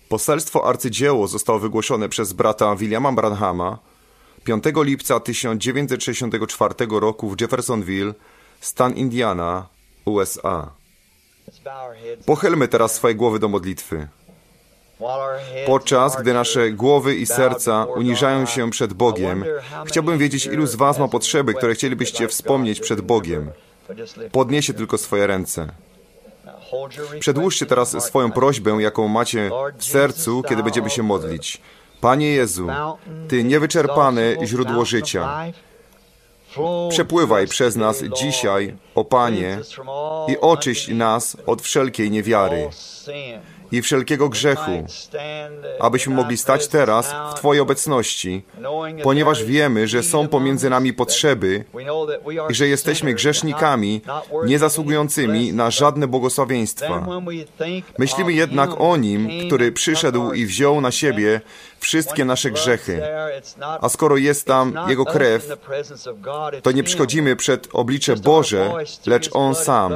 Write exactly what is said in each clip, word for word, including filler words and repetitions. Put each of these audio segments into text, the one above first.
Poselstwo arcydzieło zostało wygłoszone przez brata Williama Branhama piątego lipca tysiąc dziewięćset sześćdziesiątego czwartego roku w Jeffersonville, stan Indiana, U S A. Pochylmy teraz swoje głowy do modlitwy. Podczas gdy nasze głowy i serca uniżają się przed Bogiem, chciałbym wiedzieć, ilu z Was ma potrzeby, które chcielibyście wspomnieć przed Bogiem. Podnieście tylko swoje ręce. Przedłóżcie teraz swoją prośbę, jaką macie w sercu, kiedy będziemy się modlić. Panie Jezu, Ty niewyczerpane źródło życia, przepływaj przez nas dzisiaj, o Panie, i oczyść nas od wszelkiej niewiary i wszelkiego grzechu, abyśmy mogli stać teraz w Twojej obecności, ponieważ wiemy, że są pomiędzy nami potrzeby i że jesteśmy grzesznikami, niezasługującymi na żadne błogosławieństwa. Myślimy jednak o Nim, który przyszedł i wziął na siebie wszystkie nasze grzechy. A skoro jest tam Jego krew, to nie przychodzimy przed oblicze Boże, lecz On sam.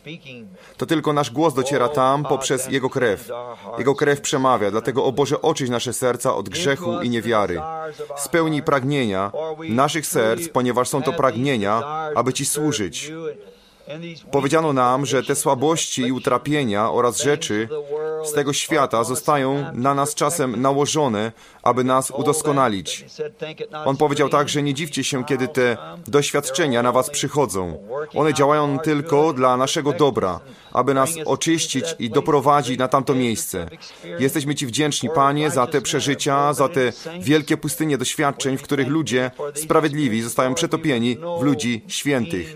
To tylko nasz głos dociera tam poprzez Jego krew. Jego krew przemawia, dlatego, o Boże, oczyść nasze serca od grzechu i niewiary. Spełnij pragnienia naszych serc, ponieważ są to pragnienia, aby Ci służyć. Powiedziano nam, że te słabości i utrapienia oraz rzeczy z tego świata zostają na nas czasem nałożone, aby nas udoskonalić. On powiedział także, nie dziwcie się, kiedy te doświadczenia na was przychodzą. One działają tylko dla naszego dobra, aby nas oczyścić i doprowadzić na tamto miejsce. Jesteśmy Ci wdzięczni, Panie, za te przeżycia, za te wielkie pustynie doświadczeń, w których ludzie sprawiedliwi zostają przetopieni w ludzi świętych.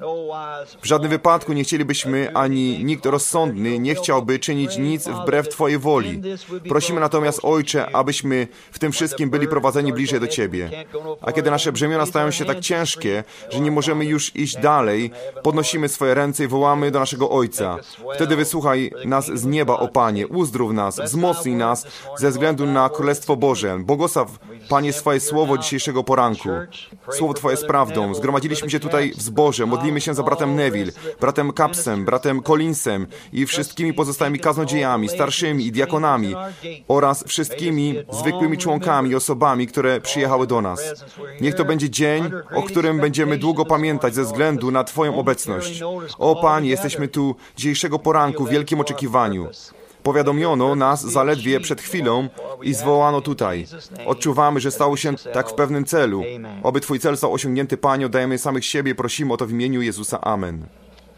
W żadnym wypadku nie chcielibyśmy, ani nikt rozsądny nie chciałby czynić nic wbrew Twojej woli. Prosimy natomiast, Ojcze, abyśmy w tym wszystkim byli prowadzeni bliżej do Ciebie. A kiedy nasze brzemiona stają się tak ciężkie, że nie możemy już iść dalej, podnosimy swoje ręce i wołamy do naszego Ojca. Wtedy wysłuchaj nas z nieba, o Panie, uzdrów nas, wzmocnij nas ze względu na Królestwo Boże. Błogosław, Panie, swoje słowo dzisiejszego poranku. Słowo Twoje jest prawdą. Zgromadziliśmy się tutaj w zborze, modlimy się za bratem Neville, bratem Capsem, bratem Collinsem i wszystkimi pozostałymi kaznodziejami, starszymi i diakonami oraz wszystkimi zwykłymi członkami i osobami, które przyjechały do nas. Niech to będzie dzień, o którym będziemy długo pamiętać ze względu na Twoją obecność. O Panie, jesteśmy tu dzisiejszego poranku w wielkim oczekiwaniu. Powiadomiono nas zaledwie przed chwilą i zwołano tutaj. Odczuwamy, że stało się tak w pewnym celu. Oby Twój cel został osiągnięty, Panie, oddajemy samych siebie i prosimy o to w imieniu Jezusa. Amen.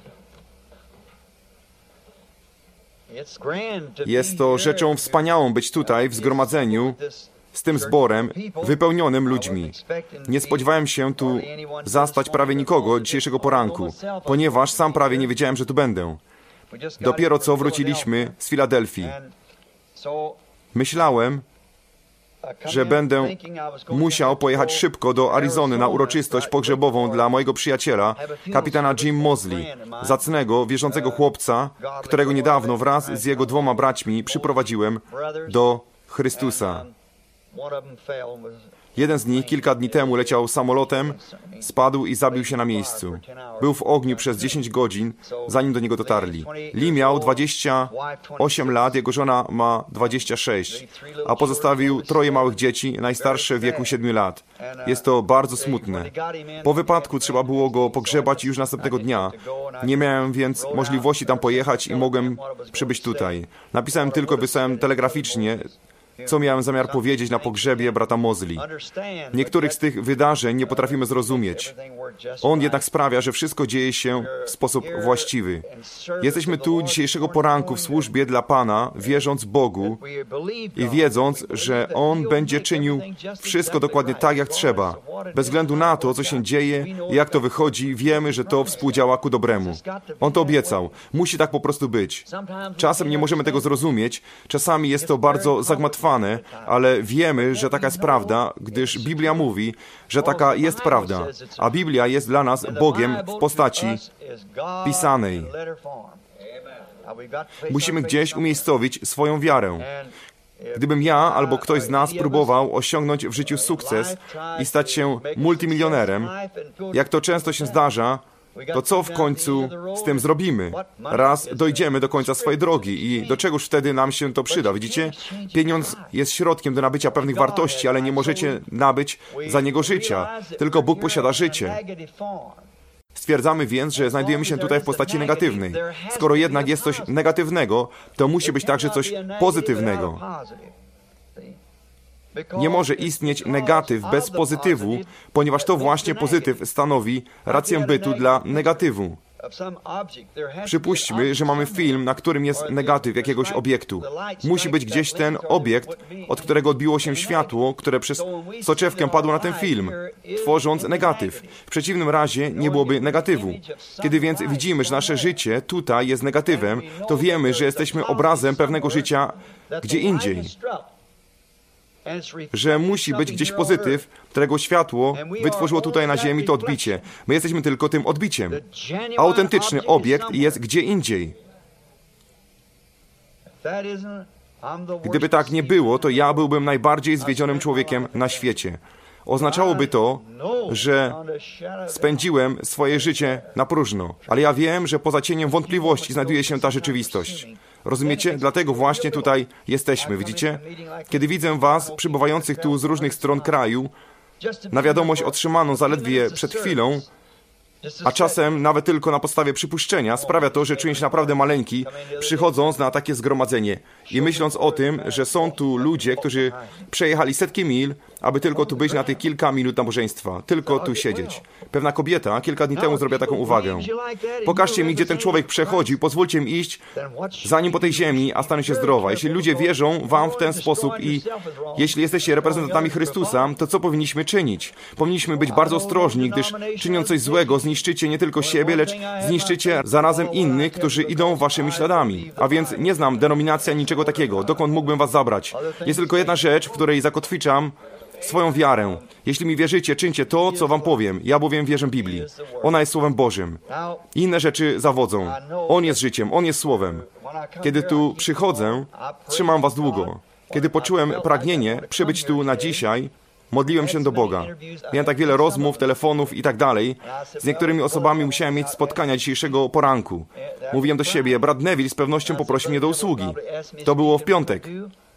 Jest to rzeczą wspaniałą być tutaj w zgromadzeniu z tym zborem wypełnionym ludźmi. Nie spodziewałem się tu zastać prawie nikogo dzisiejszego poranku, ponieważ sam prawie nie wiedziałem, że tu będę. Dopiero co wróciliśmy z Filadelfii. Myślałem, że będę musiał pojechać szybko do Arizony na uroczystość pogrzebową dla mojego przyjaciela, kapitana Jim Mosley, zacnego, wierzącego chłopca, którego niedawno wraz z jego dwoma braćmi przyprowadziłem do Chrystusa. Jeden z nich kilka dni temu leciał samolotem, spadł i zabił się na miejscu. Był w ogniu przez dziesięć godzin, zanim do niego dotarli. Lee miał dwadzieścia osiem lat, jego żona ma dwadzieścia sześć, a pozostawił troje małych dzieci, najstarsze w wieku siedmiu lat. Jest to bardzo smutne. Po wypadku trzeba było go pogrzebać już następnego dnia. Nie miałem więc możliwości tam pojechać i mogłem przybyć tutaj. Napisałem tylko, wysłałem telegraficznie, co miałem zamiar powiedzieć na pogrzebie brata Mosley. Niektórych z tych wydarzeń nie potrafimy zrozumieć. On jednak sprawia, że wszystko dzieje się w sposób właściwy. Jesteśmy tu dzisiejszego poranku w służbie dla Pana, wierząc Bogu i wiedząc, że On będzie czynił wszystko dokładnie tak, jak trzeba. Bez względu na to, co się dzieje i jak to wychodzi, wiemy, że to współdziała ku dobremu. On to obiecał. Musi tak po prostu być. Czasem nie możemy tego zrozumieć, czasami jest to bardzo zagmatwane, ale wiemy, że taka jest prawda, gdyż Biblia mówi, że taka jest prawda, a Biblia jest dla nas Bogiem w postaci pisanej. Musimy gdzieś umiejscowić swoją wiarę. Gdybym ja albo ktoś z nas próbował osiągnąć w życiu sukces i stać się multimilionerem, jak to często się zdarza, to co w końcu z tym zrobimy? Raz dojdziemy do końca swojej drogi i do czegoż wtedy nam się to przyda, widzicie? Pieniądz jest środkiem do nabycia pewnych wartości, ale nie możecie nabyć za niego życia. Tylko Bóg posiada życie. Stwierdzamy więc, że znajdujemy się tutaj w postaci negatywnej. Skoro jednak jest coś negatywnego, to musi być także coś pozytywnego. Nie może istnieć negatyw bez pozytywu, ponieważ to właśnie pozytyw stanowi rację bytu dla negatywu. Przypuśćmy, że mamy film, na którym jest negatyw jakiegoś obiektu. Musi być gdzieś ten obiekt, od którego odbiło się światło, które przez soczewkę padło na ten film, tworząc negatyw. W przeciwnym razie nie byłoby negatywu. Kiedy więc widzimy, że nasze życie tutaj jest negatywem, to wiemy, że jesteśmy obrazem pewnego życia gdzie indziej. Że musi być gdzieś pozytyw, którego światło wytworzyło tutaj na ziemi to odbicie. My jesteśmy tylko tym odbiciem. Autentyczny obiekt jest gdzie indziej. Gdyby tak nie było, to ja byłbym najbardziej zwiedzionym człowiekiem na świecie. Oznaczałoby to, że spędziłem swoje życie na próżno. Ale ja wiem, że poza cieniem wątpliwości znajduje się ta rzeczywistość. Rozumiecie? Dlatego właśnie tutaj jesteśmy, widzicie? Kiedy widzę was, przybywających tu z różnych stron kraju, na wiadomość otrzymaną zaledwie przed chwilą, a czasem nawet tylko na podstawie przypuszczenia, sprawia to, że czuję się naprawdę maleńki, przychodząc na takie zgromadzenie i myśląc o tym, że są tu ludzie, którzy przejechali setki mil, aby tylko tu być na tych kilka minut nabożeństwa, tylko tu siedzieć. Pewna kobieta kilka dni temu zrobiła taką uwagę. Pokażcie mi, gdzie ten człowiek przechodził, pozwólcie mi iść za nim po tej ziemi, a stanę się zdrowa. Jeśli ludzie wierzą wam w ten sposób i jeśli jesteście reprezentantami Chrystusa, to co powinniśmy czynić? Powinniśmy być bardzo ostrożni, gdyż czyniąc coś złego, zniszczycie nie tylko siebie, lecz zniszczycie zarazem innych, którzy idą waszymi śladami. A więc nie znam denominacji ani niczego takiego. Dokąd mógłbym was zabrać? Jest tylko jedna rzecz, w której zakotwiczam swoją wiarę. Jeśli mi wierzycie, czyńcie to, co wam powiem. Ja bowiem wierzę Biblii. Ona jest Słowem Bożym. Inne rzeczy zawodzą. On jest życiem, On jest Słowem. Kiedy tu przychodzę, trzymam was długo. Kiedy poczułem pragnienie przybyć tu na dzisiaj, modliłem się do Boga. Miałem tak wiele rozmów, telefonów i tak dalej. Z niektórymi osobami musiałem mieć spotkania dzisiejszego poranku. Mówiłem do siebie, brat Neville z pewnością poprosi mnie do usługi. To było w piątek.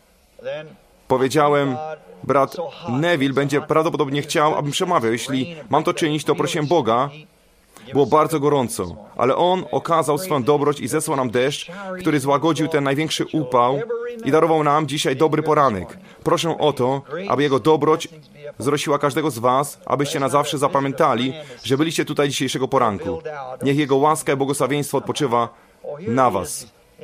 Powiedziałem, brat Neville będzie prawdopodobnie chciał, abym przemawiał. Jeśli mam to czynić, to prosiłem Boga. Było bardzo gorąco, ale On okazał swoją dobroć i zesłał nam deszcz, który złagodził ten największy upał i darował nam dzisiaj dobry poranek. Proszę o to, aby Jego dobroć zrosiła każdego z was, abyście na zawsze zapamiętali, że byliście tutaj dzisiejszego poranku. Niech Jego łaska i błogosławieństwo odpoczywa na was.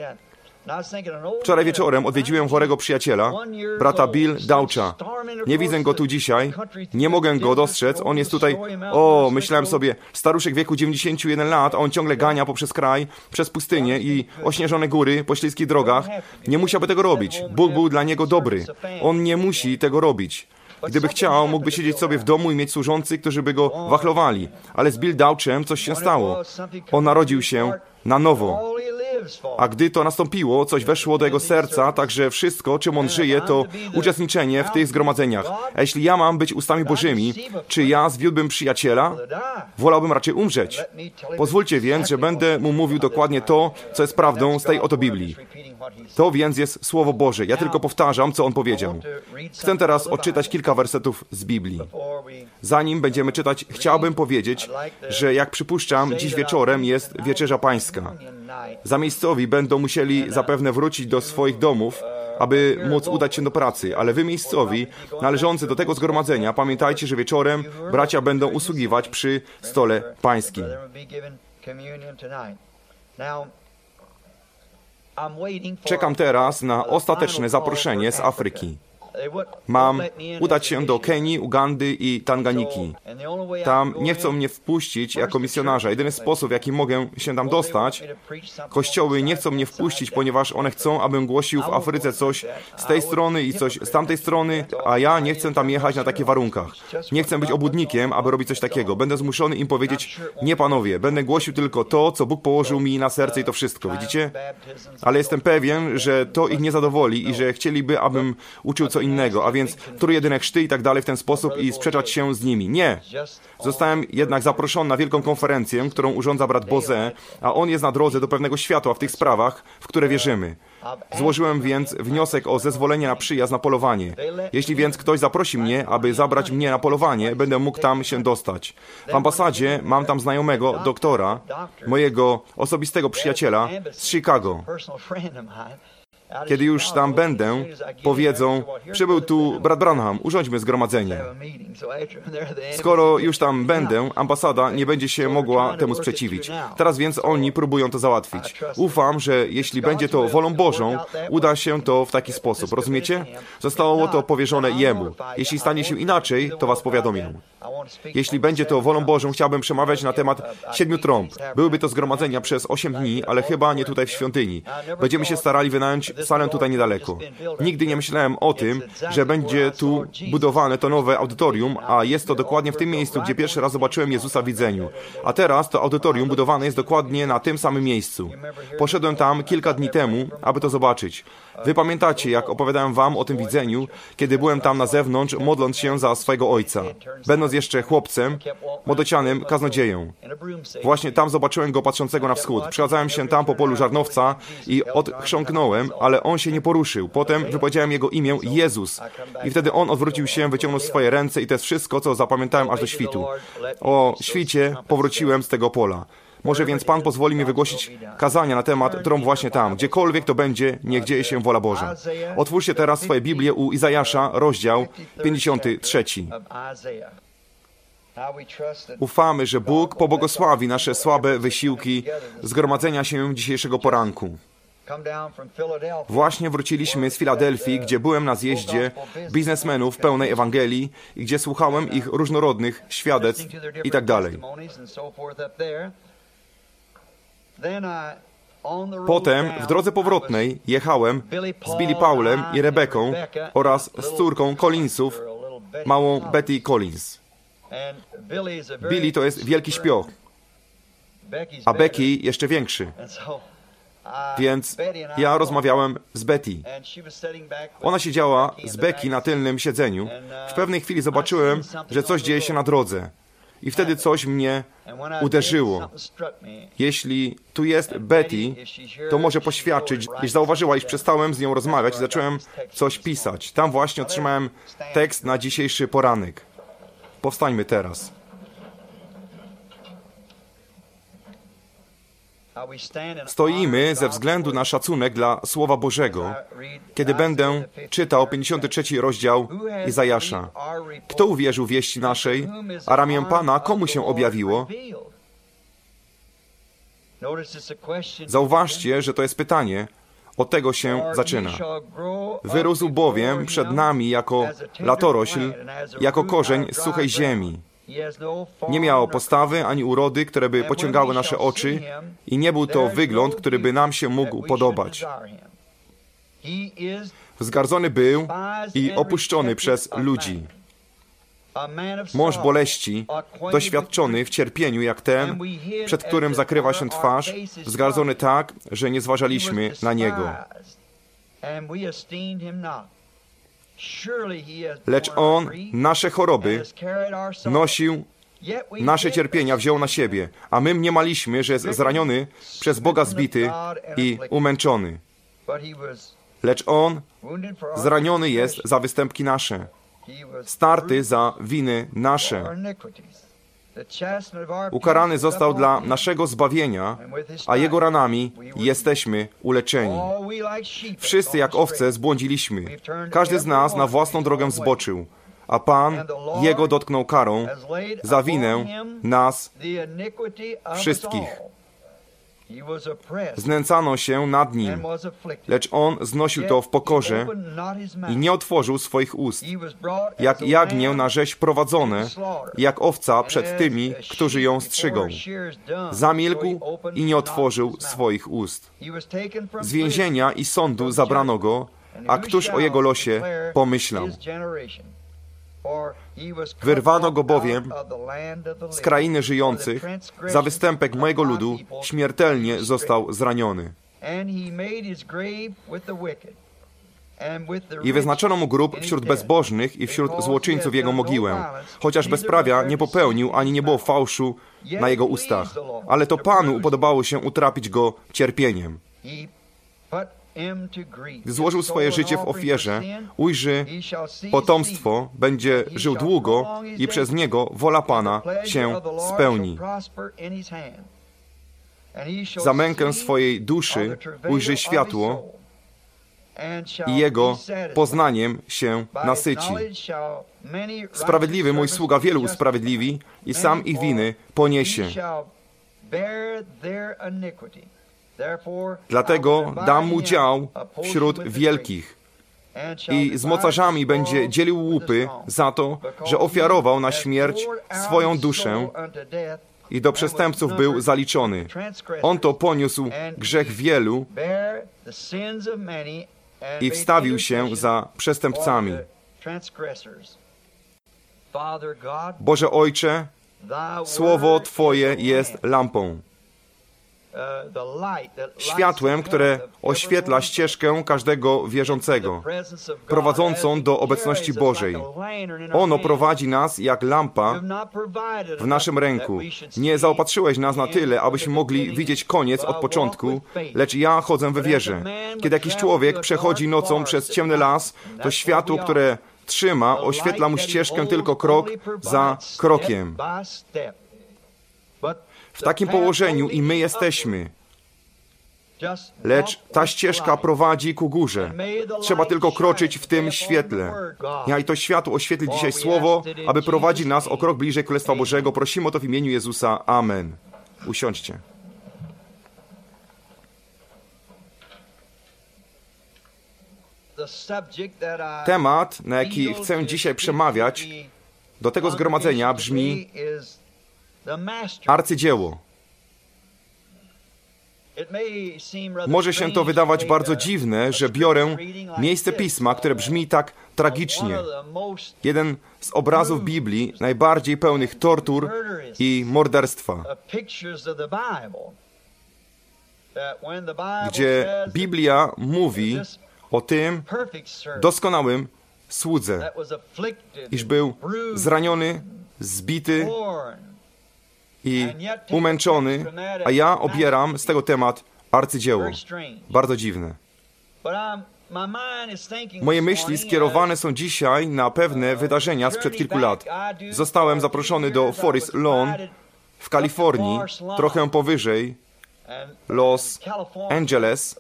Wczoraj wieczorem odwiedziłem chorego przyjaciela, brata Bill Daucha. Nie widzę go tu dzisiaj, nie mogę go dostrzec, on jest tutaj... O, myślałem sobie, staruszek w wieku dziewięćdziesięciu jeden lat, a on ciągle gania poprzez kraj, przez pustynię i ośnieżone góry, po śliskich drogach. Nie musiałby tego robić. Bóg był dla niego dobry. On nie musi tego robić. Gdyby chciał, mógłby siedzieć sobie w domu i mieć służących, którzy by go wachlowali. Ale z Bill Dauchem coś się stało. On narodził się na nowo. A gdy to nastąpiło, coś weszło do jego serca, także wszystko, czym on żyje, to uczestniczenie w tych zgromadzeniach. A jeśli ja mam być ustami Bożymi, czy ja zwiódłbym przyjaciela? Wolałbym raczej umrzeć. Pozwólcie więc, że będę mu mówił dokładnie to, co jest prawdą z tej oto Biblii. To więc jest Słowo Boże. Ja tylko powtarzam, co on powiedział. Chcę teraz odczytać kilka wersetów z Biblii. Zanim będziemy czytać, chciałbym powiedzieć, że jak przypuszczam, dziś wieczorem jest Wieczerza Pańska. Zamiejscowi będą musieli zapewne wrócić do swoich domów, aby móc udać się do pracy, ale wy miejscowi, należący do tego zgromadzenia, pamiętajcie, że wieczorem bracia będą usługiwać przy stole pańskim. Czekam teraz na ostateczne zaproszenie z Afryki. Mam udać się do Kenii, Ugandy i Tanganiki. Tam nie chcą mnie wpuścić jako misjonarza. Jedyny sposób, w jaki mogę się tam dostać, kościoły nie chcą mnie wpuścić, ponieważ one chcą, abym głosił w Afryce coś z tej strony i coś z tamtej strony, a ja nie chcę tam jechać na takich warunkach. Nie chcę być obłudnikiem, aby robić coś takiego. Będę zmuszony im powiedzieć, nie panowie, będę głosił tylko to, co Bóg położył mi na serce i to wszystko, widzicie? Ale jestem pewien, że to ich nie zadowoli i że chcieliby, abym uczył co innego, a więc trójjedyne chrzty i tak dalej w ten sposób i sprzeczać się z nimi. Nie. Zostałem jednak zaproszony na wielką konferencję, którą urządza brat Boze, a on jest na drodze do pewnego światła w tych sprawach, w które wierzymy. Złożyłem więc wniosek o zezwolenie na przyjazd na polowanie. Jeśli więc ktoś zaprosi mnie, aby zabrać mnie na polowanie, będę mógł tam się dostać. W ambasadzie mam tam znajomego doktora, mojego osobistego przyjaciela z Chicago. Kiedy już tam będę, powiedzą, przybył tu brat Branham, urządźmy zgromadzenie. Skoro już tam będę, ambasada nie będzie się mogła temu sprzeciwić. Teraz więc oni próbują to załatwić. Ufam, że jeśli będzie to wolą Bożą, uda się to w taki sposób. Rozumiecie? Zostało to powierzone Jemu. Jeśli stanie się inaczej, to was powiadomię. Jeśli będzie to wolą Bożą, chciałbym przemawiać na temat siedmiu trąb. Byłyby to zgromadzenia przez osiem dni, ale chyba nie tutaj w świątyni. Będziemy się starali wynająć salę tutaj niedaleko. Nigdy nie myślałem o tym, że będzie tu budowane to nowe audytorium, a jest to dokładnie w tym miejscu, gdzie pierwszy raz zobaczyłem Jezusa w widzeniu. A teraz to audytorium budowane jest dokładnie na tym samym miejscu. Poszedłem tam kilka dni temu, aby to zobaczyć. Wy pamiętacie, jak opowiadałem wam o tym widzeniu, kiedy byłem tam na zewnątrz, modląc się za swojego ojca. Będąc jeszcze chłopcem, młodocianym kaznodzieją. Właśnie tam zobaczyłem go patrzącego na wschód. Przechadzałem się tam po polu żarnowca i odchrząknąłem, ale on się nie poruszył. Potem wypowiedziałem jego imię Jezus. I wtedy on odwrócił się, wyciągnął swoje ręce i to jest wszystko, co zapamiętałem aż do świtu. O świcie powróciłem z tego pola. Może więc Pan pozwoli mi wygłosić kazania na temat trąb właśnie tam. Gdziekolwiek to będzie, niech dzieje się wola Boża. Otwórzcie teraz swoje Biblię u Izajasza, rozdział pięćdziesiąty trzeci. Ufamy, że Bóg pobłogosławi nasze słabe wysiłki zgromadzenia się dzisiejszego poranku. Właśnie wróciliśmy z Filadelfii, gdzie byłem na zjeździe biznesmenów pełnej Ewangelii i gdzie słuchałem ich różnorodnych świadectw i tak dalej. Potem w drodze powrotnej jechałem z Billy Paulem i Rebeką oraz z córką Collinsów, małą Betty Collins. Billy to jest wielki śpioch, a Becky jeszcze większy. Więc ja rozmawiałem z Betty. Ona siedziała z Becky na tylnym siedzeniu. W pewnej chwili zobaczyłem, że coś dzieje się na drodze. I wtedy coś mnie uderzyło. Jeśli tu jest Betty, to może poświadczyć, iż zauważyła, iż przestałem z nią rozmawiać i zacząłem coś pisać. Tam właśnie otrzymałem tekst na dzisiejszy poranek. Powstańmy teraz. Stoimy ze względu na szacunek dla Słowa Bożego, kiedy będę czytał pięćdziesiąty trzeci rozdział Izajasza. Kto uwierzył wieści naszej, a ramię Pana komu się objawiło? Zauważcie, że to jest pytanie. Od tego się zaczyna. Wyrósł bowiem przed nami jako latorośl, jako korzeń z suchej ziemi. Nie miał postawy ani urody, które by pociągały nasze oczy i nie był to wygląd, który by nam się mógł podobać. Wzgardzony był i opuszczony przez ludzi. Mąż boleści, doświadczony w cierpieniu jak ten, przed którym zakrywa się twarz, wzgardzony tak, że nie zważaliśmy na Niego. Lecz On nasze choroby nosił, nasze cierpienia wziął na siebie, a my mniemaliśmy, że jest zraniony, przez Boga zbity i umęczony. Lecz On zraniony jest za występki nasze, starty za winy nasze. Ukarany został dla naszego zbawienia, a Jego ranami jesteśmy uleczeni. Wszyscy jak owce zbłądziliśmy. Każdy z nas na własną drogę zboczył, a Pan Jego dotknął karą za winę nas wszystkich. Znęcano się nad Nim, lecz On znosił to w pokorze i nie otworzył swoich ust. Jak jagnię na rzeź prowadzone, jak owca przed tymi, którzy ją strzygą. Zamilkł i nie otworzył swoich ust. Z więzienia i sądu zabrano Go, a któż o Jego losie pomyślał? Wyrwano Go bowiem z krainy żyjących, za występek mojego ludu śmiertelnie został zraniony. I wyznaczono mu grób wśród bezbożnych i wśród złoczyńców jego mogiłę, chociaż bezprawia nie popełnił, ani nie było fałszu na jego ustach. Ale to Panu upodobało się utrapić go cierpieniem. Gdy złożył swoje życie w ofierze, ujrzy potomstwo, będzie żył długo i przez niego wola Pana się spełni. Za mękę swojej duszy ujrzy światło i jego poznaniem się nasyci. Sprawiedliwy mój sługa wielu usprawiedliwi i sam ich winy poniesie. Dlatego dam mu dział wśród wielkich i z mocarzami będzie dzielił łupy za to, że ofiarował na śmierć swoją duszę i do przestępców był zaliczony. On to poniósł grzech wielu i wstawił się za przestępcami. Boże Ojcze, Słowo Twoje jest lampą, światłem, które oświetla ścieżkę każdego wierzącego, prowadzącą do obecności Bożej. Ono prowadzi nas jak lampa w naszym ręku. Nie zaopatrzyłeś nas na tyle, abyśmy mogli widzieć koniec od początku, lecz ja chodzę we wierze. Kiedy jakiś człowiek przechodzi nocą przez ciemny las, to światło, które trzyma, oświetla mu ścieżkę tylko krok za krokiem. W takim położeniu i my jesteśmy. Lecz ta ścieżka prowadzi ku górze. Trzeba tylko kroczyć w tym świetle. Ja i to światło oświetli dzisiaj Słowo, aby prowadzić nas o krok bliżej Królestwa Bożego. Prosimy o to w imieniu Jezusa. Amen. Usiądźcie. Temat, na jaki chcę dzisiaj przemawiać do tego zgromadzenia, brzmi arcydzieło. Może się to wydawać bardzo dziwne, że biorę miejsce Pisma, które brzmi tak tragicznie. Jeden z obrazów Biblii najbardziej pełnych tortur i morderstwa. Gdzie Biblia mówi o tym doskonałym słudze, iż był zraniony, zbity i umęczony, a ja obieram z tego temat arcydzieło. Bardzo dziwne. Moje myśli skierowane są dzisiaj na pewne wydarzenia sprzed kilku lat. Zostałem zaproszony do Forest Lawn w Kalifornii, trochę powyżej Los Angeles.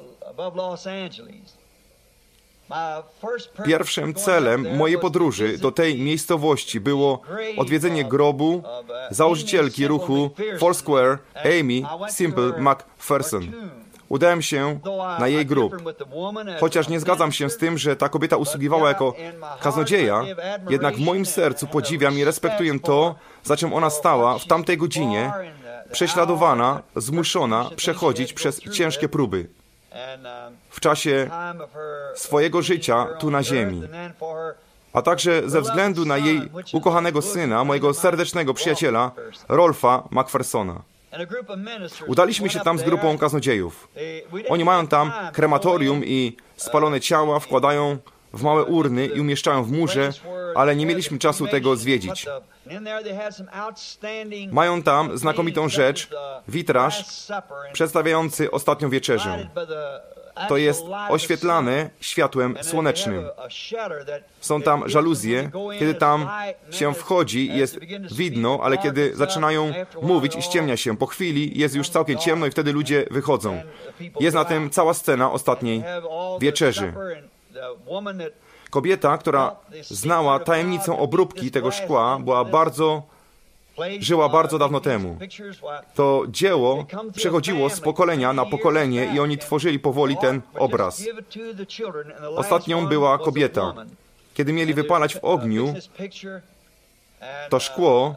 Pierwszym celem mojej podróży do tej miejscowości było odwiedzenie grobu założycielki ruchu Foursquare, Amy Simple McPherson. Udałem się na jej grób. Chociaż nie zgadzam się z tym, że ta kobieta usługiwała jako kaznodzieja, jednak w moim sercu podziwiam i respektuję to, za czym ona stała w tamtej godzinie, prześladowana, zmuszona przechodzić przez ciężkie próby w czasie swojego życia tu na ziemi, a także ze względu na jej ukochanego syna, mojego serdecznego przyjaciela, Rolfa McPhersona. Udaliśmy się tam z grupą kaznodziejów. Oni mają tam krematorium i spalone ciała wkładają w małe urny i umieszczają w murze, ale nie mieliśmy czasu tego zwiedzić. Mają tam znakomitą rzecz, witraż przedstawiający ostatnią wieczerzę. To jest oświetlane światłem słonecznym. Są tam żaluzje. Kiedy tam się wchodzi, jest widno, ale kiedy zaczynają mówić i ściemnia się, po chwili jest już całkiem ciemno i wtedy ludzie wychodzą. Jest na tym cała scena ostatniej wieczerzy. Kobieta, która znała tajemnicę obróbki tego szkła, była bardzo, żyła bardzo dawno temu. To dzieło przechodziło z pokolenia na pokolenie i oni tworzyli powoli ten obraz. Ostatnią była kobieta. Kiedy mieli wypalać w ogniu to szkło,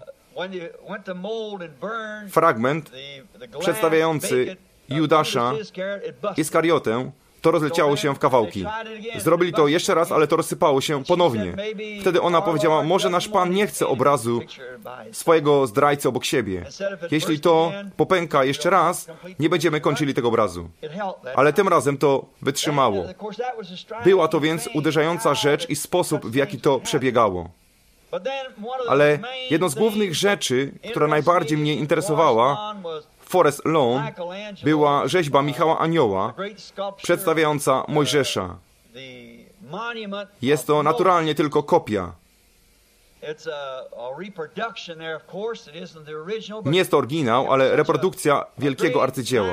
fragment przedstawiający Judasza Iskariotę to rozleciało się w kawałki. Zrobili to jeszcze raz, ale to rozsypało się ponownie. Wtedy ona powiedziała, może nasz Pan nie chce obrazu swojego zdrajcy obok siebie. Jeśli to popęka jeszcze raz, nie będziemy kończyli tego obrazu. Ale tym razem to wytrzymało. Była to więc uderzająca rzecz i sposób, w jaki to przebiegało. Ale jedną z głównych rzeczy, która najbardziej mnie interesowała w Forest Lawn, była rzeźba Michała Anioła, przedstawiająca Mojżesza. Jest to naturalnie tylko kopia. Nie jest to oryginał, ale reprodukcja wielkiego arcydzieła.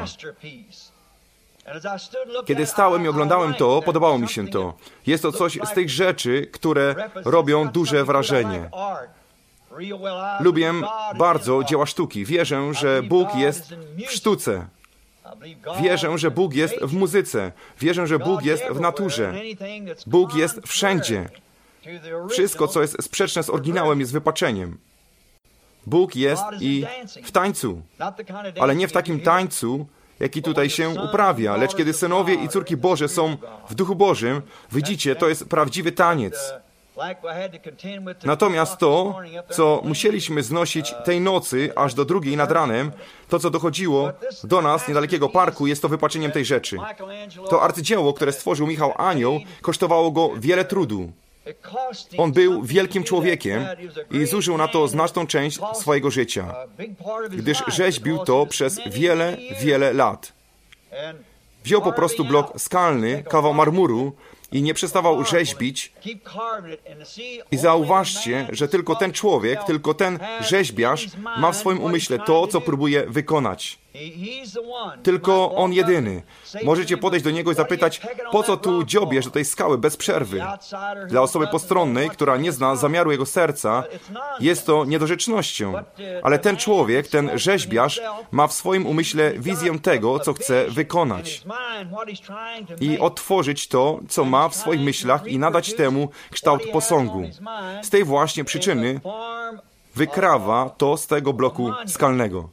Kiedy stałem i oglądałem to, podobało mi się to. Jest to coś z tych rzeczy, które robią duże wrażenie. Lubię bardzo dzieła sztuki. Wierzę, że Bóg jest w sztuce. Wierzę, że Bóg jest w muzyce. Wierzę, że Bóg jest w naturze. Bóg jest wszędzie. Wszystko, co jest sprzeczne z oryginałem, jest wypaczeniem. Bóg jest i w tańcu, ale nie w takim tańcu, jaki tutaj się uprawia, lecz kiedy synowie i córki Boże są w Duchu Bożym, widzicie, to jest prawdziwy taniec. Natomiast to, co musieliśmy znosić tej nocy aż do drugiej nad ranem, to, co dochodziło do nas niedalekiego parku, jest to wypaczeniem tej rzeczy. To arcydzieło, które stworzył Michał Anioł, kosztowało go wiele trudu. On był wielkim człowiekiem i zużył na to znaczną część swojego życia, gdyż rzeźbił to przez wiele, wiele lat. Wziął po prostu blok skalny, kawał marmuru i nie przestawał rzeźbić. I zauważcie, że tylko ten człowiek, tylko ten rzeźbiarz ma w swoim umyśle to, co próbuje wykonać. Tylko on jedyny. Możecie podejść do niego i zapytać, po co tu dziobiesz do tej skały bez przerwy? Dla osoby postronnej, która nie zna zamiaru jego serca, jest to niedorzecznością. Ale ten człowiek, ten rzeźbiarz, ma w swoim umyśle wizję tego, co chce wykonać. I odtworzyć to, co ma w swoich myślach i nadać temu kształt posągu. Z tej właśnie przyczyny wykrawa to z tego bloku skalnego.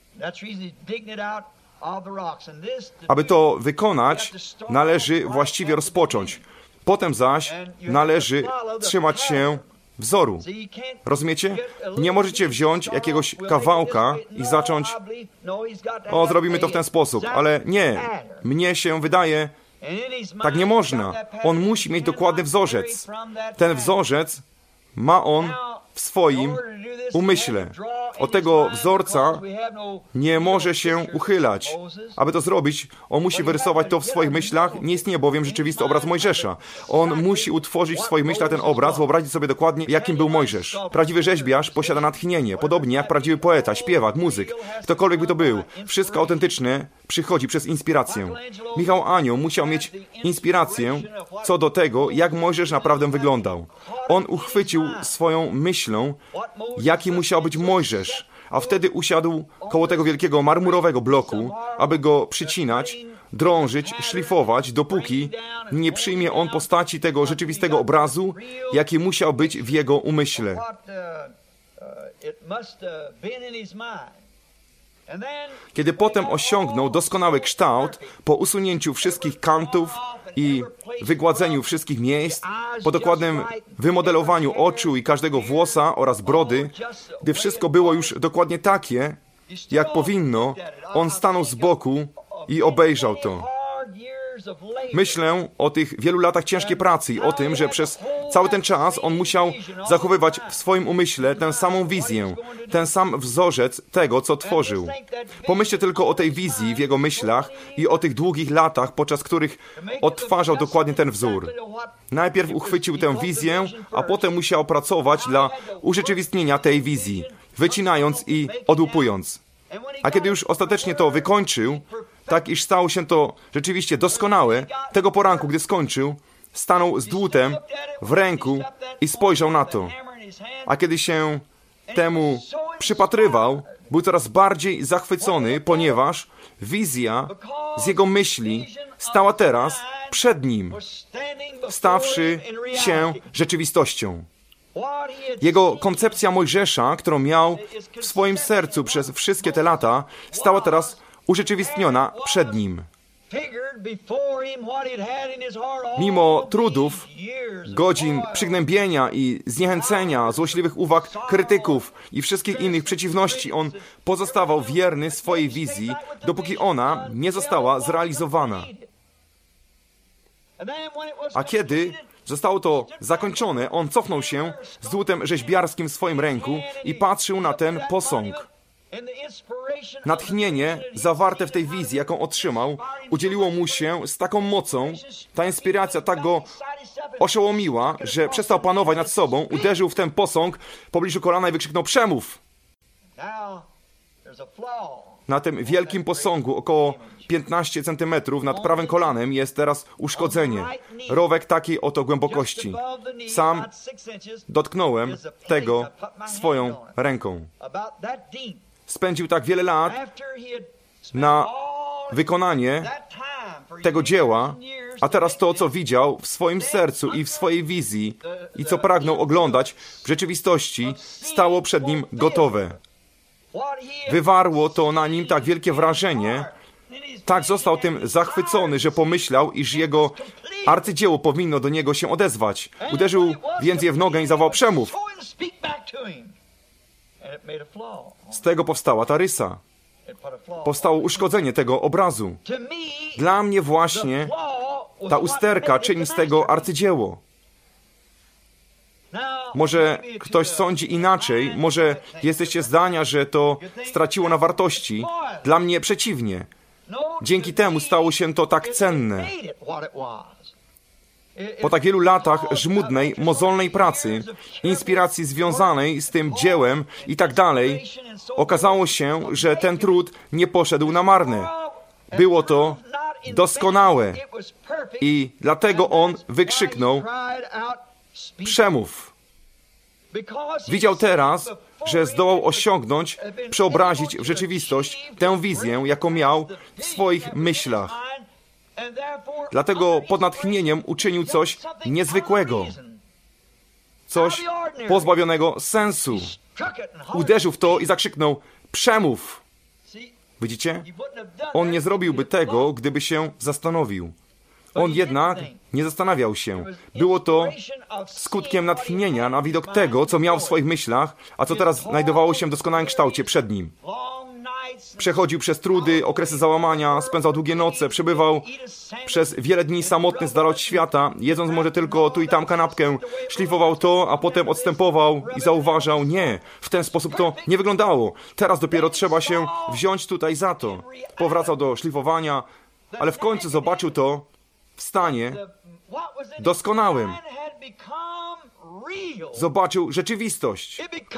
Aby to wykonać, należy właściwie rozpocząć. Potem zaś należy trzymać się wzoru. Rozumiecie? Nie możecie wziąć jakiegoś kawałka i zacząć, o, zrobimy to w ten sposób, ale nie. Mnie się wydaje, tak nie można. On musi mieć dokładny wzorzec. Ten wzorzec ma on w swoim umyśle. Od tego wzorca nie może się uchylać. Aby to zrobić, on musi wyrysować to w swoich myślach. Nie istnieje bowiem rzeczywisty obraz Mojżesza. On musi utworzyć w swoich myślach ten obraz, wyobrazić sobie dokładnie, jakim był Mojżesz. Prawdziwy rzeźbiarz posiada natchnienie, podobnie jak prawdziwy poeta, śpiewak, muzyk, ktokolwiek by to był. Wszystko autentyczne przychodzi przez inspirację. Michał Anioł musiał mieć inspirację co do tego, jak Mojżesz naprawdę wyglądał. On uchwycił swoją myślą, jaki musiał być Mojżesz, a wtedy usiadł koło tego wielkiego marmurowego bloku, aby go przycinać, drążyć, szlifować, dopóki nie przyjmie on postaci tego rzeczywistego obrazu, jaki musiał być w jego umyśle. Kiedy potem osiągnął doskonały kształt, po usunięciu wszystkich kantów i wygładzeniu wszystkich miejsc, po dokładnym wymodelowaniu oczu i każdego włosa oraz brody, gdy wszystko było już dokładnie takie, jak powinno, on stanął z boku i obejrzał to. Myślę o tych wielu latach ciężkiej pracy i o tym, że przez cały ten czas on musiał zachowywać w swoim umyśle tę samą wizję, ten sam wzorzec tego, co tworzył. Pomyślcie tylko o tej wizji w jego myślach i o tych długich latach, podczas których odtwarzał dokładnie ten wzór. Najpierw uchwycił tę wizję, a potem musiał pracować dla urzeczywistnienia tej wizji, wycinając i odłupując. A kiedy już ostatecznie to wykończył, tak iż stało się to rzeczywiście doskonałe, tego poranku, gdy skończył, stanął z dłutem w ręku i spojrzał na to. A kiedy się temu przypatrywał, był coraz bardziej zachwycony, ponieważ wizja z jego myśli stała teraz przed nim, stawszy się rzeczywistością. Jego koncepcja Mojżesza, którą miał w swoim sercu przez wszystkie te lata, stała teraz urzeczywistniona przed nim. Mimo trudów, godzin przygnębienia i zniechęcenia, złośliwych uwag krytyków i wszystkich innych przeciwności, on pozostawał wierny swojej wizji, dopóki ona nie została zrealizowana. A kiedy zostało to zakończone, on cofnął się z dłutem rzeźbiarskim w swoim ręku i patrzył na ten posąg. Natchnienie zawarte w tej wizji, jaką otrzymał, udzieliło mu się z taką mocą, ta inspiracja tak go oszołomiła, że przestał panować nad sobą, uderzył w ten posąg w pobliżu kolana i wykrzyknął: przemów! Na tym wielkim posągu, około piętnaście centymetrów nad prawym kolanem, jest teraz uszkodzenie. Rowek takiej oto głębokości. Sam dotknąłem tego swoją ręką. Spędził tak wiele lat na wykonanie tego dzieła, a teraz to, co widział w swoim sercu i w swojej wizji i co pragnął oglądać w rzeczywistości, stało przed nim gotowe. Wywarło to na nim tak wielkie wrażenie, tak został tym zachwycony, że pomyślał, iż jego arcydzieło powinno do niego się odezwać. Uderzył więc je w nogę i zawołał: przemów! Z tego powstała ta rysa. Powstało uszkodzenie tego obrazu. Dla mnie właśnie ta usterka czyni z tego arcydzieło. Może ktoś sądzi inaczej, może jesteście zdania, że to straciło na wartości. Dla mnie przeciwnie. Dzięki temu stało się to tak cenne. Po tak wielu latach żmudnej, mozolnej pracy, inspiracji związanej z tym dziełem i tak dalej, okazało się, że ten trud nie poszedł na marne. Było to doskonałe i dlatego on wykrzyknął: przemów! Widział teraz, że zdołał osiągnąć, przeobrazić w rzeczywistość tę wizję, jaką miał w swoich myślach. Dlatego pod natchnieniem uczynił coś niezwykłego, coś pozbawionego sensu. Uderzył w to i zakrzyknął: przemów! Widzicie? On nie zrobiłby tego, gdyby się zastanowił. On jednak nie zastanawiał się. Było to skutkiem natchnienia na widok tego, co miał w swoich myślach, a co teraz znajdowało się w doskonałym kształcie przed nim. Przechodził przez trudy, okresy załamania, spędzał długie noce, przebywał przez wiele dni samotny z dala od świata, jedząc może tylko tu i tam kanapkę, szlifował to, a potem odstępował i zauważał: nie, w ten sposób to nie wyglądało. Teraz dopiero trzeba się wziąć tutaj za to. Powracał do szlifowania, ale w końcu zobaczył to w stanie doskonałym. Zobaczył rzeczywistość.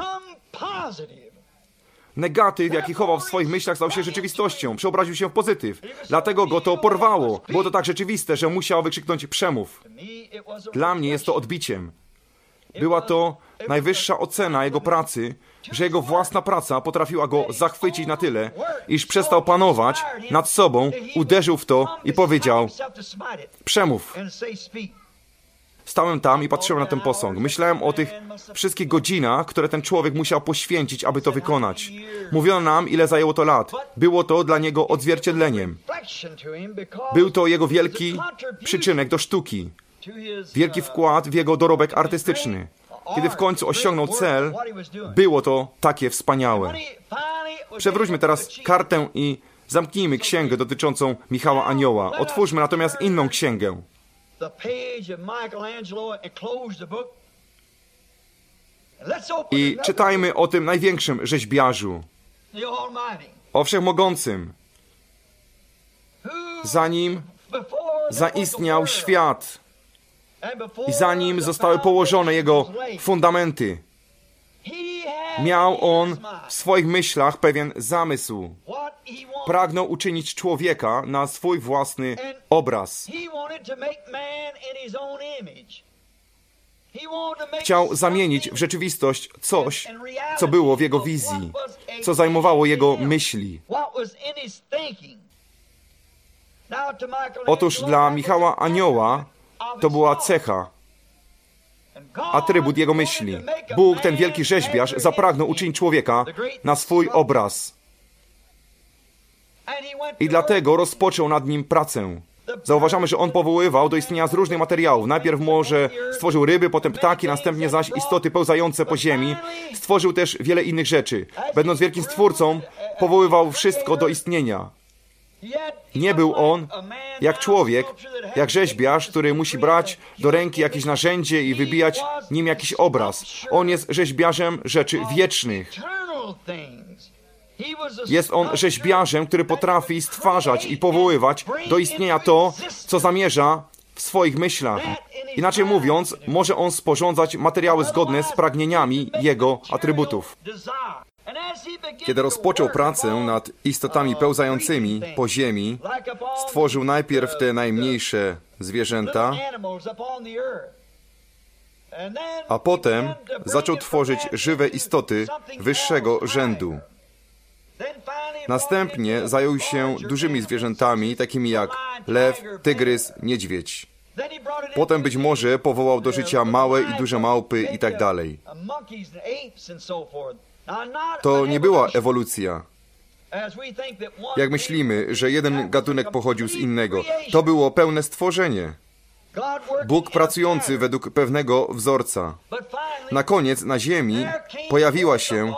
Negatyw, jaki chował w swoich myślach, stał się rzeczywistością. Przeobraził się w pozytyw. Dlatego go to porwało. Było to tak rzeczywiste, że musiał wykrzyknąć: przemów. Dla mnie jest to odbiciem. Była to najwyższa ocena jego pracy, że jego własna praca potrafiła go zachwycić na tyle, iż przestał panować nad sobą, uderzył w to i powiedział: przemów. Stałem tam i patrzyłem na ten posąg. Myślałem o tych wszystkich godzinach, które ten człowiek musiał poświęcić, aby to wykonać. Mówiono nam, ile zajęło to lat. Było to dla niego odzwierciedleniem. Był to jego wielki przyczynek do sztuki. Wielki wkład w jego dorobek artystyczny. Kiedy w końcu osiągnął cel, było to takie wspaniałe. Przewróćmy teraz kartę i zamknijmy księgę dotyczącą Michała Anioła. Otwórzmy natomiast inną księgę. I czytajmy o tym największym rzeźbiarzu, o Wszechmogącym. Zanim zaistniał świat i zanim zostały położone jego fundamenty, miał on w swoich myślach pewien zamysł. Pragnął uczynić człowieka na swój własny obraz. Chciał zamienić w rzeczywistość coś, co było w jego wizji, co zajmowało jego myśli. Otóż dla Michała Anioła to była cecha, atrybut jego myśli. Bóg, ten wielki rzeźbiarz, zapragnął uczynić człowieka na swój obraz. I dlatego rozpoczął nad nim pracę. Zauważamy, że on powoływał do istnienia z różnych materiałów. Najpierw może stworzył ryby, potem ptaki, następnie zaś istoty pełzające po ziemi. Stworzył też wiele innych rzeczy. Będąc wielkim stwórcą, powoływał wszystko do istnienia. Nie był on jak człowiek, jak rzeźbiarz, który musi brać do ręki jakieś narzędzie i wybijać nim jakiś obraz. On jest rzeźbiarzem rzeczy wiecznych. Jest on rzeźbiarzem, który potrafi stwarzać i powoływać do istnienia to, co zamierza w swoich myślach. Inaczej mówiąc, może on sporządzać materiały zgodne z pragnieniami jego atrybutów. Kiedy rozpoczął pracę nad istotami pełzającymi po ziemi, stworzył najpierw te najmniejsze zwierzęta, a potem zaczął tworzyć żywe istoty wyższego rzędu. Następnie zajął się dużymi zwierzętami, takimi jak lew, tygrys, niedźwiedź. Potem być może powołał do życia małe i duże małpy i tak dalej. To nie była ewolucja. Jak myślimy, że jeden gatunek pochodził z innego, to było pełne stworzenie. Bóg pracujący według pewnego wzorca. Na koniec na ziemi pojawiła się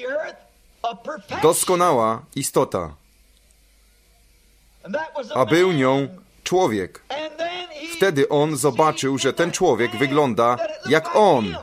doskonała istota, a był nią człowiek. Wtedy on zobaczył, że ten człowiek wygląda jak on.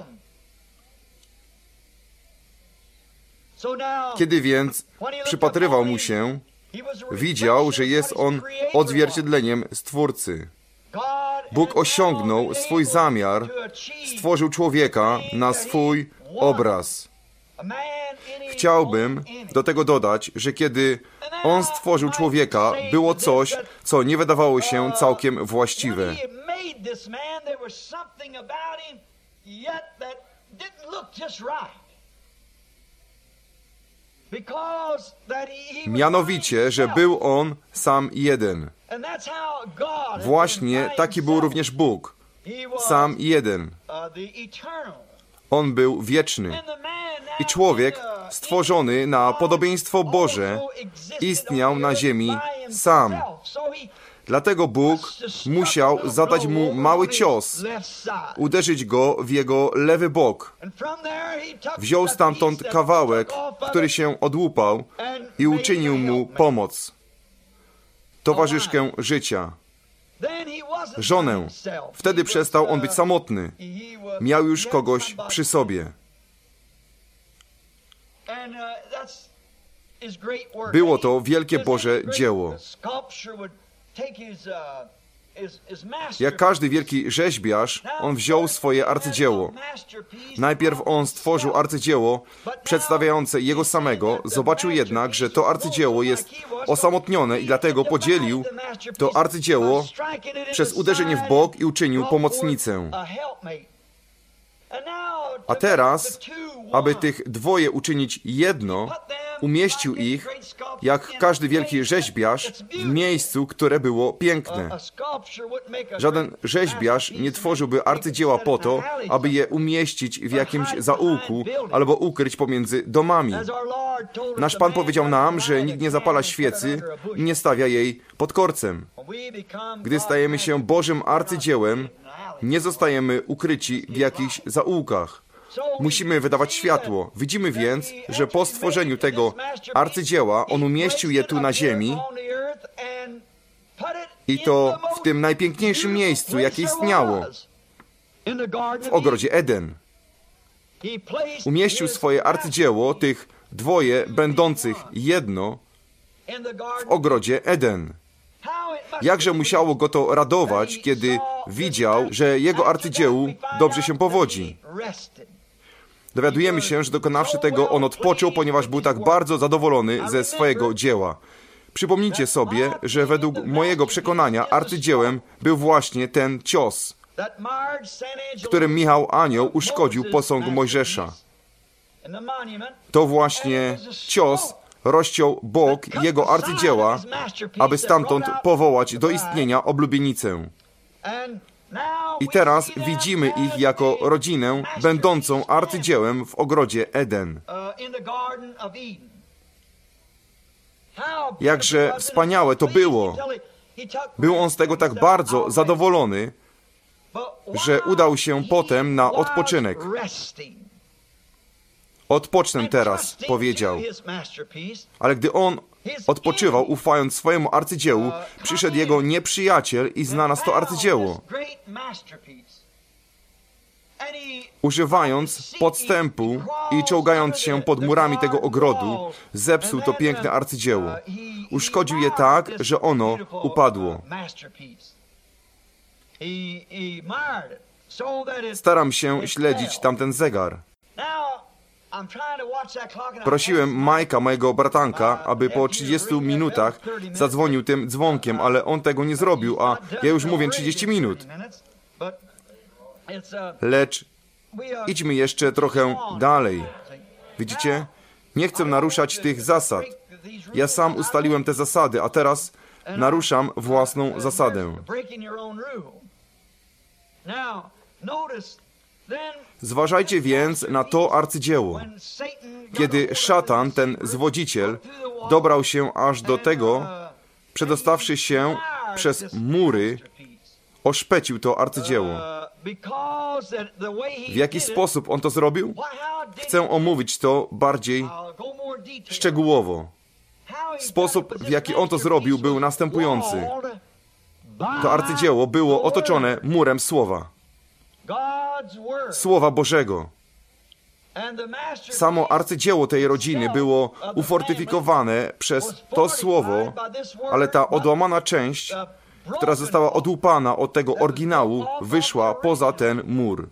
Kiedy więc przypatrywał mu się, widział, że jest on odzwierciedleniem Stwórcy. Bóg osiągnął swój zamiar, stworzył człowieka na swój obraz. Chciałbym do tego dodać, że kiedy on stworzył człowieka, było coś, co nie wydawało się całkiem właściwe. Mianowicie, że był on sam jeden. Właśnie taki był również Bóg. Sam jeden. On był wieczny. I człowiek, stworzony na podobieństwo Boże, istniał na ziemi sam. Dlatego Bóg musiał zadać mu mały cios, uderzyć go w jego lewy bok. Wziął stamtąd kawałek, który się odłupał i uczynił mu pomoc, towarzyszkę życia, żonę. Wtedy przestał on być samotny. Miał już kogoś przy sobie. Było to wielkie Boże dzieło. Jak każdy wielki rzeźbiarz, on wziął swoje arcydzieło. Najpierw on stworzył arcydzieło przedstawiające jego samego, zobaczył jednak, że to arcydzieło jest osamotnione i dlatego podzielił to arcydzieło przez uderzenie w bok i uczynił pomocnicę. A teraz, aby tych dwoje uczynić jedno, umieścił ich, jak każdy wielki rzeźbiarz, w miejscu, które było piękne. Żaden rzeźbiarz nie tworzyłby arcydzieła po to, aby je umieścić w jakimś zaułku albo ukryć pomiędzy domami. Nasz Pan powiedział nam, że nikt nie zapala świecy i nie stawia jej pod korcem. Gdy stajemy się Bożym arcydziełem, nie zostajemy ukryci w jakichś zaułkach. Musimy wydawać światło. Widzimy więc, że po stworzeniu tego arcydzieła on umieścił je tu na ziemi i to w tym najpiękniejszym miejscu, jakie istniało, w ogrodzie Eden. Umieścił swoje arcydzieło, tych dwoje będących jedno, w ogrodzie Eden. Jakże musiało go to radować, kiedy widział, że jego arcydziełu dobrze się powodzi. Dowiadujemy się, że dokonawszy tego, on odpoczął, ponieważ był tak bardzo zadowolony ze swojego dzieła. Przypomnijcie sobie, że według mojego przekonania arcydziełem był właśnie ten cios, którym Michał Anioł uszkodził posąg Mojżesza. To właśnie cios rozciął bok jego arcydzieła, aby stamtąd powołać do istnienia oblubienicę. I teraz widzimy ich jako rodzinę będącą arcydziełem w ogrodzie Eden. Jakże wspaniałe to było, Był on z tego tak bardzo zadowolony, że udał się potem na odpoczynek. Odpocznę teraz, powiedział. Ale gdy on odpoczywał, ufając swojemu arcydziełu, przyszedł jego nieprzyjaciel i znalazł to arcydzieło. Używając podstępu i czołgając się pod murami tego ogrodu, zepsuł to piękne arcydzieło. Uszkodził je tak, że ono upadło. Staram się śledzić tamten zegar. Prosiłem Majka, mojego bratanka, aby po trzydziestu minutach zadzwonił tym dzwonkiem, ale on tego nie zrobił, a ja już mówię trzydzieści minut. Lecz idźmy jeszcze trochę dalej. Widzicie? Nie chcę naruszać tych zasad. Ja sam ustaliłem te zasady, a teraz naruszam własną zasadę. Zważajcie więc na to arcydzieło. Kiedy szatan, ten zwodziciel, dobrał się aż do tego, przedostawszy się przez mury, oszpecił to arcydzieło. W jaki sposób on to zrobił? Chcę omówić to bardziej szczegółowo. Sposób, w jaki on to zrobił, był następujący. To arcydzieło było otoczone murem Słowa. Słowa Bożego. Samo arcydzieło tej rodziny było ufortyfikowane przez to Słowo, ale ta odłamana część, która została odłupana od tego oryginału, wyszła poza ten mur.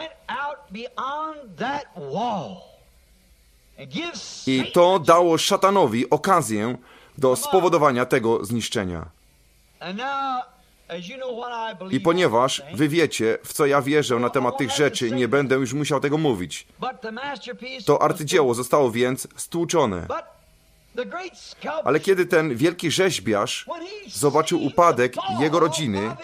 I to dało szatanowi okazję do spowodowania tego zniszczenia. I ponieważ wy wiecie, w co ja wierzę na temat tych rzeczy, nie będę już musiał tego mówić. To arcydzieło zostało więc stłuczone. Ale kiedy ten wielki rzeźbiarz zobaczył upadek jego rodziny,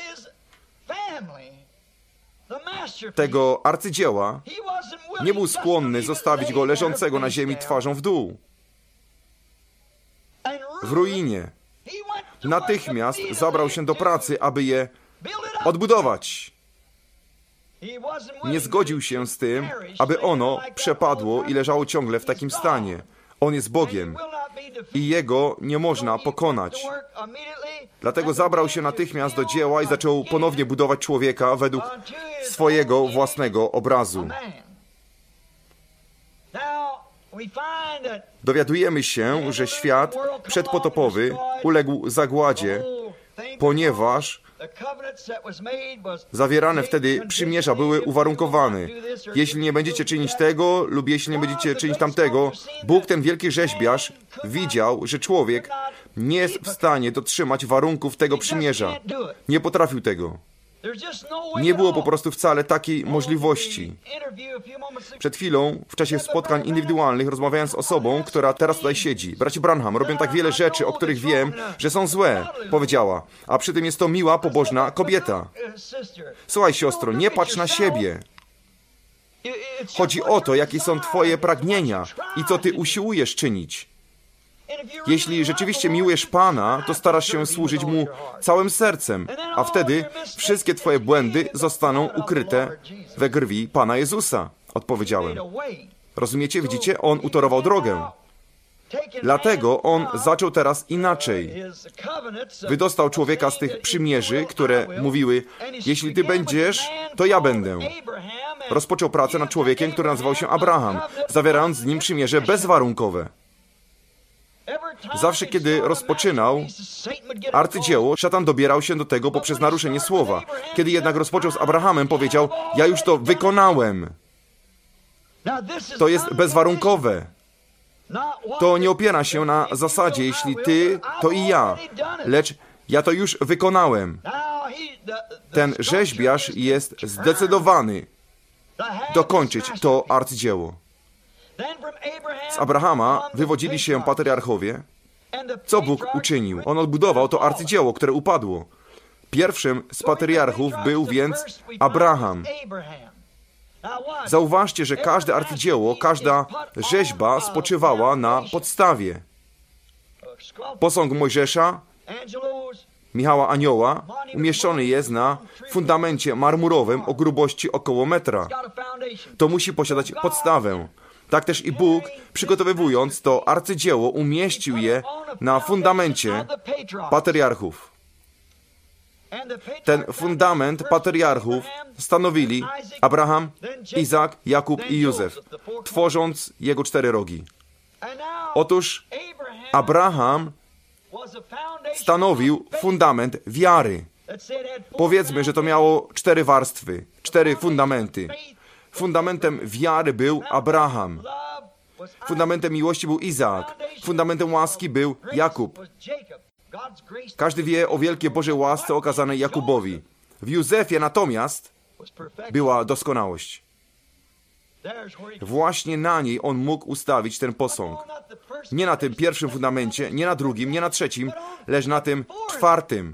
tego arcydzieła, nie był skłonny zostawić go leżącego na ziemi twarzą w dół, w ruinie. Natychmiast zabrał się do pracy, aby je odbudować. Nie zgodził się z tym, aby ono przepadło i leżało ciągle w takim stanie. On jest Bogiem i Jego nie można pokonać. Dlatego zabrał się natychmiast do dzieła i zaczął ponownie budować człowieka według swojego własnego obrazu. Dowiadujemy się, że świat przedpotopowy uległ zagładzie, ponieważ zawierane wtedy przymierza były uwarunkowane. Jeśli nie będziecie czynić tego lub jeśli nie będziecie czynić tamtego, Bóg, ten wielki rzeźbiarz, widział, że człowiek nie jest w stanie dotrzymać warunków tego przymierza. Nie potrafił tego. Nie było po prostu wcale takiej możliwości. Przed chwilą, w czasie spotkań indywidualnych, rozmawiałem z osobą, która teraz tutaj siedzi. Bracie Branham, robią tak wiele rzeczy, o których wiem, że są złe, powiedziała. A przy tym jest to miła, pobożna kobieta. Słuchaj, siostro, nie patrz na siebie. Chodzi o to, jakie są twoje pragnienia i co ty usiłujesz czynić. Jeśli rzeczywiście miłujesz Pana, to starasz się służyć Mu całym sercem, a wtedy wszystkie twoje błędy zostaną ukryte we krwi Pana Jezusa, odpowiedziałem. Rozumiecie? Widzicie? On utorował drogę. Dlatego On zaczął teraz inaczej. Wydostał człowieka z tych przymierzy, które mówiły, jeśli ty będziesz, to ja będę. Rozpoczął pracę nad człowiekiem, który nazywał się Abraham, zawierając z nim przymierze bezwarunkowe. Zawsze, kiedy rozpoczynał arcydzieło, szatan dobierał się do tego poprzez naruszenie słowa. Kiedy jednak rozpoczął z Abrahamem, powiedział, ja już to wykonałem. To jest bezwarunkowe. To nie opiera się na zasadzie, jeśli ty, to i ja. Lecz ja to już wykonałem. Ten rzeźbiarz jest zdecydowany dokończyć to arcydzieło. Z Abrahama wywodzili się patriarchowie. Co Bóg uczynił? On odbudował to arcydzieło, które upadło. Pierwszym z patriarchów był więc Abraham. Zauważcie, że każde arcydzieło, każda rzeźba spoczywała na podstawie. Posąg Mojżesza, Michała Anioła umieszczony jest na fundamencie marmurowym o grubości około metra. To musi posiadać podstawę. Tak też i Bóg, przygotowywując to arcydzieło, umieścił je na fundamencie patriarchów. Ten fundament patriarchów stanowili Abraham, Izak, Jakub i Józef, tworząc jego cztery rogi. Otóż Abraham stanowił fundament wiary. Powiedzmy, że to miało cztery warstwy, cztery fundamenty. Fundamentem wiary był Abraham. Fundamentem miłości był Izaak. Fundamentem łaski był Jakub. Każdy wie o wielkiej Bożej łasce okazanej Jakubowi. W Józefie natomiast była doskonałość. Właśnie na niej on mógł ustawić ten posąg. Nie na tym pierwszym fundamencie, nie na drugim, nie na trzecim, lecz na tym czwartym.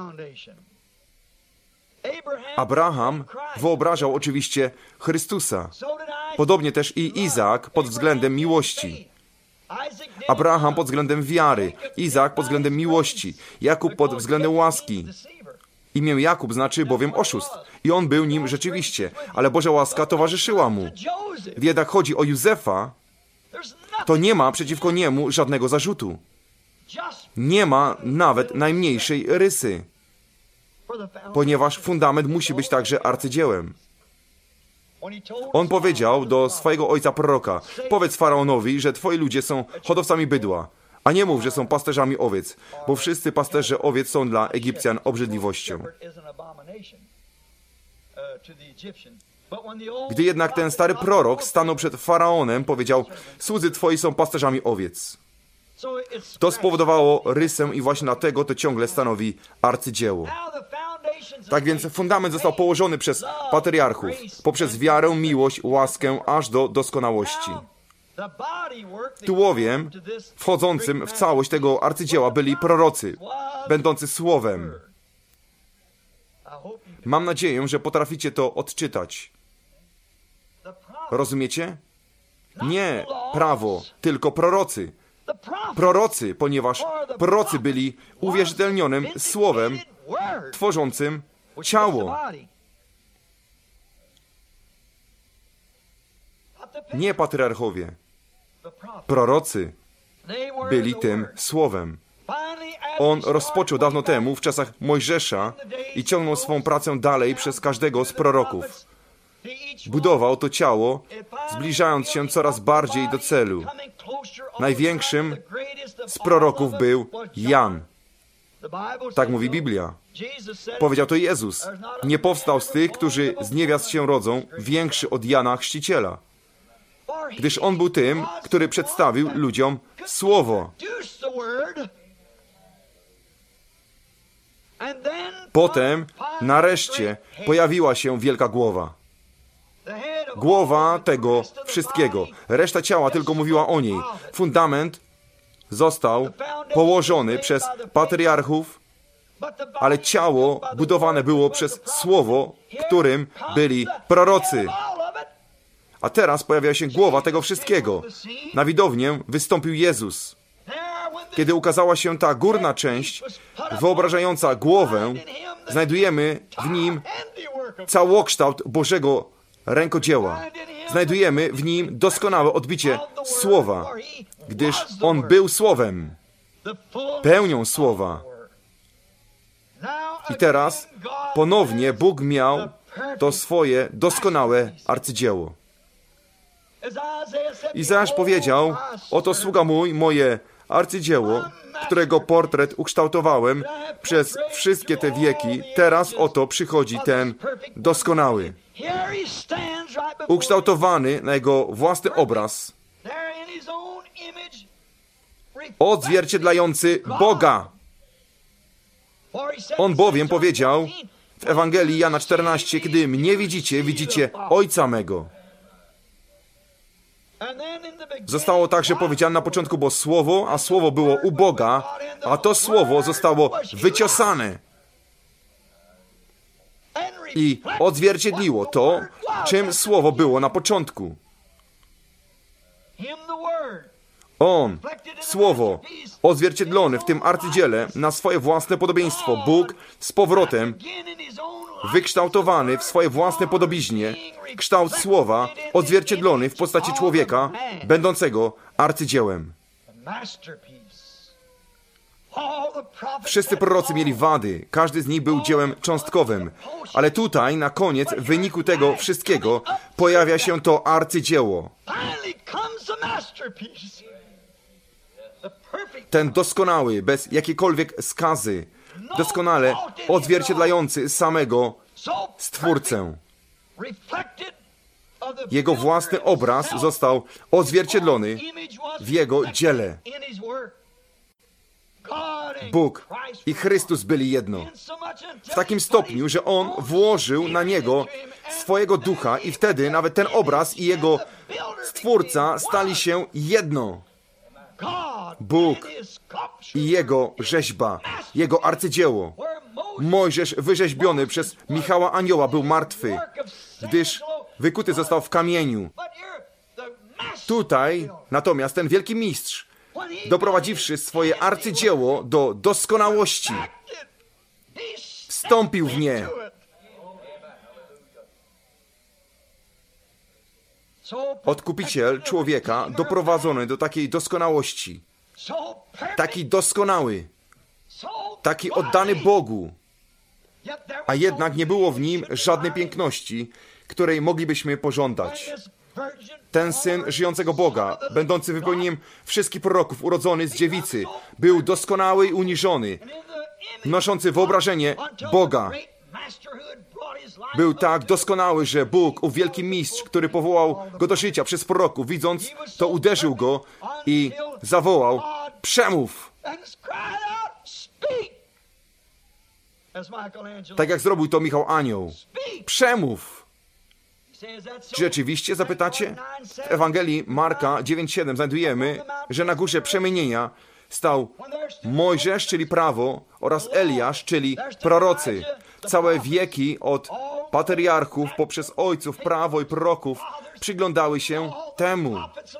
Abraham wyobrażał oczywiście Chrystusa. Podobnie też i Izaak pod względem miłości. Abraham pod względem wiary, Izaak pod względem miłości, Jakub pod względem łaski. Imię Jakub znaczy bowiem oszust. I on był nim rzeczywiście, ale Boża łaska towarzyszyła mu. Gdy jednak chodzi o Józefa, to nie ma przeciwko niemu żadnego zarzutu. Nie ma nawet najmniejszej rysy, ponieważ fundament musi być także arcydziełem. On powiedział do swojego ojca proroka: powiedz Faraonowi, że twoi ludzie są hodowcami bydła, a nie mów, że są pasterzami owiec, bo wszyscy pasterze owiec są dla Egipcjan obrzydliwością. Gdy jednak ten stary prorok stanął przed Faraonem, powiedział: słudzy twoi są pasterzami owiec. To spowodowało rysę i właśnie dlatego to ciągle stanowi arcydzieło. Tak więc fundament został położony przez patriarchów, poprzez wiarę, miłość, łaskę, aż do doskonałości. Tułowiem wchodzącym w całość tego arcydzieła byli prorocy, będący słowem. Mam nadzieję, że potraficie to odczytać. Rozumiecie? Nie prawo, tylko prorocy. Prorocy, ponieważ prorocy byli uwierzytelnionym słowem tworzącym ciało. Nie patriarchowie. Prorocy byli tym słowem. On rozpoczął dawno temu, w czasach Mojżesza, i ciągnął swą pracę dalej przez każdego z proroków. Budował to ciało, zbliżając się coraz bardziej do celu. Największym z proroków był Jan. Tak mówi Biblia. Powiedział to Jezus. Nie powstał z tych, którzy z niewiast się rodzą, większy od Jana Chrzciciela. Gdyż on był tym, który przedstawił ludziom Słowo. Potem, nareszcie, pojawiła się wielka głowa. Głowa tego wszystkiego. Reszta ciała tylko mówiła o niej. Fundament został położony przez patriarchów, ale ciało budowane było przez Słowo, którym byli prorocy. A teraz pojawia się głowa tego wszystkiego. Na widownię wystąpił Jezus. Kiedy ukazała się ta górna część, wyobrażająca głowę, znajdujemy w nim całokształt Bożego rękodzieła. Znajdujemy w nim doskonałe odbicie Słowa, gdyż On był Słowem, pełnią Słowa. I teraz ponownie Bóg miał to swoje doskonałe arcydzieło. Izajasz powiedział: oto sługa mój, moje arcydzieło, którego portret ukształtowałem przez wszystkie te wieki. Teraz oto przychodzi ten doskonały, ukształtowany na jego własny obraz, odzwierciedlający Boga. On bowiem powiedział w Ewangelii Jana czternaście: kiedy mnie widzicie, widzicie Ojca mego. Zostało także powiedziane na początku, bo Słowo, a Słowo było u Boga, a to Słowo zostało wyciosane i odzwierciedliło to, czym Słowo było na początku. On, Słowo, odzwierciedlone w tym arcydziele na swoje własne podobieństwo. Bóg z powrotem wykształtowany w swoje własne podobiznie, kształt Słowa odzwierciedlony w postaci człowieka, będącego arcydziełem. Wszyscy prorocy mieli wady, każdy z nich był dziełem cząstkowym, ale tutaj, na koniec, w wyniku tego wszystkiego, pojawia się to arcydzieło. Ten doskonały, bez jakiejkolwiek skazy, doskonale odzwierciedlający samego Stwórcę. Jego własny obraz został odzwierciedlony w Jego dziele. Bóg i Chrystus byli jedno. W takim stopniu, że On włożył na Niego swojego ducha i wtedy nawet ten obraz i Jego Stwórca stali się jedno. Bóg i Jego rzeźba, Jego arcydzieło. Mojżesz wyrzeźbiony przez Michała Anioła był martwy, gdyż wykuty został w kamieniu. Tutaj natomiast ten wielki mistrz, doprowadziwszy swoje arcydzieło do doskonałości, wstąpił w nie. Odkupiciel człowieka doprowadzony do takiej doskonałości, taki doskonały, taki oddany Bogu, a jednak nie było w nim żadnej piękności, której moglibyśmy pożądać. Ten Syn żyjącego Boga, będący wypełnieniem wszystkich proroków, urodzony z dziewicy, był doskonały i uniżony, noszący wyobrażenie Boga. Był tak doskonały, że Bóg, ów wielki mistrz, który powołał go do życia przez proroków, widząc to, uderzył go i zawołał: przemów! Tak jak zrobił to Michał Anioł. Przemów! Czy rzeczywiście, zapytacie? W Ewangelii Marka dziewięć siedem znajdujemy, że na górze przemienienia stał Mojżesz, czyli prawo, oraz Eliasz, czyli prorocy. Całe wieki od patriarchów poprzez ojców, prawo i proroków przyglądały się temu.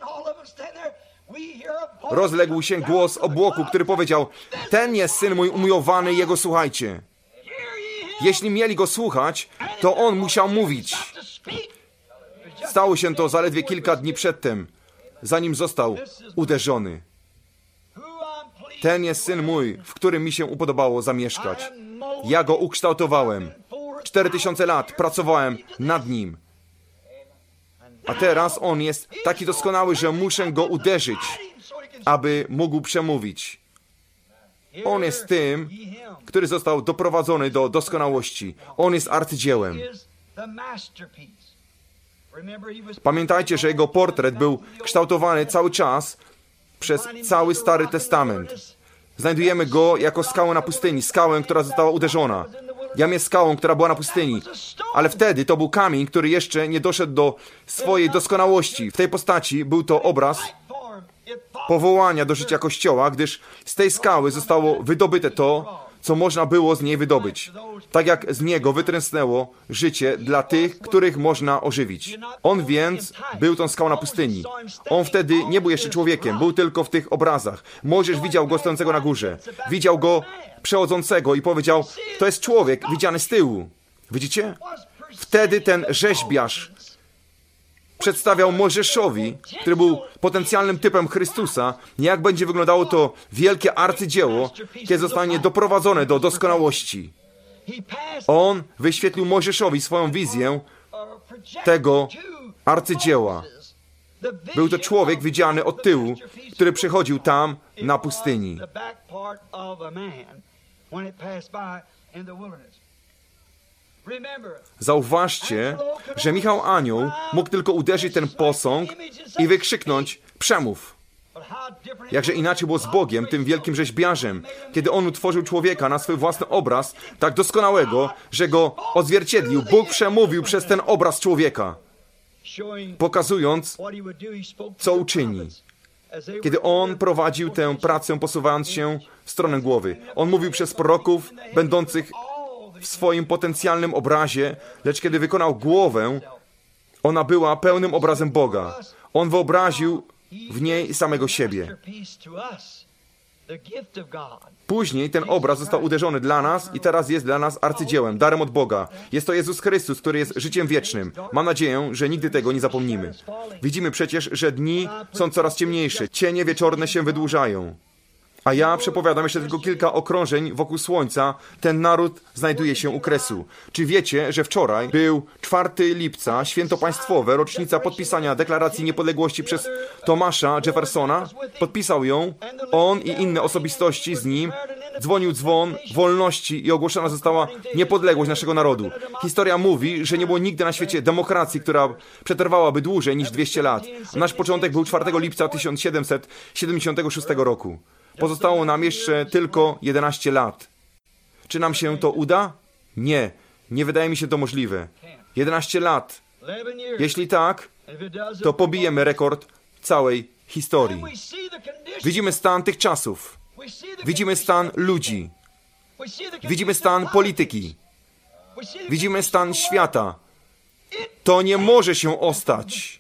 Rozległ się głos obłoku, który powiedział: ten jest Syn mój umiłowany, Jego słuchajcie. Jeśli mieli Go słuchać, to On musiał mówić. Stało się to zaledwie kilka dni przedtem, zanim został uderzony. Ten jest Syn mój, w którym mi się upodobało zamieszkać. Ja Go ukształtowałem. Cztery tysiące lat pracowałem nad Nim. A teraz On jest taki doskonały, że muszę Go uderzyć, aby mógł przemówić. On jest tym, który został doprowadzony do doskonałości. On jest arcydziełem. Pamiętajcie, że Jego portret był kształtowany cały czas przez cały Stary Testament. Znajdujemy Go jako skałę na pustyni, skałę, która została uderzona. Jam jest skałą, która była na pustyni. Ale wtedy to był kamień, który jeszcze nie doszedł do swojej doskonałości. W tej postaci był to obraz powołania do życia Kościoła, gdyż z tej skały zostało wydobyte to, co można było z niej wydobyć. Tak jak z niego wytręsnęło życie dla tych, których można ożywić. On więc był tą skałą na pustyni. On wtedy nie był jeszcze człowiekiem, był tylko w tych obrazach. Mojżesz widział Go stojącego na górze. Widział Go przechodzącego i powiedział: to jest człowiek widziany z tyłu. Widzicie? Wtedy ten rzeźbiarz przedstawiał Mojżeszowi, który był potencjalnym typem Chrystusa, jak będzie wyglądało to wielkie arcydzieło, kiedy zostanie doprowadzone do doskonałości. On wyświetlił Mojżeszowi swoją wizję tego arcydzieła. Był to człowiek widziany od tyłu, który przechodził tam na pustyni. Zauważcie, że Michał Anioł mógł tylko uderzyć ten posąg i wykrzyknąć: przemów. Jakże inaczej było z Bogiem, tym wielkim rzeźbiarzem, kiedy On utworzył człowieka na swój własny obraz, tak doskonałego, że go odzwierciedlił. Bóg przemówił przez ten obraz człowieka, pokazując, co uczyni. Kiedy On prowadził tę pracę, posuwając się w stronę głowy. On mówił przez proroków, będących w swoim potencjalnym obrazie, lecz kiedy wykonał głowę, ona była pełnym obrazem Boga. On wyobraził w niej samego siebie. Później ten obraz został uderzony dla nas i teraz jest dla nas arcydziełem, darem od Boga. Jest to Jezus Chrystus, który jest życiem wiecznym. Mam nadzieję, że nigdy tego nie zapomnimy. Widzimy przecież, że dni są coraz ciemniejsze, cienie wieczorne się wydłużają. A ja przepowiadam jeszcze tylko kilka okrążeń wokół Słońca. Ten naród znajduje się u kresu. Czy wiecie, że wczoraj był czwartego lipca, święto państwowe, rocznica podpisania Deklaracji Niepodległości przez Thomas'a Jeffersona? Podpisał ją on i inne osobistości z nim. Dzwonił dzwon wolności i ogłoszona została niepodległość naszego narodu. Historia mówi, że nie było nigdy na świecie demokracji, która przetrwałaby dłużej niż dwieście lat. A nasz początek był czwartego lipca tysiąc siedemset siedemdziesiątego szóstego roku. Pozostało nam jeszcze tylko jedenaście lat. Czy nam się to uda? Nie. Nie wydaje mi się to możliwe. jedenaście lat. Jeśli tak, to pobijemy rekord całej historii. Widzimy stan tych czasów. Widzimy stan ludzi. Widzimy stan polityki. Widzimy stan świata. To nie może się ostać.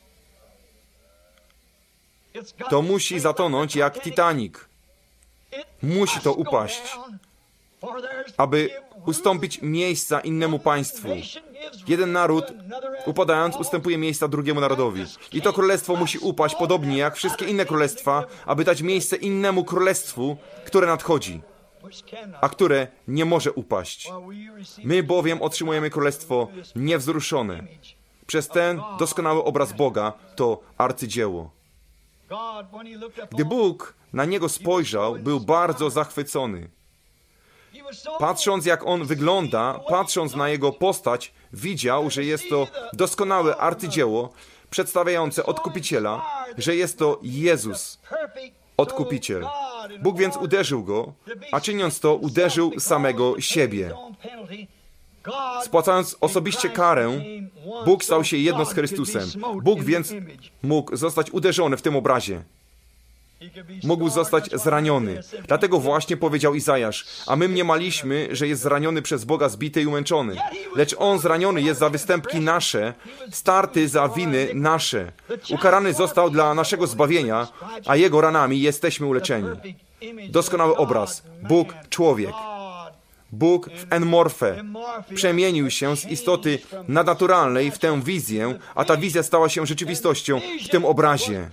To musi zatonąć jak Titanic. Musi to upaść, aby ustąpić miejsca innemu państwu. Jeden naród, upadając, ustępuje miejsca drugiemu narodowi. I to królestwo musi upaść, podobnie jak wszystkie inne królestwa, aby dać miejsce innemu królestwu, które nadchodzi, a które nie może upaść. My bowiem otrzymujemy królestwo niewzruszone. Przez ten doskonały obraz Boga to arcydzieło. Gdy Bóg na niego spojrzał, był bardzo zachwycony. Patrząc, jak on wygląda, patrząc na jego postać, widział, że jest to doskonałe arcydzieło przedstawiające Odkupiciela, że jest to Jezus, Odkupiciel. Bóg więc uderzył go, a czyniąc to, uderzył samego siebie. Spłacając osobiście karę, Bóg stał się jedno z Chrystusem. Bóg więc mógł zostać uderzony w tym obrazie. Mógł zostać zraniony. Dlatego właśnie powiedział Izajasz, a my mniemaliśmy, że jest zraniony przez Boga, zbity i umęczony. Lecz On zraniony jest za występki nasze, starty za winy nasze. Ukarany został dla naszego zbawienia, a Jego ranami jesteśmy uleczeni. Doskonały obraz. Bóg, człowiek. Bóg w enmorfę przemienił się z istoty nadnaturalnej w tę wizję, a ta wizja stała się rzeczywistością w tym obrazie.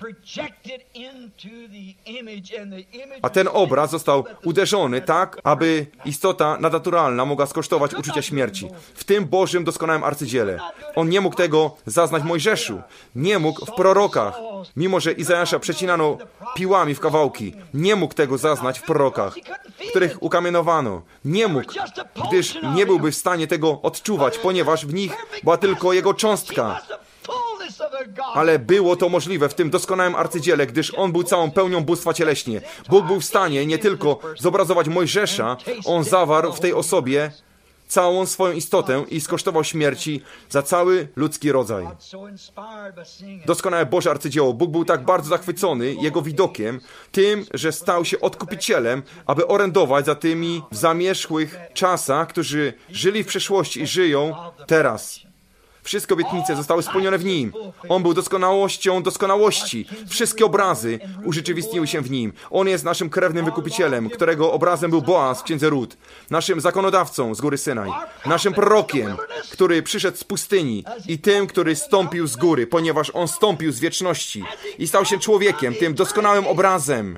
A ten obraz został uderzony tak, aby istota nadnaturalna mogła skosztować uczucia śmierci. W tym Bożym doskonałym arcydziele. On nie mógł tego zaznać w Mojżeszu. Nie mógł w prorokach. Mimo że Izajasza przecinano piłami w kawałki. Nie mógł tego zaznać w prorokach, których ukamienowano. Nie mógł, gdyż nie byłby w stanie tego odczuwać, ponieważ w nich była tylko jego cząstka. Ale było to możliwe w tym doskonałym arcydziele, gdyż on był całą pełnią bóstwa cieleśnie. Bóg był w stanie nie tylko zobrazować Mojżesza, on zawarł w tej osobie całą swoją istotę i skosztował śmierci za cały ludzki rodzaj. Doskonałe Boże arcydzieło. Bóg był tak bardzo zachwycony jego widokiem, tym, że stał się odkupicielem, aby orędować za tymi w zamierzchłych czasach, którzy żyli w przeszłości i żyją teraz. Wszystkie obietnice zostały spełnione w Nim. On był doskonałością doskonałości. Wszystkie obrazy urzeczywistniły się w Nim. On jest naszym krewnym wykupicielem, którego obrazem był Boaz w księdze Rut. Naszym zakonodawcą z góry Synaj. Naszym prorokiem, który przyszedł z pustyni i tym, który stąpił z góry, ponieważ On stąpił z wieczności i stał się człowiekiem, tym doskonałym obrazem.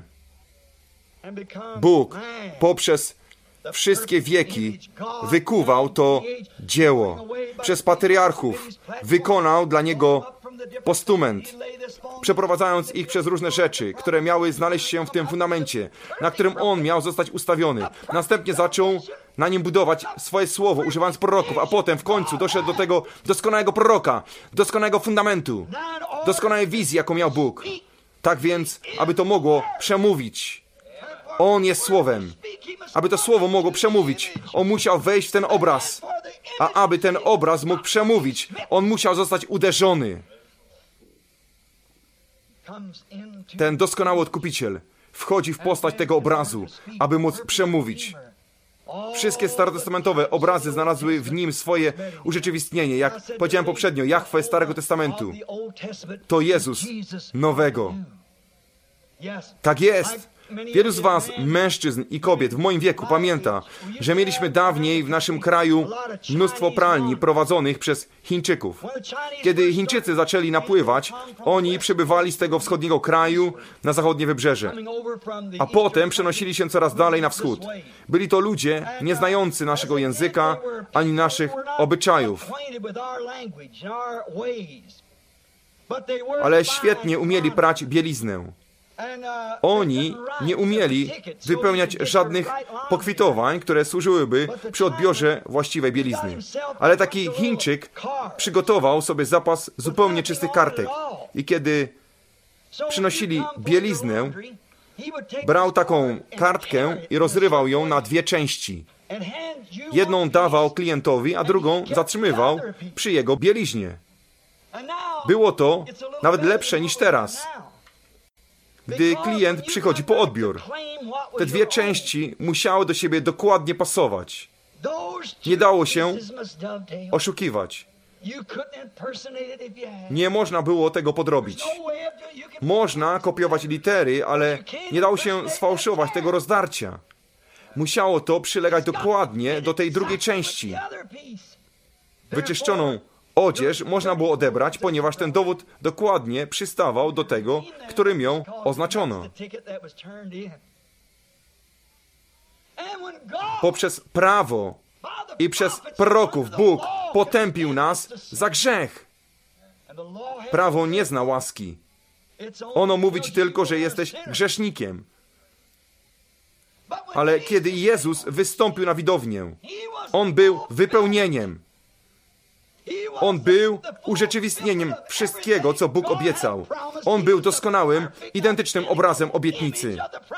Bóg poprzez wszystkie wieki wykuwał to dzieło. Przez patriarchów wykonał dla niego postument, przeprowadzając ich przez różne rzeczy, które miały znaleźć się w tym fundamencie, na którym on miał zostać ustawiony. Następnie zaczął na nim budować swoje słowo, używając proroków, a potem w końcu doszedł do tego doskonałego proroka, doskonałego fundamentu, doskonałej wizji, jaką miał Bóg. Tak więc, aby to mogło przemówić, On jest Słowem. Aby to Słowo mogło przemówić, On musiał wejść w ten obraz. A aby ten obraz mógł przemówić, On musiał zostać uderzony. Ten doskonały Odkupiciel wchodzi w postać tego obrazu, aby móc przemówić. Wszystkie starotestamentowe obrazy znalazły w nim swoje urzeczywistnienie. Jak powiedziałem poprzednio, Jahwe Starego Testamentu to Jezus Nowego. Tak jest. Wielu z was, mężczyzn i kobiet w moim wieku, pamięta, że mieliśmy dawniej w naszym kraju mnóstwo pralni prowadzonych przez Chińczyków. Kiedy Chińczycy zaczęli napływać, oni przybywali z tego wschodniego kraju na zachodnie wybrzeże, a potem przenosili się coraz dalej na wschód. Byli to ludzie nieznający naszego języka ani naszych obyczajów, ale świetnie umieli prać bieliznę. Oni nie umieli wypełniać żadnych pokwitowań, które służyłyby przy odbiorze właściwej bielizny. Ale taki Chińczyk przygotował sobie zapas zupełnie czystych kartek. I kiedy przynosili bieliznę, brał taką kartkę i rozrywał ją na dwie części. Jedną dawał klientowi, a drugą zatrzymywał przy jego bieliźnie. Było to nawet lepsze niż teraz, gdy klient przychodzi po odbiór. Te dwie części musiały do siebie dokładnie pasować. Nie dało się oszukiwać. Nie można było tego podrobić. Można kopiować litery, ale nie dało się sfałszować tego rozdarcia. Musiało to przylegać dokładnie do tej drugiej części. Wyczyszczoną odzież można było odebrać, ponieważ ten dowód dokładnie przystawał do tego, którym ją oznaczono. Poprzez prawo i przez proroków Bóg potępił nas za grzech. Prawo nie zna łaski. Ono mówi ci tylko, że jesteś grzesznikiem. Ale kiedy Jezus wystąpił na widownię, On był wypełnieniem. On był urzeczywistnieniem wszystkiego, co Bóg obiecał. On był doskonałym, identycznym obrazem obietnicy.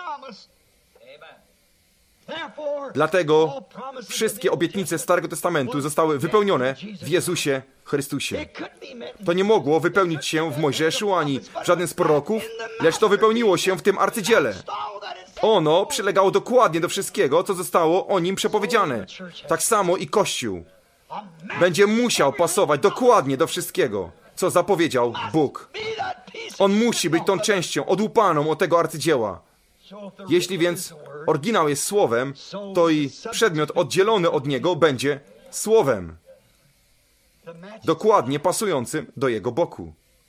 Dlatego wszystkie obietnice Starego Testamentu zostały wypełnione w Jezusie Chrystusie. To nie mogło wypełnić się w Mojżeszu ani w żadnym z proroków, lecz to wypełniło się w tym arcydziele. Ono przylegało dokładnie do wszystkiego, co zostało o nim przepowiedziane. Tak samo i Kościół będzie musiał pasować dokładnie do wszystkiego, co zapowiedział Bóg. On musi być tą częścią odłupaną od tego arcydzieła. Jeśli więc oryginał jest słowem, to i przedmiot oddzielony od niego będzie słowem, dokładnie pasującym do jego boku.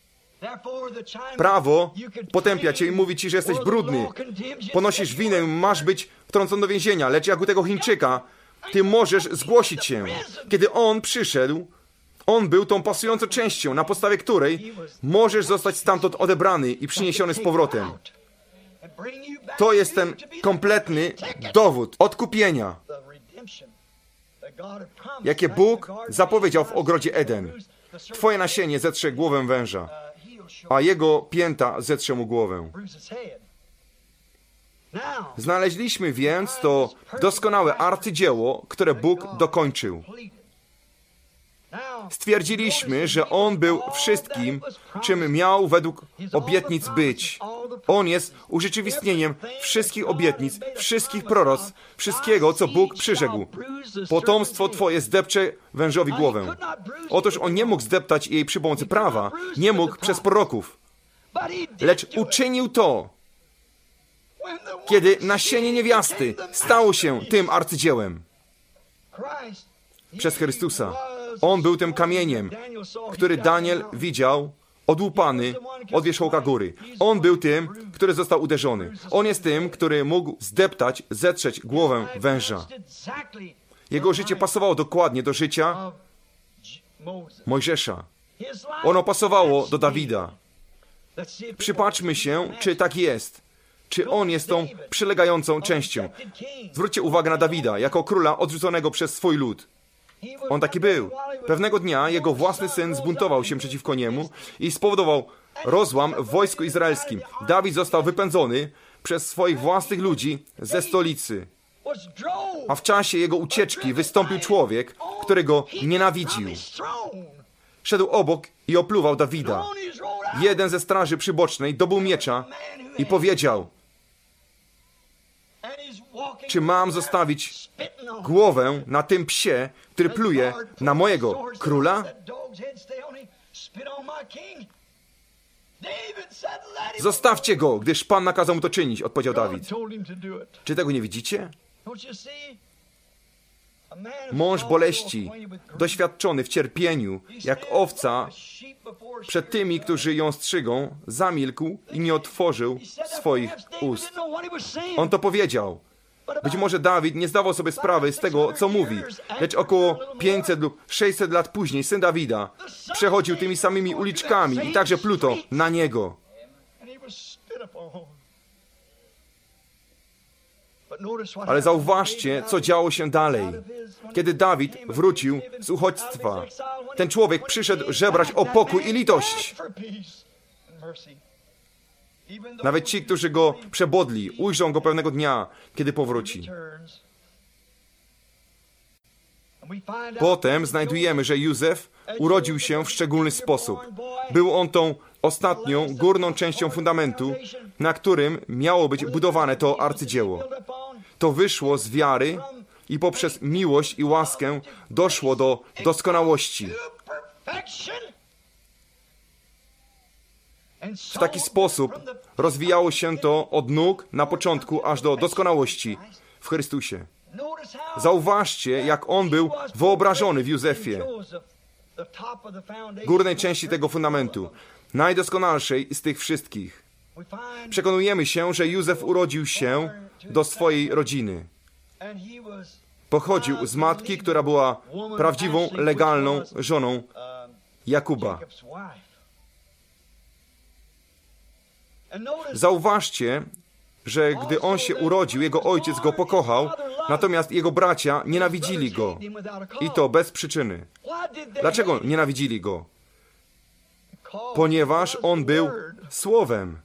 Prawo potępia cię i mówi ci, że jesteś brudny, ponosisz winę, masz być wtrącony do więzienia, lecz jak u tego Chińczyka, ty możesz zgłosić się. Kiedy on przyszedł, on był tą pasującą częścią, na podstawie której możesz zostać stamtąd odebrany i przyniesiony z powrotem. To jest ten kompletny dowód odkupienia, jakie Bóg zapowiedział w ogrodzie Eden. Twoje nasienie zetrze głowę węża, a jego pięta zetrze mu głowę. Znaleźliśmy więc to doskonałe arcydzieło, które Bóg dokończył. Stwierdziliśmy, że On był wszystkim, czym miał według obietnic być. On jest urzeczywistnieniem wszystkich obietnic, wszystkich proroctw, wszystkiego, co Bóg przyrzekł. Potomstwo Twoje zdepcze wężowi głowę. Otóż On nie mógł zdeptać jej przy pomocy prawa, nie mógł przez proroków, lecz uczynił to, kiedy nasienie niewiasty stało się tym arcydziełem. Przez Chrystusa. On był tym kamieniem, który Daniel widział odłupany od wierzchołka góry. On był tym, który został uderzony. On jest tym, który mógł zdeptać, zetrzeć głowę węża. Jego życie pasowało dokładnie do życia Mojżesza. Ono pasowało do Dawida. Przypatrzmy się, czy tak jest. Czy on jest tą przylegającą częścią. Zwróćcie uwagę na Dawida, jako króla odrzuconego przez swój lud. On taki był. Pewnego dnia jego własny syn zbuntował się przeciwko niemu i spowodował rozłam w wojsku izraelskim. Dawid został wypędzony przez swoich własnych ludzi ze stolicy. A w czasie jego ucieczki wystąpił człowiek, którego nienawidził. Szedł obok i opluwał Dawida. Jeden ze straży przybocznej dobył miecza i powiedział: Czy mam zostawić głowę na tym psie, który pluje na mojego króla? Zostawcie go, gdyż Pan nakazał mu to czynić, odpowiedział Dawid. Czy tego nie widzicie? Mąż boleści, doświadczony w cierpieniu, jak owca przed tymi, którzy ją strzygą, zamilkł i nie otworzył swoich ust. On to powiedział. Być może Dawid nie zdawał sobie sprawy z tego, co mówi, lecz około pięćset lub sześćset lat później syn Dawida przechodził tymi samymi uliczkami i także pluto na niego. Ale zauważcie, co działo się dalej. Kiedy Dawid wrócił z uchodźstwa, ten człowiek przyszedł żebrać o pokój i litość. Nawet ci, którzy go przebodli, ujrzą go pewnego dnia, kiedy powróci. Potem znajdujemy, że Józef urodził się w szczególny sposób. Był on tą ostatnią, górną częścią fundamentu, na którym miało być budowane to arcydzieło. To wyszło z wiary i poprzez miłość i łaskę doszło do doskonałości. W taki sposób rozwijało się to od nóg na początku aż do doskonałości w Chrystusie. Zauważcie, jak on był wyobrażony w Józefie, górnej części tego fundamentu, najdoskonalszej z tych wszystkich. Przekonujemy się, że Józef urodził się do swojej rodziny. Pochodził z matki, która była prawdziwą, legalną żoną Jakuba. Zauważcie, że gdy on się urodził, jego ojciec go pokochał, natomiast jego bracia nienawidzili go. I to bez przyczyny. Dlaczego nienawidzili go? Ponieważ on był Słowem.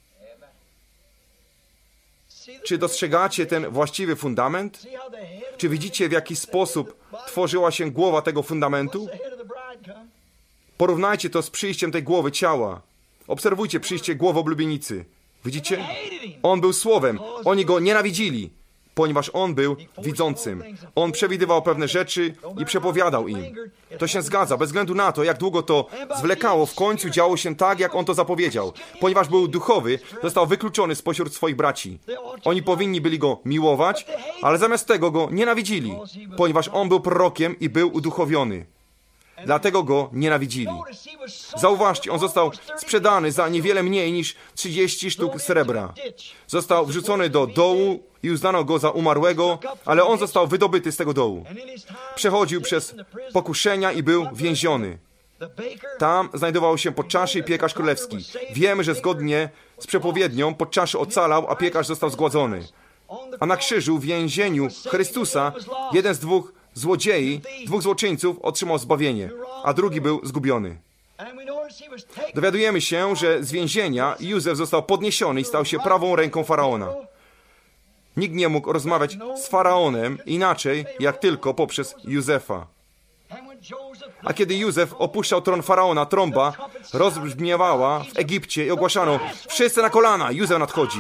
Czy dostrzegacie ten właściwy fundament? Czy widzicie, w jaki sposób tworzyła się głowa tego fundamentu? Porównajcie to z przyjściem tej głowy ciała. Obserwujcie przyjście głowy oblubienicy. Widzicie? On był Słowem. Oni go nienawidzili, ponieważ on był widzącym. On przewidywał pewne rzeczy i przepowiadał im. To się zgadza. Bez względu na to, jak długo to zwlekało, w końcu działo się tak, jak on to zapowiedział. Ponieważ był duchowy, został wykluczony spośród swoich braci. Oni powinni byli go miłować, ale zamiast tego go nienawidzili, ponieważ on był prorokiem i był uduchowiony. Dlatego go nienawidzili. Zauważcie, on został sprzedany za niewiele mniej niż trzydzieści sztuk srebra. Został wrzucony do dołu i uznano go za umarłego, ale on został wydobyty z tego dołu. Przechodził przez pokuszenia i był więziony. Tam znajdował się podczaszy i piekarz królewski. Wiemy, że zgodnie z przepowiednią podczaszy ocalał, a piekarz został zgładzony. A na krzyżu w więzieniu Chrystusa jeden z dwóch złodziei, dwóch złoczyńców otrzymał zbawienie, a drugi był zgubiony. Dowiadujemy się, że z więzienia Józef został podniesiony i stał się prawą ręką Faraona. Nikt nie mógł rozmawiać z Faraonem inaczej, jak tylko poprzez Józefa. A kiedy Józef opuszczał tron Faraona, trąba rozbrzmiewała w Egipcie i ogłaszano: wszyscy na kolana, Józef nadchodzi.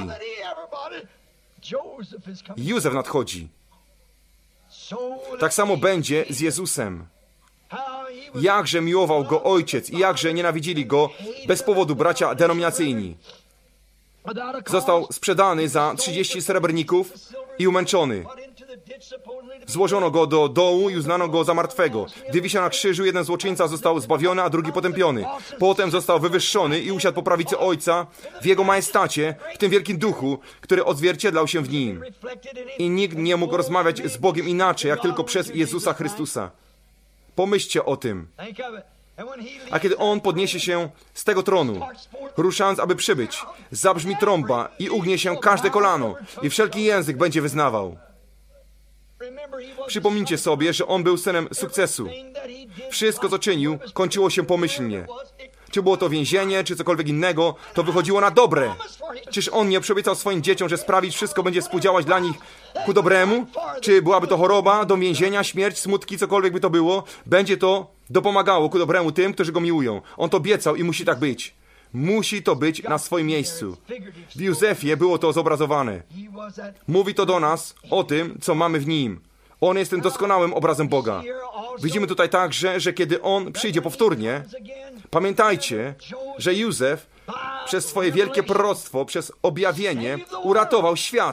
Józef nadchodzi. Tak samo będzie z Jezusem. Jakże miłował go Ojciec i jakże nienawidzili go bez powodu bracia denominacyjni. Został sprzedany za trzydzieści srebrników i umęczony. Złożono go do dołu i uznano go za martwego. Gdy wisiał na krzyżu, jeden złoczyńca został zbawiony, a drugi potępiony. Potem został wywyższony i usiadł po prawicy Ojca w Jego majestacie, w tym wielkim duchu, który odzwierciedlał się w nim. I nikt nie mógł rozmawiać z Bogiem inaczej, jak tylko przez Jezusa Chrystusa. Pomyślcie o tym. A kiedy On podniesie się z tego tronu, ruszając, aby przybyć, zabrzmi trąba i ugnie się każde kolano i wszelki język będzie wyznawał. Przypomnijcie sobie, że On był synem sukcesu. Wszystko, co czynił, kończyło się pomyślnie. Czy było to więzienie, czy cokolwiek innego, to wychodziło na dobre. Czyż On nie przyobiecał swoim dzieciom, że sprawić wszystko będzie współdziałać dla nich ku dobremu? Czy byłaby to choroba, do więzienia, śmierć, smutki, cokolwiek by to było? Będzie to dopomagało ku dobremu tym, którzy Go miłują. On to obiecał i musi tak być. Musi to być na swoim miejscu. W Józefie było to zobrazowane. Mówi to do nas o tym, co mamy w nim. On jest tym doskonałym obrazem Boga. Widzimy tutaj także, że kiedy On przyjdzie powtórnie, pamiętajcie, że Józef przez swoje wielkie proroctwo, przez objawienie uratował świat.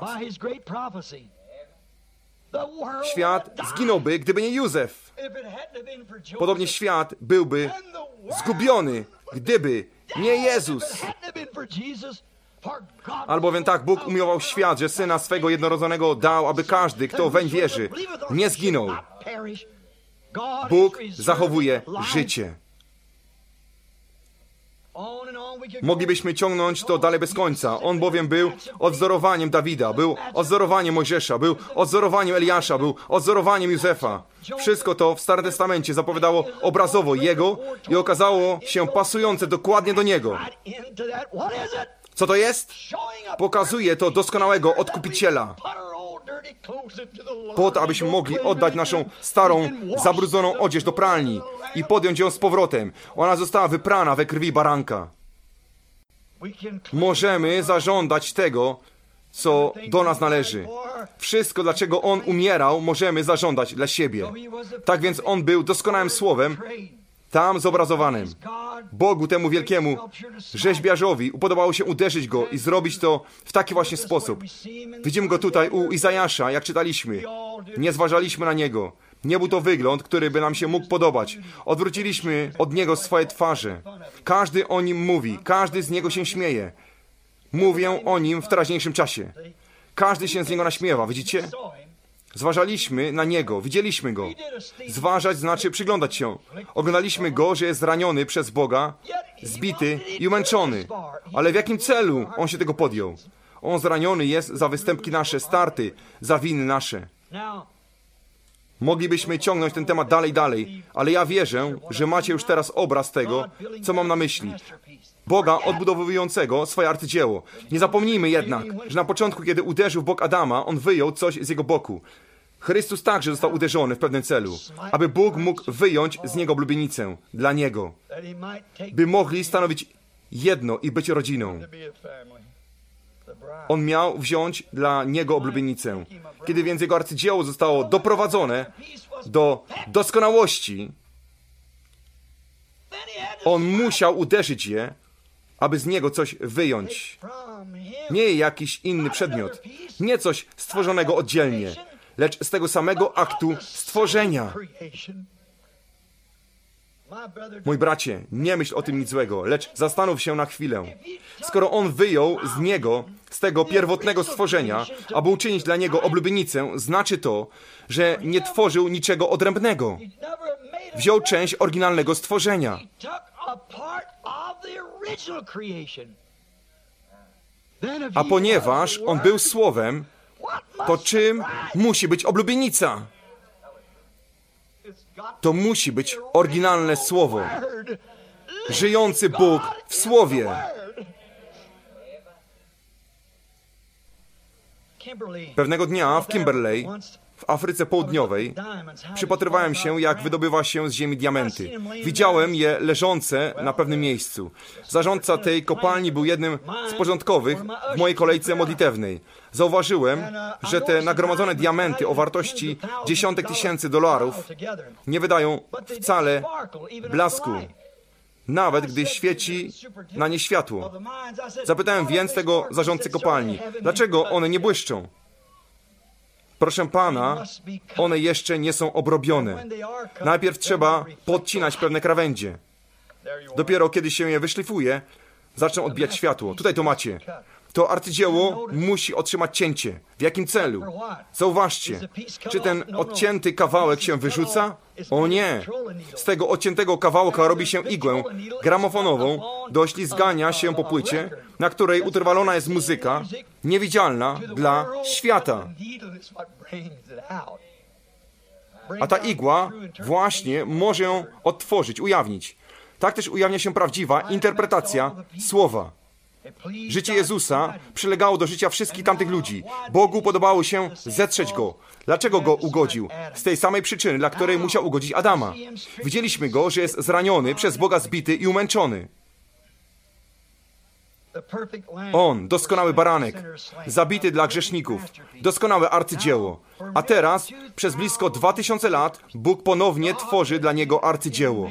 Świat zginąłby, gdyby nie Józef. Podobnie świat byłby zgubiony, gdyby nie Jezus. Albowiem tak Bóg umiłował świat, że Syna swego jednorodzonego dał, aby każdy, kto weń wierzy, nie zginął. Bóg zachowuje życie. Moglibyśmy ciągnąć to dalej bez końca. On bowiem był odzorowaniem Dawida, był odzorowaniem Mojżesza, był odzorowaniem Eliasza, był odzorowaniem Józefa. Wszystko to w Starym Testamencie zapowiadało obrazowo Jego i okazało się pasujące dokładnie do Niego. Co to jest? Pokazuje to doskonałego Odkupiciela. Po to, abyśmy mogli oddać naszą starą, zabrudzoną odzież do pralni i podjąć ją z powrotem. Ona została wyprana we krwi baranka. Możemy zażądać tego, co do nas należy. Wszystko, dlaczego On umierał, możemy zażądać dla siebie. Tak więc On był doskonałym słowem, tam zobrazowanym. Bogu temu wielkiemu rzeźbiarzowi upodobało się uderzyć Go i zrobić to w taki właśnie sposób. Widzimy Go tutaj u Izajasza, jak czytaliśmy. Nie zważaliśmy na Niego. Nie był to wygląd, który by nam się mógł podobać. Odwróciliśmy od Niego swoje twarze. Każdy o Nim mówi, każdy z Niego się śmieje. Mówię o Nim w teraźniejszym czasie. Każdy się z Niego naśmiewa, widzicie? Zważaliśmy na Niego, widzieliśmy Go. Zważać znaczy przyglądać się. Oglądaliśmy Go, że jest zraniony przez Boga, zbity i umęczony. Ale w jakim celu On się tego podjął? On zraniony jest za występki nasze, starty, za winy nasze. Moglibyśmy ciągnąć ten temat dalej, dalej, ale ja wierzę, że macie już teraz obraz tego, co mam na myśli. Boga odbudowującego swoje arcydzieło. Nie zapomnijmy jednak, że na początku, kiedy uderzył w bok Adama, on wyjął coś z jego boku. Chrystus także został uderzony w pewnym celu, aby Bóg mógł wyjąć z niego oblubienicę dla niego, by mogli stanowić jedno i być rodziną. On miał wziąć dla niego oblubienicę. Kiedy więc jego arcydzieło zostało doprowadzone do doskonałości, on musiał uderzyć je, aby z niego coś wyjąć. Nie jakiś inny przedmiot, nie coś stworzonego oddzielnie, lecz z tego samego aktu stworzenia. Mój bracie, nie myśl o tym nic złego, lecz zastanów się na chwilę. Skoro on wyjął z niego, z tego pierwotnego stworzenia, aby uczynić dla niego oblubienicę, znaczy to, że nie tworzył niczego odrębnego. Wziął część oryginalnego stworzenia. A ponieważ on był Słowem, to czym musi być oblubienica? To musi być oryginalne Słowo. Żyjący Bóg w Słowie. Pewnego dnia w Kimberley, w Afryce Południowej, przypatrywałem się, jak wydobywa się z ziemi diamenty. Widziałem je leżące na pewnym miejscu. Zarządca tej kopalni był jednym z porządkowych w mojej kolejce modlitewnej. Zauważyłem, że te nagromadzone diamenty o wartości dziesiątek tysięcy dolarów nie wydają wcale blasku, nawet gdy świeci na nie światło. Zapytałem więc tego zarządcy kopalni, dlaczego one nie błyszczą? Proszę pana, one jeszcze nie są obrobione. Najpierw trzeba podcinać pewne krawędzie. Dopiero kiedy się je wyszlifuje, zaczną odbijać światło. Tutaj to macie. To arcydzieło musi otrzymać cięcie. W jakim celu? Zauważcie, czy ten odcięty kawałek się wyrzuca? O nie! Z tego odciętego kawałka robi się igłę gramofonową do ślizgania się po płycie, na której utrwalona jest muzyka, niewidzialna dla świata. A ta igła właśnie może ją odtworzyć, ujawnić. Tak też ujawnia się prawdziwa interpretacja Słowa. Życie Jezusa przylegało do życia wszystkich tamtych ludzi. Bogu podobało się zetrzeć Go. Dlaczego Go ugodził? Z tej samej przyczyny, dla której musiał ugodzić Adama. Widzieliśmy Go, że jest zraniony, przez Boga zbity i umęczony. On, doskonały baranek, zabity dla grzeszników, doskonałe arcydzieło. A teraz, przez blisko dwa tysiące lat, Bóg ponownie tworzy dla niego arcydzieło.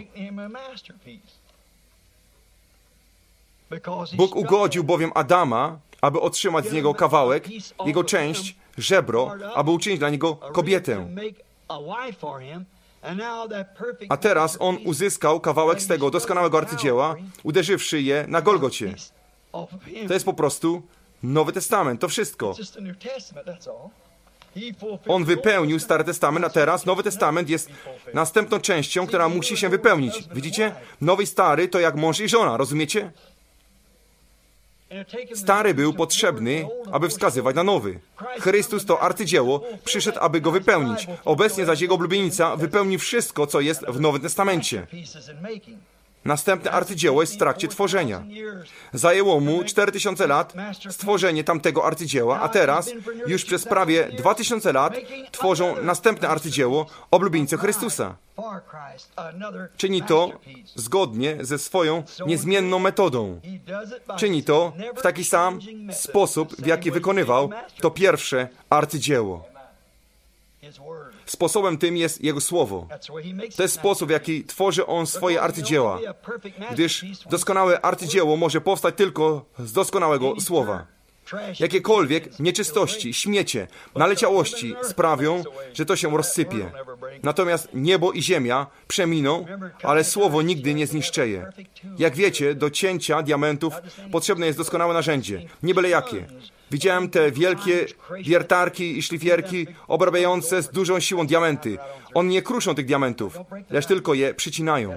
Bóg ugodził bowiem Adama, aby otrzymać z niego kawałek, jego część, żebro, aby uczynić dla niego kobietę. A teraz on uzyskał kawałek z tego doskonałego arcydzieła, uderzywszy je na Golgocie. To jest po prostu Nowy Testament, to wszystko. On wypełnił Stary Testament, a teraz Nowy Testament jest następną częścią, która musi się wypełnić. Widzicie? Nowy i Stary to jak mąż i żona, rozumiecie? Stary był potrzebny, aby wskazywać na nowy. Chrystus to arcydzieło, przyszedł, aby go wypełnić. Obecnie zaś jego oblubienica wypełni wszystko, co jest w Nowym Testamencie. Następne arcydzieło jest w trakcie tworzenia. Zajęło mu cztery tysiące lat stworzenie tamtego arcydzieła, a teraz, już przez prawie dwa tysiące lat, tworzą następne arcydzieło, oblubienicę Chrystusa. Czyni to zgodnie ze swoją niezmienną metodą. Czyni to w taki sam sposób, w jaki wykonywał to pierwsze arcydzieło. Sposobem tym jest Jego Słowo. To jest sposób, w jaki tworzy On swoje arcydzieła, gdyż doskonałe arcydzieło może powstać tylko z doskonałego Słowa. Jakiekolwiek nieczystości, śmiecie, naleciałości sprawią, że to się rozsypie. Natomiast niebo i ziemia przeminą, ale Słowo nigdy nie zniszczeje. Jak wiecie, do cięcia diamentów potrzebne jest doskonałe narzędzie, nie byle jakie. Widziałem te wielkie wiertarki i szlifierki obrabiające z dużą siłą diamenty. One nie kruszą tych diamentów, lecz tylko je przycinają.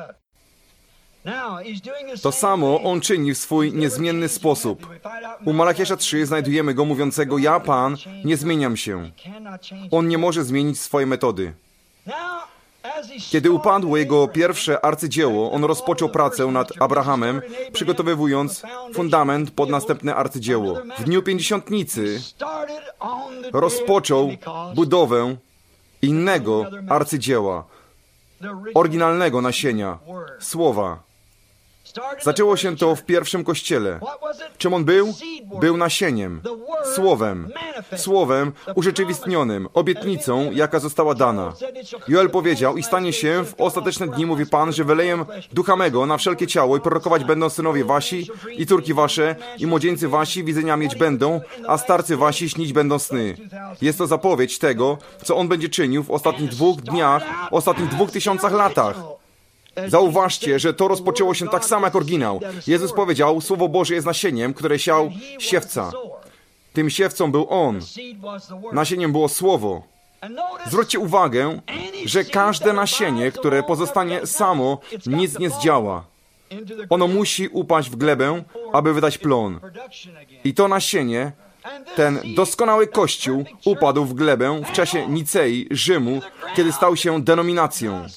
To samo On czyni w swój niezmienny sposób. U Malachiasza trzy znajdujemy Go mówiącego: ja, Pan, nie zmieniam się. On nie może zmienić swojej metody. Kiedy upadło jego pierwsze arcydzieło, on rozpoczął pracę nad Abrahamem, przygotowując fundament pod następne arcydzieło. W dniu pięćdziesiątnicy rozpoczął budowę innego arcydzieła, oryginalnego nasienia, Słowa. Zaczęło się to w pierwszym kościele. Czym on był? Był nasieniem, Słowem, Słowem urzeczywistnionym, obietnicą, jaka została dana. Joel powiedział: i stanie się w ostateczne dni, mówi Pan, że wyleję ducha mego na wszelkie ciało i prorokować będą synowie wasi i córki wasze i młodzieńcy wasi widzenia mieć będą, a starcy wasi śnić będą sny. Jest to zapowiedź tego, co on będzie czynił w ostatnich dwóch dniach, ostatnich dwóch tysiącach latach. Zauważcie, że to rozpoczęło się tak samo jak oryginał. Jezus powiedział: Słowo Boże jest nasieniem, które siał siewca. Tym siewcą był On. Nasieniem było Słowo. Zwróćcie uwagę, że każde nasienie, które pozostanie samo, nic nie zdziała. Ono musi upaść w glebę, aby wydać plon. I to nasienie, ten doskonały Kościół, upadł w glebę w czasie Nicei, Rzymu, kiedy stał się denominacją.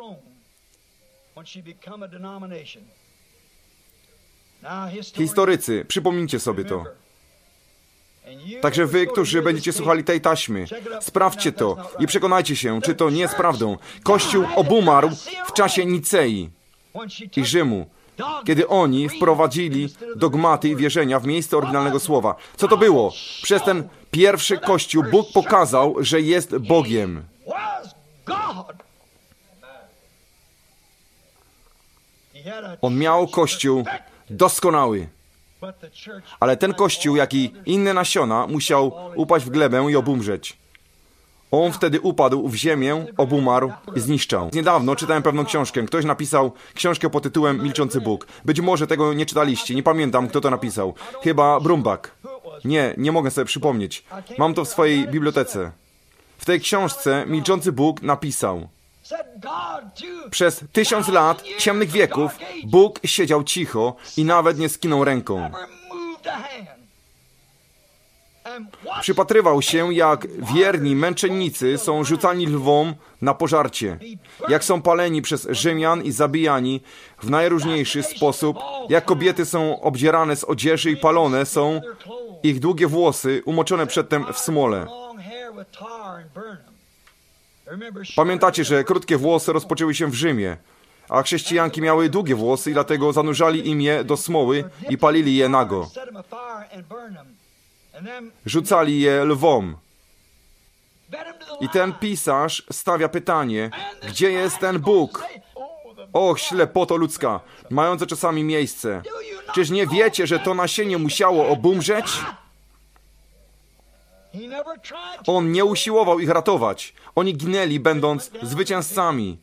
Historycy, przypomnijcie sobie to. Także wy, którzy będziecie słuchali tej taśmy, sprawdźcie to i przekonajcie się, czy to nie jest prawdą. Kościół obumarł w czasie Nicei i Rzymu, kiedy oni wprowadzili dogmaty i wierzenia w miejsce oryginalnego słowa. Co to było? Przez ten pierwszy Kościół Bóg pokazał, że jest Bogiem. On miał Kościół doskonały. Ale ten Kościół, jak i inne nasiona, musiał upaść w glebę i obumrzeć. On wtedy upadł w ziemię, obumarł i zniszczał. Niedawno czytałem pewną książkę. Ktoś napisał książkę pod tytułem Milczący Bóg. Być może tego nie czytaliście. Nie pamiętam, kto to napisał. Chyba Brumbach. Nie, nie mogę sobie przypomnieć. Mam to w swojej bibliotece. W tej książce Milczący Bóg napisał: przez tysiąc lat ciemnych wieków Bóg siedział cicho i nawet nie skinął ręką. Przypatrywał się, jak wierni męczennicy są rzucani lwom na pożarcie, jak są paleni przez Rzymian i zabijani w najróżniejszy sposób, jak kobiety są obdzierane z odzieży i palone są ich długie włosy umoczone przedtem w smole. Pamiętacie, że krótkie włosy rozpoczęły się w Rzymie, A chrześcijanki miały długie włosy i dlatego zanurzali im je do smoły i palili je nago. Rzucali je lwom. I ten pisarz stawia pytanie, gdzie jest ten Bóg? Och, ślepoto ludzka, mająca czasami miejsce. Czyż nie wiecie, że to nasienie musiało obumrzeć? On nie usiłował ich ratować. Oni ginęli, będąc zwycięzcami.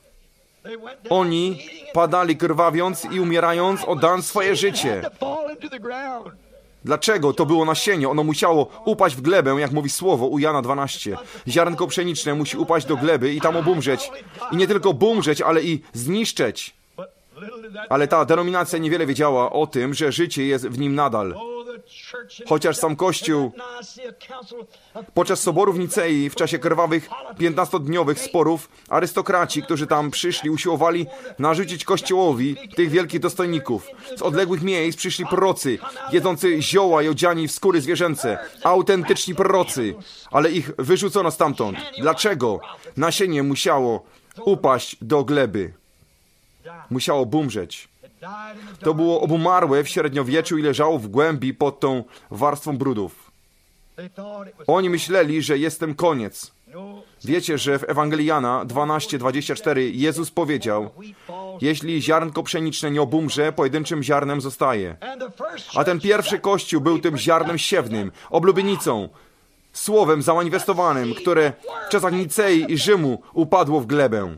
Oni padali krwawiąc i umierając, oddając swoje życie. Dlaczego to było nasienie? Ono musiało upaść w glebę, jak mówi słowo u Jana dwanaście. Ziarnko pszeniczne musi upaść do gleby i tam obumrzeć. I nie tylko obumrzeć, ale i zniszczeć. Ale ta denominacja niewiele wiedziała o tym, że życie jest w nim nadal. Chociaż sam Kościół podczas soboru w Nicei, w czasie krwawych piętnastodniowych sporów, arystokraci, którzy tam przyszli, usiłowali narzucić Kościołowi tych wielkich dostojników. Z odległych miejsc przyszli prorocy, jedzący zioła i odziani w skóry zwierzęce. Autentyczni prorocy, ale ich wyrzucono stamtąd. Dlaczego? Nasienie musiało upaść do gleby. Musiało bumrzeć. To było obumarłe w średniowieczu i leżało w głębi pod tą warstwą brudów. Oni myśleli, że jest ten koniec. Wiecie, że w Ewangelii Jana dwanaście dwadzieścia cztery Jezus powiedział, jeśli ziarnko pszeniczne nie obumrze, pojedynczym ziarnem zostaje. A ten pierwszy Kościół był tym ziarnem siewnym, oblubienicą, słowem zamanifestowanym, które w czasach Nicei i Rzymu upadło w glebę.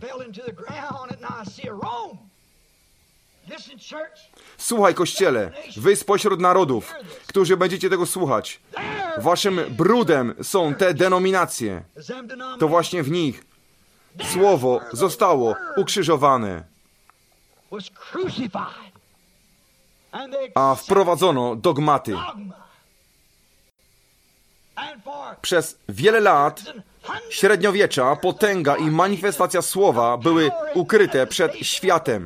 Słuchaj, Kościele, wy spośród narodów, którzy będziecie tego słuchać. Waszym brudem są te denominacje. To właśnie w nich słowo zostało ukrzyżowane. A wprowadzono dogmaty. Przez wiele lat średniowiecza potęga i manifestacja słowa były ukryte przed światem.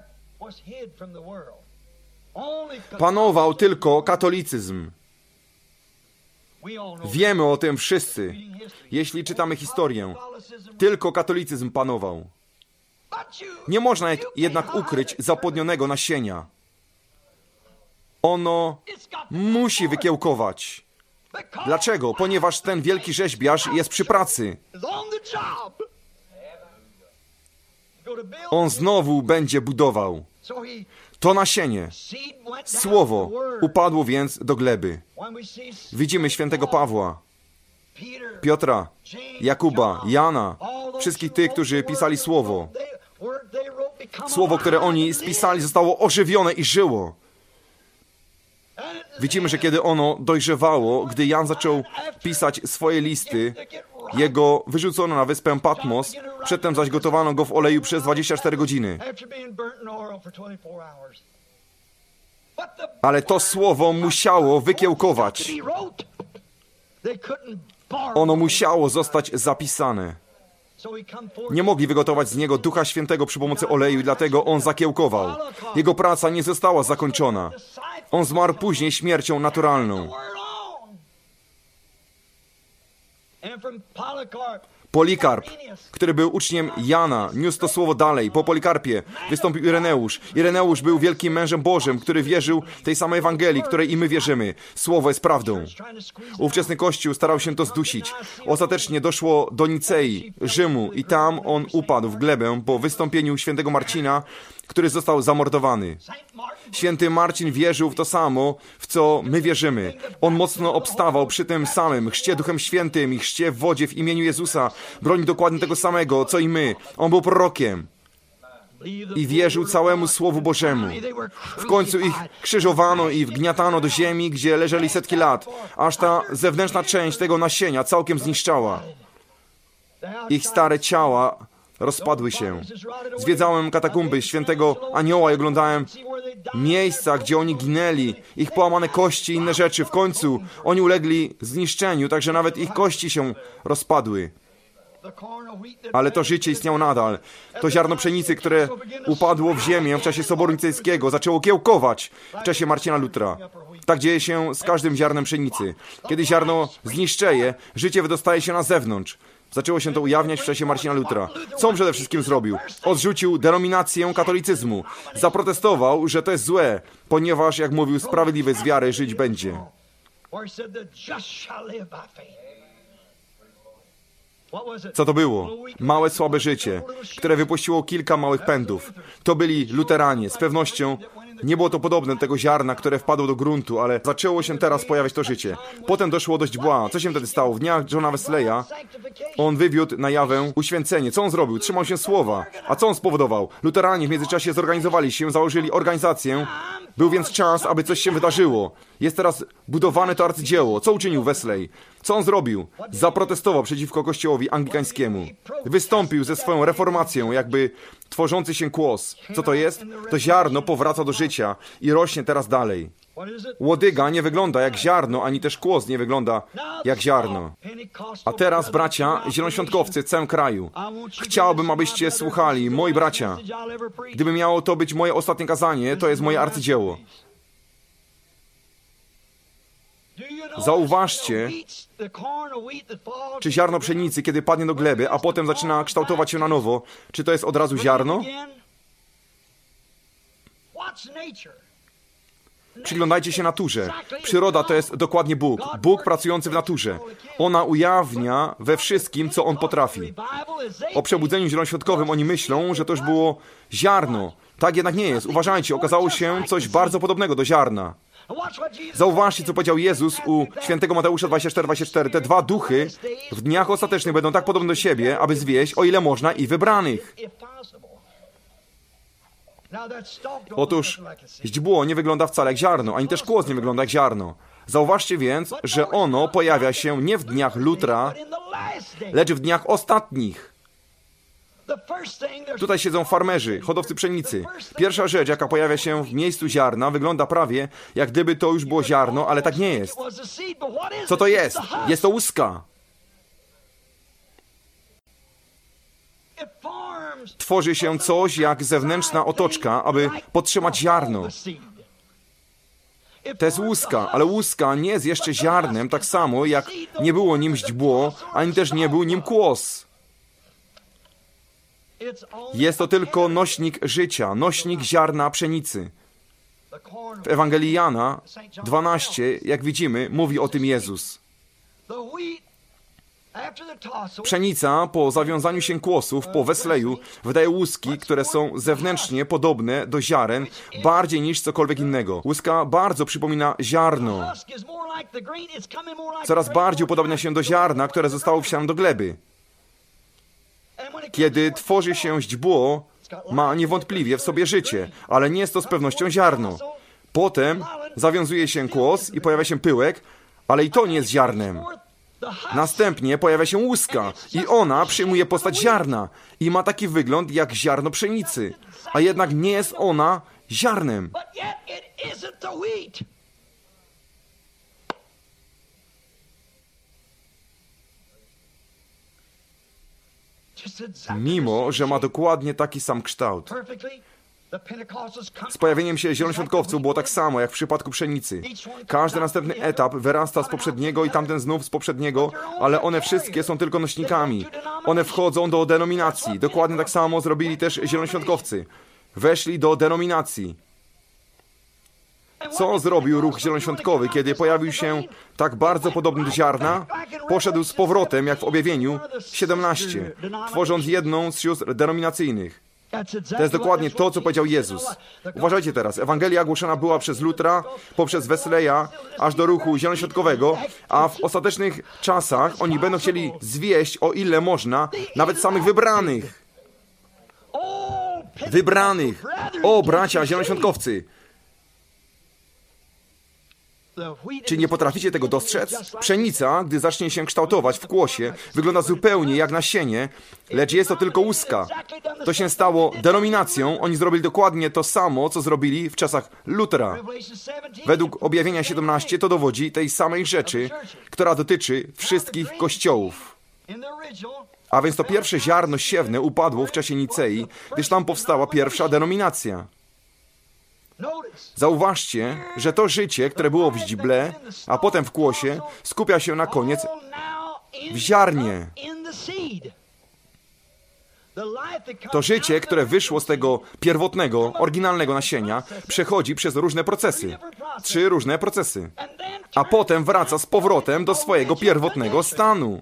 Panował tylko katolicyzm. Wiemy o tym wszyscy, jeśli czytamy historię. Tylko katolicyzm panował. Nie można jednak ukryć zapłodnionego nasienia. Ono musi wykiełkować. Dlaczego? Ponieważ ten wielki rzeźbiarz jest przy pracy. On znowu będzie budował. To nasienie, słowo, upadło więc do gleby. Widzimy świętego Pawła, Piotra, Jakuba, Jana, wszystkich tych, którzy pisali słowo. Słowo, które oni spisali, zostało ożywione i żyło. Widzimy, że kiedy ono dojrzewało, gdy Jan zaczął pisać swoje listy, jego wyrzucono na wyspę Patmos, przedtem zaś gotowano go w oleju przez dwadzieścia cztery godziny. Ale to słowo musiało wykiełkować. Ono musiało zostać zapisane. Nie mogli wygotować z niego Ducha Świętego przy pomocy oleju i dlatego on zakiełkował. Jego praca nie została zakończona. On zmarł później śmiercią naturalną. Polikarp, który był uczniem Jana, niósł to słowo dalej. Po Polikarpie wystąpił Ireneusz. Ireneusz był wielkim mężem Bożym, który wierzył tej samej Ewangelii, której i my wierzymy. Słowo jest prawdą. Ówczesny Kościół starał się to zdusić. Ostatecznie doszło do Nicei, Rzymu i tam on upadł w glebę po wystąpieniu świętego Marcina, który został zamordowany. Święty Marcin wierzył w to samo, w co my wierzymy. On mocno obstawał przy tym samym chrzcie Duchem Świętym i chrzcie w wodzie w imieniu Jezusa. Bronił dokładnie tego samego, co i my. On był prorokiem i wierzył całemu Słowu Bożemu. W końcu ich krzyżowano i wgniatano do ziemi, gdzie leżeli setki lat, aż ta zewnętrzna część tego nasienia całkiem zniszczała. Ich stare ciała rozpadły się. Zwiedzałem katakumby świętego Anioła i oglądałem miejsca, gdzie oni ginęli, ich połamane kości i inne rzeczy. W końcu oni ulegli zniszczeniu, także nawet ich kości się rozpadły. Ale to życie istniało nadal. To ziarno pszenicy, które upadło w ziemię w czasie Soboru Nicejskiego, zaczęło kiełkować w czasie Marcina Lutra. Tak dzieje się z każdym ziarnem pszenicy. Kiedy ziarno zniszczeje, życie wydostaje się na zewnątrz. Zaczęło się to ujawniać w czasie Marcina Lutra. Co on przede wszystkim zrobił? Odrzucił denominację katolicyzmu. Zaprotestował, że to jest złe, ponieważ, jak mówił, sprawiedliwy z wiary żyć będzie. Co to było? Małe, słabe życie, które wypuściło kilka małych pędów. To byli luteranie. Z pewnością nie było to podobne do tego ziarna, które wpadło do gruntu, ale zaczęło się teraz pojawiać to życie. Potem doszło do źdźbła. Co się wtedy stało? W dniach Johna Wesleya on wywiódł na jawę uświęcenie. Co on zrobił? Trzymał się słowa. A co on spowodował? Luteranie w międzyczasie zorganizowali się, założyli organizację. Był więc czas, aby coś się wydarzyło. Jest teraz budowane to arcydzieło. Co uczynił Wesley? Co on zrobił? Zaprotestował przeciwko kościołowi anglikańskiemu. Wystąpił ze swoją reformacją, jakby tworzący się kłos. Co to jest? To ziarno powraca do życia i rośnie teraz dalej. Łodyga nie wygląda jak ziarno, ani też kłos nie wygląda jak ziarno. A teraz, bracia, zielonoświątkowcy w całym kraju, chciałbym, abyście słuchali, moi bracia. Gdyby miało to być moje ostatnie kazanie, to jest moje arcydzieło. Zauważcie, czy ziarno pszenicy, kiedy padnie do gleby, a potem zaczyna kształtować się na nowo, czy to jest od razu ziarno? Przyglądajcie się naturze. Przyroda to jest dokładnie Bóg. Bóg pracujący w naturze. Ona ujawnia we wszystkim, co On potrafi. O przebudzeniu zielonoświątkowym oni myślą, że to już było ziarno. Tak jednak nie jest. Uważajcie, okazało się coś bardzo podobnego do ziarna. Zauważcie, co powiedział Jezus u świętego Mateusza dwadzieścia cztery dwadzieścia cztery. Te dwa duchy w dniach ostatecznych będą tak podobne do siebie, aby zwieść, o ile można, i wybranych. Otóż źdźbło nie wygląda wcale jak ziarno, ani też kłos nie wygląda jak ziarno. Zauważcie więc, że ono pojawia się nie w dniach Lutra, lecz w dniach ostatnich. Tutaj siedzą farmerzy, hodowcy pszenicy. Pierwsza rzecz, jaka pojawia się w miejscu ziarna, wygląda prawie, jak gdyby to już było ziarno, ale tak nie jest. Co to jest? Jest to łuska. Tworzy się coś jak zewnętrzna otoczka, aby podtrzymać ziarno. To jest łuska, ale łuska nie jest jeszcze ziarnem, tak samo jak nie było nim źdźbło, ani też nie był nim kłos. Jest to tylko nośnik życia, nośnik ziarna pszenicy. W Ewangelii Jana dwanaście, jak widzimy, mówi o tym Jezus. Pszenica po zawiązaniu się kłosów, po Wesleyu, wydaje łuski, które są zewnętrznie podobne do ziaren bardziej niż cokolwiek innego. Łuska bardzo przypomina ziarno. Coraz bardziej upodobnia się do ziarna, które zostało wsiane do gleby. Kiedy tworzy się źdźbło, ma niewątpliwie w sobie życie, ale nie jest to z pewnością ziarno. Potem zawiązuje się kłos i pojawia się pyłek, ale i to nie jest ziarnem. Następnie pojawia się łuska i ona przyjmuje postać ziarna i ma taki wygląd jak ziarno pszenicy, a jednak nie jest ona ziarnem. Mimo że ma dokładnie taki sam kształt. Z pojawieniem się zielonoświątkowców było tak samo, jak w przypadku pszenicy. Każdy następny etap wyrasta z poprzedniego i tamten znów z poprzedniego, ale one wszystkie są tylko nośnikami. One wchodzą do denominacji. Dokładnie tak samo zrobili też zielonoświątkowcy. Weszli do denominacji. Co zrobił ruch zielonoświątkowy, kiedy pojawił się tak bardzo podobny do ziarna? Poszedł z powrotem, jak w objawieniu siedemnaście, tworząc jedną z sióstr denominacyjnych. To jest dokładnie to, co powiedział Jezus. Uważajcie teraz, Ewangelia głoszona była przez Lutra, poprzez Wesleya, aż do ruchu zielonoświątkowego, a w ostatecznych czasach oni będą chcieli zwieść, o ile można, nawet samych wybranych. Wybranych! O, bracia zielonoświątkowcy! Czy nie potraficie tego dostrzec? Pszenica, gdy zacznie się kształtować w kłosie, wygląda zupełnie jak nasienie, lecz jest to tylko łuska. To się stało denominacją. Oni zrobili dokładnie to samo, co zrobili w czasach Lutera. Według objawienia siedemnaście to dowodzi tej samej rzeczy, która dotyczy wszystkich kościołów. A więc to pierwsze ziarno siewne upadło w czasie Nicei, gdyż tam powstała pierwsza denominacja. Zauważcie, że to życie, które było w źdźble, a potem w kłosie, skupia się na koniec w ziarnie. To życie, które wyszło z tego pierwotnego, oryginalnego nasienia, przechodzi przez różne procesy. Trzy różne procesy. A potem wraca z powrotem do swojego pierwotnego stanu.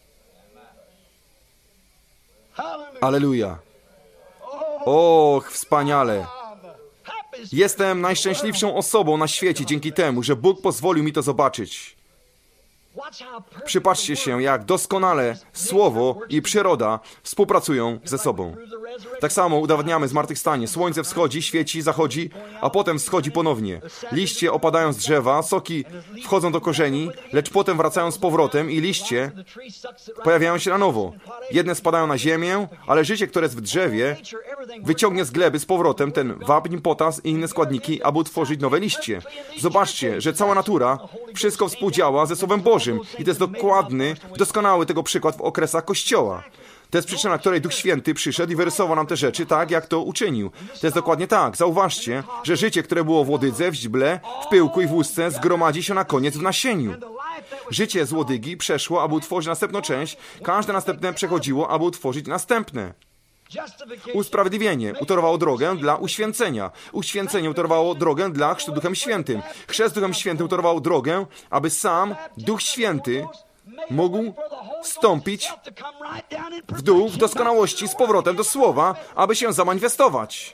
Alleluja. Och, wspaniale. Jestem najszczęśliwszą osobą na świecie dzięki temu, że Bóg pozwolił mi to zobaczyć. Przypatrzcie się, jak doskonale Słowo i przyroda współpracują ze sobą. Tak samo udowadniamy zmartwychwstanie. Słońce wschodzi, świeci, zachodzi, a potem wschodzi ponownie. Liście opadają z drzewa, soki wchodzą do korzeni, lecz potem wracają z powrotem i liście pojawiają się na nowo. Jedne spadają na ziemię, ale życie, które jest w drzewie, wyciągnie z gleby z powrotem ten wapń, potas i inne składniki, aby utworzyć nowe liście. Zobaczcie, że cała natura, wszystko współdziała ze Słowem Bożym. I to jest dokładny, doskonały tego przykład w okresach Kościoła. To jest przyczyna, której Duch Święty przyszedł i wyrysował nam te rzeczy tak, jak to uczynił. To jest dokładnie tak. Zauważcie, że życie, które było w łodydze, w źdźble, w pyłku i w łusce, zgromadzi się na koniec w nasieniu. Życie z łodygi przeszło, aby utworzyć następną część. Każde następne przechodziło, aby utworzyć następne. Usprawiedliwienie utorowało drogę dla uświęcenia. Uświęcenie utorowało drogę dla chrztu Duchem Świętym. Chrzest Duchem Świętym utorował drogę, aby sam Duch Święty mógł stąpić w dół w doskonałości z powrotem do Słowa, aby się zamanifestować.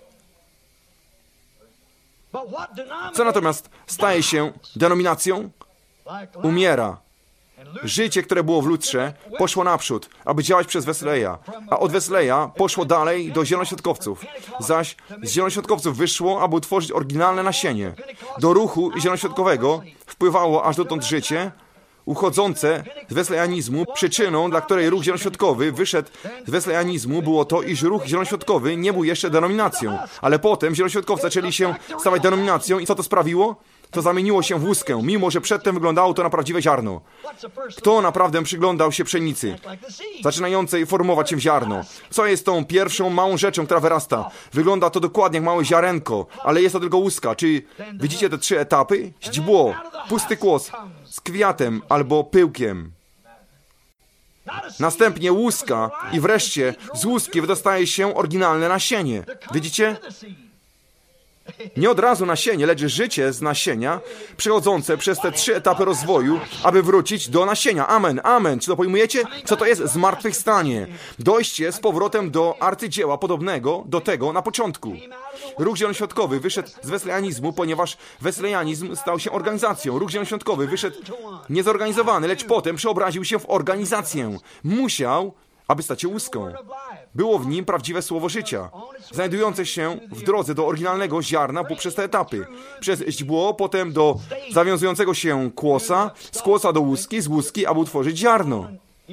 Co natomiast staje się denominacją? Umiera. Życie, które było w lutrze, poszło naprzód, aby działać przez Wesleya, a od Wesleya poszło dalej do zielonoświątkowców, zaś z zielonoświątkowców wyszło, aby utworzyć oryginalne nasienie. Do ruchu zielonoświątkowego wpływało aż dotąd życie uchodzące z wesleyanizmu. Przyczyną, dla której ruch zielonoświątkowy wyszedł z wesleyanizmu, było to, iż ruch zielonoświątkowy nie był jeszcze denominacją, ale potem zielonoświątkowcy zaczęli się stawać denominacją i co to sprawiło? To zamieniło się w łuskę, mimo że przedtem wyglądało to na prawdziwe ziarno. Kto naprawdę przyglądał się pszenicy, zaczynającej formować się w ziarno? Co jest tą pierwszą małą rzeczą, która wyrasta? Wygląda to dokładnie jak małe ziarenko, ale jest to tylko łuska. Czy widzicie te trzy etapy? Źdźbło, pusty kłos z kwiatem albo pyłkiem. Następnie łuska i wreszcie z łuski wydostaje się oryginalne nasienie. Widzicie? Nie od razu nasienie, lecz życie z nasienia, przechodzące przez te trzy etapy rozwoju, aby wrócić do nasienia. Amen, amen. Czy to pojmujecie? Co to jest zmartwychwstanie? Dojście z powrotem do arcydzieła podobnego do tego na początku. Ruch zielonoświątkowy wyszedł z wesleyanizmu, ponieważ wesleyanizm stał się organizacją. Ruch zielonoświątkowy wyszedł niezorganizowany, lecz potem przeobraził się w organizację. Musiał, aby stać się łuską. Było w nim prawdziwe słowo życia, znajdujące się w drodze do oryginalnego ziarna poprzez te etapy. Przez źdźbło, potem do zawiązującego się kłosa, z kłosa do łuski, z łuski, aby utworzyć ziarno.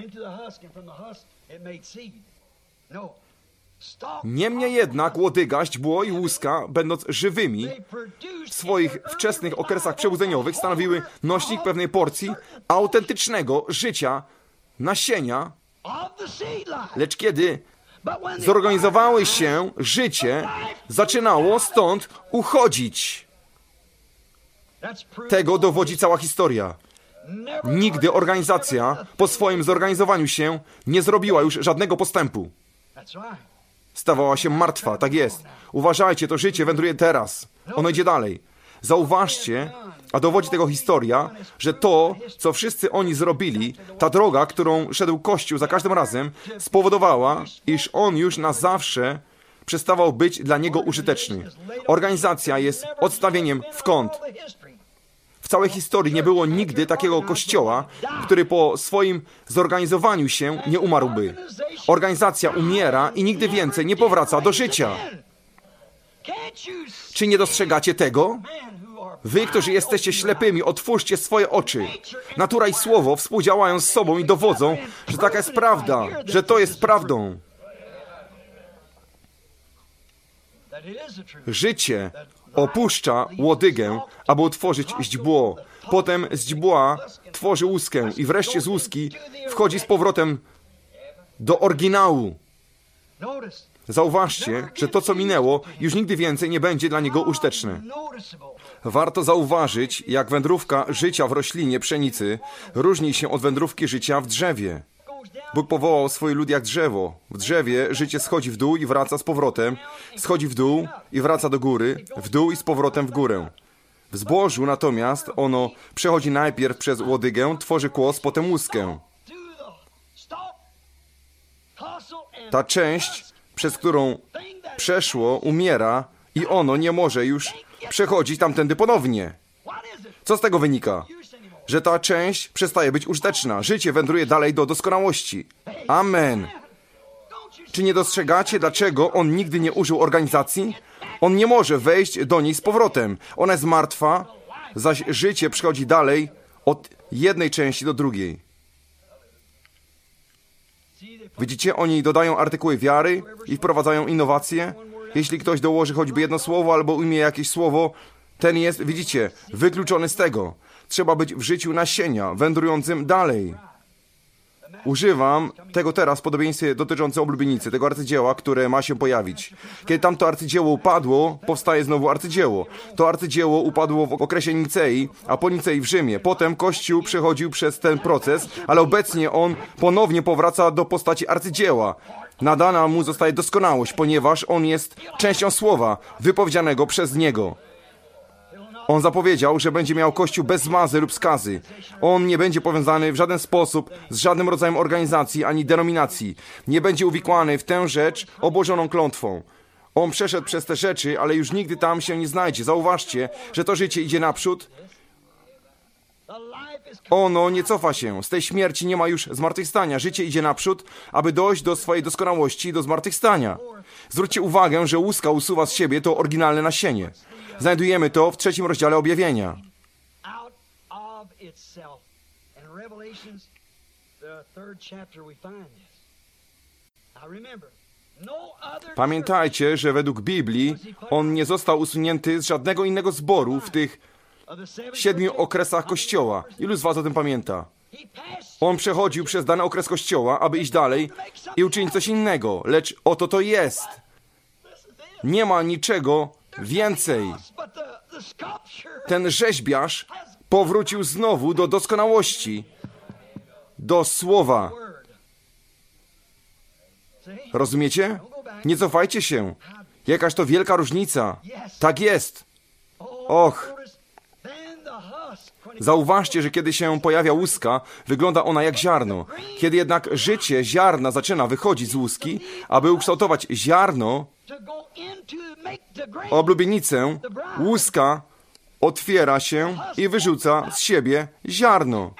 Niemniej jednak łodyga, źdźbło i łuska, będąc żywymi, w swoich wczesnych okresach przebudzeniowych stanowiły nośnik pewnej porcji autentycznego życia, nasienia. Lecz kiedy zorganizowały się, życie zaczynało stąd uchodzić. Tego dowodzi cała historia. Nigdy organizacja po swoim zorganizowaniu się nie zrobiła już żadnego postępu. Stawała się martwa, tak jest. Uważajcie, to życie wędruje teraz. Ono idzie dalej. Zauważcie, a dowodzi tego historia, że to, co wszyscy oni zrobili, ta droga, którą szedł Kościół za każdym razem, spowodowała, iż on już na zawsze przestawał być dla niego użyteczny. Organizacja jest odstawieniem w kąt. W całej historii nie było nigdy takiego kościoła, który po swoim zorganizowaniu się nie umarłby. Organizacja umiera i nigdy więcej nie powraca do życia. Czy nie dostrzegacie tego? Wy, którzy jesteście ślepymi, otwórzcie swoje oczy. Natura i Słowo współdziałają z sobą i dowodzą, że taka jest prawda, że to jest prawdą. Życie opuszcza łodygę, aby utworzyć źdźbło. Potem z źdźbła tworzy łuskę i wreszcie z łuski wchodzi z powrotem do oryginału. Zauważcie, że to, co minęło, już nigdy więcej nie będzie dla niego użyteczne. Warto zauważyć, jak wędrówka życia w roślinie pszenicy różni się od wędrówki życia w drzewie. Bóg powołał swój lud jak drzewo. W drzewie życie schodzi w dół i wraca z powrotem, schodzi w dół i wraca do góry, w dół i z powrotem w górę. W zbożu natomiast ono przechodzi najpierw przez łodygę, tworzy kłos, potem łuskę. Ta część, przez którą przeszło, umiera i ono nie może już przechodzić tamtędy ponownie. Co z tego wynika? Że ta część przestaje być użyteczna. Życie wędruje dalej do doskonałości. Amen. Czy nie dostrzegacie, dlaczego on nigdy nie użył organizacji? On nie może wejść do niej z powrotem. Ona jest martwa, zaś życie przechodzi dalej od jednej części do drugiej. Widzicie, oni dodają artykuły wiary i wprowadzają innowacje. Jeśli ktoś dołoży choćby jedno słowo albo ujmie jakieś słowo, ten jest, widzicie, wykluczony z tego. Trzeba być w życiu nasienia, wędrującym dalej. Używam tego teraz w podobieństwie dotyczącym oblubienicy, tego arcydzieła, które ma się pojawić. Kiedy tamto arcydzieło upadło, powstaje znowu arcydzieło. To arcydzieło upadło w okresie Nicei, a po Nicei w Rzymie. Potem Kościół przechodził przez ten proces, ale obecnie on ponownie powraca do postaci arcydzieła. Nadana mu zostaje doskonałość, ponieważ on jest częścią słowa wypowiedzianego przez niego. On zapowiedział, że będzie miał Kościół bez zmazy lub skazy. On nie będzie powiązany w żaden sposób z żadnym rodzajem organizacji ani denominacji. Nie będzie uwikłany w tę rzecz obłożoną klątwą. On przeszedł przez te rzeczy, ale już nigdy tam się nie znajdzie. Zauważcie, że to życie idzie naprzód. Ono nie cofa się. Z tej śmierci nie ma już zmartwychwstania. Życie idzie naprzód, aby dojść do swojej doskonałości i do zmartwychwstania. Zwróćcie uwagę, że łuska usuwa z siebie to oryginalne nasienie. Znajdujemy to w trzecim rozdziale Objawienia. Pamiętajcie, że według Biblii on nie został usunięty z żadnego innego zboru w tych siedmiu okresach Kościoła. Ilu z was o tym pamięta? On przechodził przez dany okres Kościoła, aby iść dalej i uczynić coś innego. Lecz oto to jest. Nie ma niczego więcej. Ten rzeźbiarz powrócił znowu do doskonałości, do słowa. Rozumiecie? Nie cofajcie się. Jakaż to wielka różnica. Tak jest. Och. Zauważcie, że kiedy się pojawia łuska, wygląda ona jak ziarno. Kiedy jednak życie ziarna zaczyna wychodzić z łuski, aby ukształtować ziarno, oblubienicę, łuska otwiera się i wyrzuca z siebie ziarno.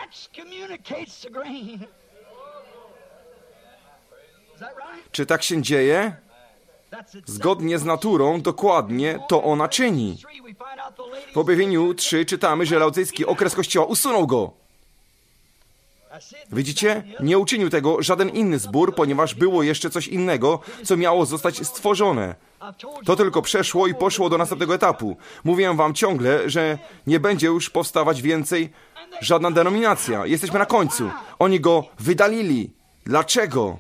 Czy tak się dzieje? Zgodnie z naturą, dokładnie to ona czyni. W Objawieniu trzy czytamy, że laodycejski okres Kościoła usunął go. Widzicie? Nie uczynił tego żaden inny zbór, ponieważ było jeszcze coś innego, co miało zostać stworzone. To tylko przeszło i poszło do następnego etapu. Mówię wam ciągle, że nie będzie już powstawać więcej żadna denominacja. Jesteśmy na końcu. Oni go wydalili. Dlaczego?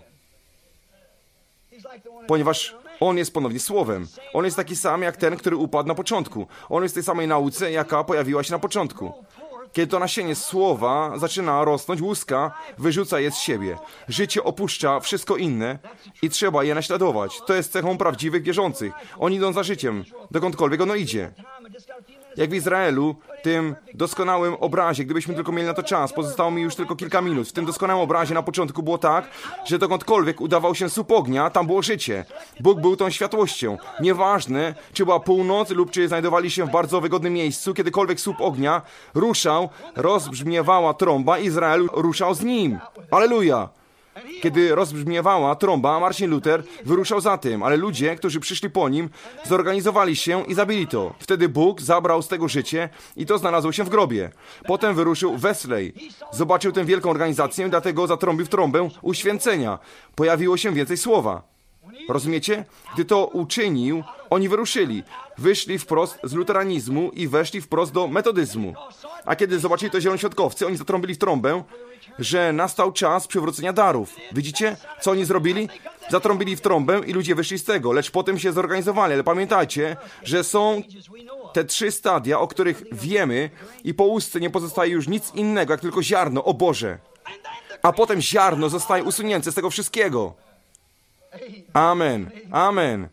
Ponieważ on jest ponownie słowem. On jest taki sam jak ten, który upadł na początku. On jest w tej samej nauce, jaka pojawiła się na początku. Kiedy to nasienie słowa zaczyna rosnąć, łuska wyrzuca je z siebie. Życie opuszcza wszystko inne i trzeba je naśladować. To jest cechą prawdziwych wierzących. Oni idą za życiem, dokądkolwiek ono idzie. Jak w Izraelu, tym doskonałym obrazie, gdybyśmy tylko mieli na to czas, pozostało mi już tylko kilka minut. W tym doskonałym obrazie na początku było tak, że dokądkolwiek udawał się słup ognia, tam było życie. Bóg był tą światłością. Nieważne, czy była północ lub czy znajdowali się w bardzo wygodnym miejscu, kiedykolwiek słup ognia ruszał, rozbrzmiewała trąba, Izrael ruszał z nim. Alleluja! Kiedy rozbrzmiewała trąba, Marcin Luther wyruszał za tym, ale ludzie, którzy przyszli po nim, zorganizowali się i zabili to. Wtedy Bóg zabrał z tego życie i to znalazło się w grobie. Potem wyruszył Wesley. Zobaczył tę wielką organizację, dlatego zatrąbił w trąbę uświęcenia. Pojawiło się więcej słowa. Rozumiecie? Gdy to uczynił, oni wyruszyli. Wyszli wprost z luteranizmu i weszli wprost do metodyzmu. A kiedy zobaczyli to zielonoświątkowcy, oni zatrąbili w trąbę, że nastał czas przywrócenia darów. Widzicie, co oni zrobili? Zatrąbili w trąbę i ludzie wyszli z tego, lecz potem się zorganizowali. Ale pamiętajcie, że są te trzy stadia, o których wiemy i po łusce nie pozostaje już nic innego, jak tylko ziarno, o Boże. a potem ziarno zostaje usunięte z tego wszystkiego. Amen. Amen.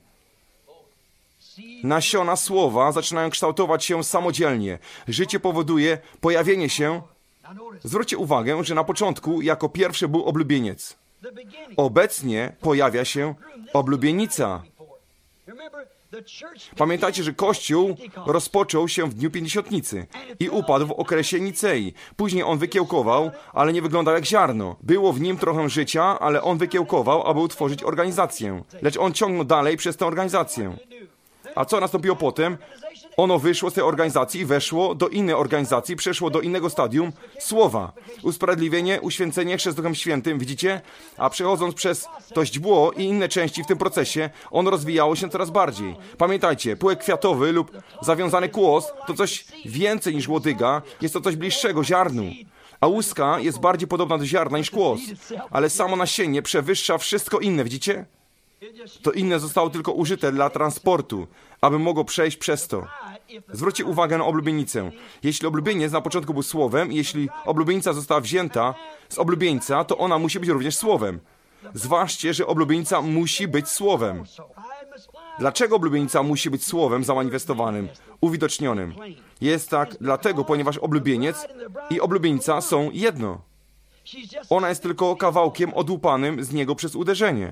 Nasiona słowa zaczynają kształtować się samodzielnie. Życie powoduje pojawienie się. Zwróćcie uwagę, że na początku jako pierwszy był oblubieniec. Obecnie pojawia się oblubienica. Pamiętajcie, że Kościół rozpoczął się w dniu Pięćdziesiątnicy i upadł w okresie Nicei. Później on wykiełkował, ale nie wyglądał jak ziarno. Było w nim trochę życia, ale on wykiełkował, aby utworzyć organizację. Lecz on ciągnął dalej przez tę organizację. A co nastąpiło potem? Ono wyszło z tej organizacji i weszło do innej organizacji, przeszło do innego stadium słowa. Usprawiedliwienie, uświęcenie chrzest Duchem Świętym, widzicie? A przechodząc przez to źdźbło i inne części w tym procesie, ono rozwijało się coraz bardziej. Pamiętajcie, pyłek kwiatowy lub zawiązany kłos to coś więcej niż łodyga, jest to coś bliższego ziarnu. A łuska jest bardziej podobna do ziarna niż kłos. Ale samo nasienie przewyższa wszystko inne, widzicie? To inne zostało tylko użyte dla transportu, aby mogło przejść przez to. Zwróćcie uwagę na oblubienicę. Jeśli oblubieniec na początku był słowem, i jeśli oblubienica została wzięta z oblubieńca, to ona musi być również słowem. Zważcie, że oblubienica musi być słowem. Dlaczego oblubienica musi być słowem zamanifestowanym, uwidocznionym? Jest tak dlatego, ponieważ oblubieniec i oblubienica są jedno. Ona jest tylko kawałkiem odłupanym z niego przez uderzenie.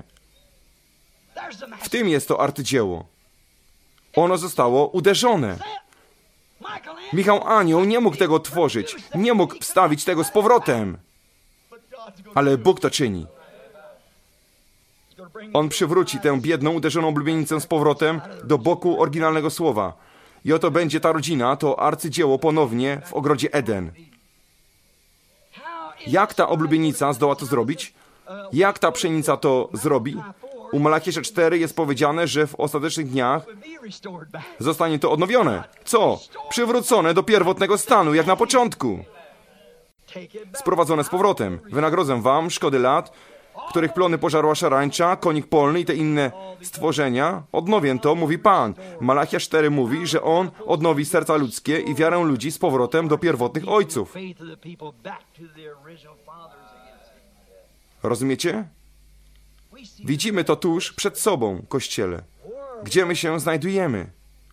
W tym jest to arcydzieło. Ono zostało uderzone. Michał Anioł nie mógł tego tworzyć, nie mógł wstawić tego z powrotem. Ale Bóg to czyni. On przywróci tę biedną, uderzoną oblubienicę z powrotem do boku oryginalnego słowa. I oto będzie ta rodzina, to arcydzieło ponownie w ogrodzie Eden. Jak ta oblubienica zdoła to zrobić? Jak ta pszenica to zrobi? U Malachiasza cztery jest powiedziane, że w ostatecznych dniach zostanie to odnowione. Co? Przywrócone do pierwotnego stanu, jak na początku. Sprowadzone z powrotem. Wynagrodzę wam szkody lat, których plony pożarła szarańcza, konik polny i te inne stworzenia. Odnowię to, mówi Pan. Malachiasz cztery mówi, że On odnowi serca ludzkie i wiarę ludzi z powrotem do pierwotnych ojców. Rozumiecie? Widzimy to tuż przed sobą, Kościele. Gdzie my się znajdujemy?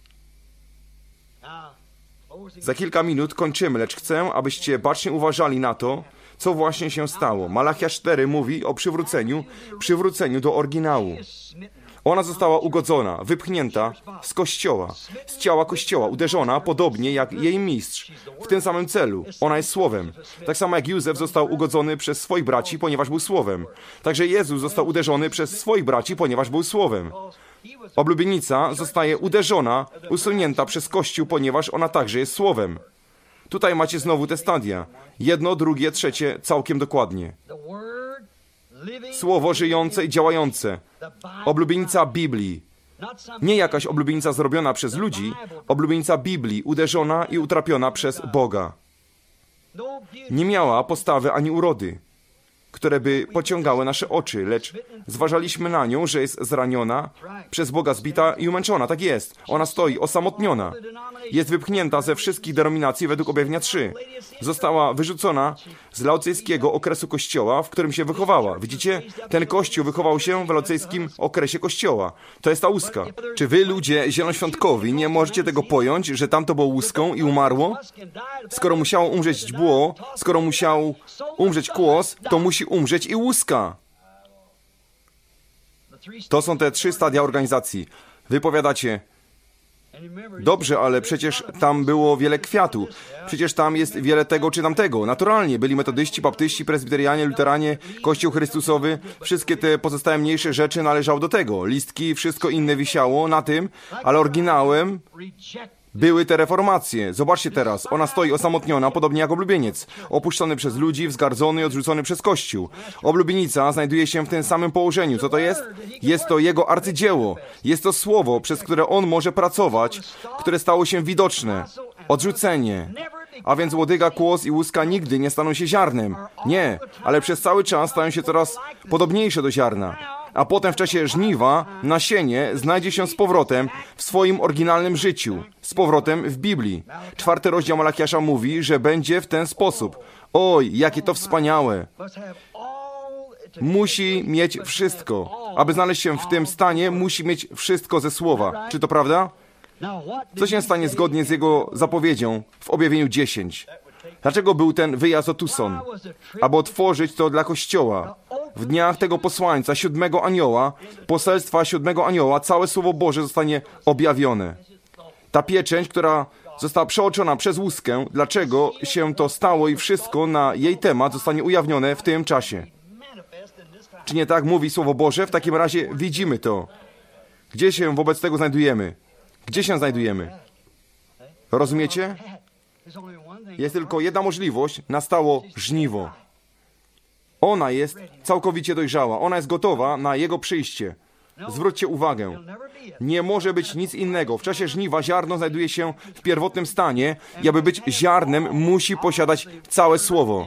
Za kilka minut kończymy, lecz chcę, abyście bacznie uważali na to, co właśnie się stało. Malachiasz cztery mówi o przywróceniu, przywróceniu do oryginału. Ona została ugodzona, wypchnięta z Kościoła, z ciała Kościoła, uderzona, podobnie jak jej mistrz. W tym samym celu. Ona jest Słowem. Tak samo jak Józef został ugodzony przez swoich braci, ponieważ był Słowem. Także Jezus został uderzony przez swoich braci, ponieważ był Słowem. Oblubienica zostaje uderzona, usunięta przez Kościół, ponieważ ona także jest Słowem. Tutaj macie znowu te stadia. Jedno, drugie, trzecie, całkiem dokładnie. Słowo żyjące i działające. Oblubienica Biblii. Nie jakaś oblubienica zrobiona przez ludzi, oblubienica Biblii, uderzona i utrapiona przez Boga. Nie miała postawy ani urody, które by pociągały nasze oczy, lecz zważaliśmy na nią, że jest zraniona, przez Boga zbita i umęczona. Tak jest. Ona stoi osamotniona. Jest wypchnięta ze wszystkich denominacji według Objawienia trzy. Została wyrzucona z laocejskiego okresu Kościoła, w którym się wychowała. Widzicie? Ten Kościół wychował się w laocejskim okresie Kościoła. To jest ta łuska. Czy wy, ludzie zielonoświątkowi, nie możecie tego pojąć, że tamto było łuską i umarło? Skoro musiało umrzeć źdźbło, skoro musiał umrzeć kłos, to musi umrzeć i łuska. To są te trzy stadia organizacji. Wy powiadacie, dobrze, ale przecież tam było wiele kwiatu. Przecież tam jest wiele tego czy tamtego. Naturalnie, byli metodyści, baptyści, prezbiterianie, luteranie, Kościół Chrystusowy. Wszystkie te pozostałe mniejsze rzeczy należały do tego. Listki, wszystko inne wisiało na tym, ale oryginałem były te reformacje. Zobaczcie teraz, ona stoi osamotniona, podobnie jak oblubieniec. Opuszczony przez ludzi, wzgardzony i odrzucony przez Kościół. Oblubienica znajduje się w tym samym położeniu. Co to jest? Jest to jego arcydzieło. Jest to słowo, przez które on może pracować, które stało się widoczne. Odrzucenie. A więc łodyga, kłos i łuska nigdy nie staną się ziarnem. Nie, ale przez cały czas stają się coraz podobniejsze do ziarna. A potem w czasie żniwa nasienie znajdzie się z powrotem w swoim oryginalnym życiu, z powrotem w Biblii. Czwarty rozdział Malachiasza mówi, że będzie w ten sposób. Oj, jakie to wspaniałe! musi mieć wszystko. Aby znaleźć się w tym stanie, musi mieć wszystko ze Słowa. Czy to prawda? Co się stanie zgodnie z Jego zapowiedzią w Objawieniu dziesięć? Dlaczego był ten wyjazd do Tucson? Aby otworzyć to dla Kościoła. W dniach tego posłańca, siódmego anioła, poselstwa siódmego anioła, całe Słowo Boże zostanie objawione. Ta pieczęć, która została przeoczona przez łuskę, dlaczego się to stało i wszystko na jej temat zostanie ujawnione w tym czasie. Czy nie tak mówi Słowo Boże? W takim razie widzimy to. Gdzie się wobec tego znajdujemy? Gdzie się znajdujemy? Rozumiecie? Jest tylko jedna możliwość. Nastało żniwo. Ona jest całkowicie dojrzała. Ona jest gotowa na Jego przyjście. Zwróćcie uwagę. Nie może być nic innego. W czasie żniwa ziarno znajduje się w pierwotnym stanie i aby być ziarnem, musi posiadać całe Słowo.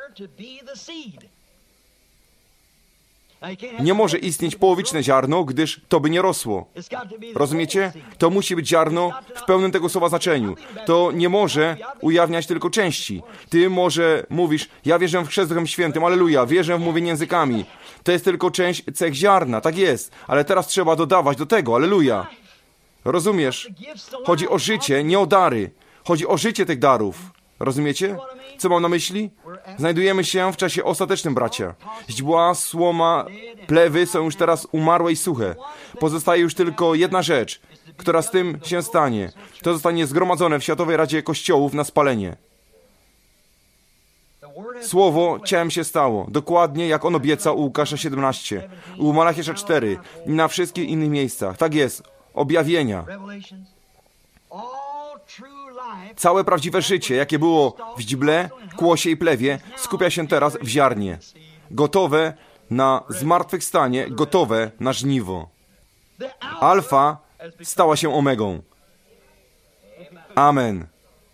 Nie może istnieć połowiczne ziarno, gdyż to by nie rosło. Rozumiecie? To musi być ziarno w pełnym tego słowa znaczeniu. To nie może ujawniać tylko części. Ty może mówisz, ja wierzę w chrzest Duchem Świętym, alleluja, wierzę w mówienie językami. To jest tylko część cech ziarna, tak jest. Ale teraz trzeba dodawać do tego, alleluja. Rozumiesz? Chodzi o życie, nie o dary. Chodzi o życie tych darów. Rozumiecie? Co mam na myśli? Znajdujemy się w czasie ostatecznym, bracia. Źdźbła, słoma, plewy są już teraz umarłe i suche. Pozostaje już tylko jedna rzecz, która z tym się stanie. To zostanie zgromadzone w Światowej Radzie Kościołów na spalenie. Słowo ciałem się stało, dokładnie jak on obiecał u Łukasza siedemnaście, u Malachiasza cztery i na wszystkich innych miejscach. Tak jest, objawienia. Całe prawdziwe życie, jakie było w źdźble, kłosie i plewie, skupia się teraz w ziarnie. Gotowe na zmartwychwstanie, gotowe na żniwo. Alfa stała się omegą. Amen.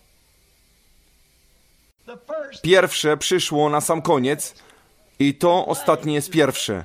Pierwsze przyszło na sam koniec i to ostatnie jest pierwsze.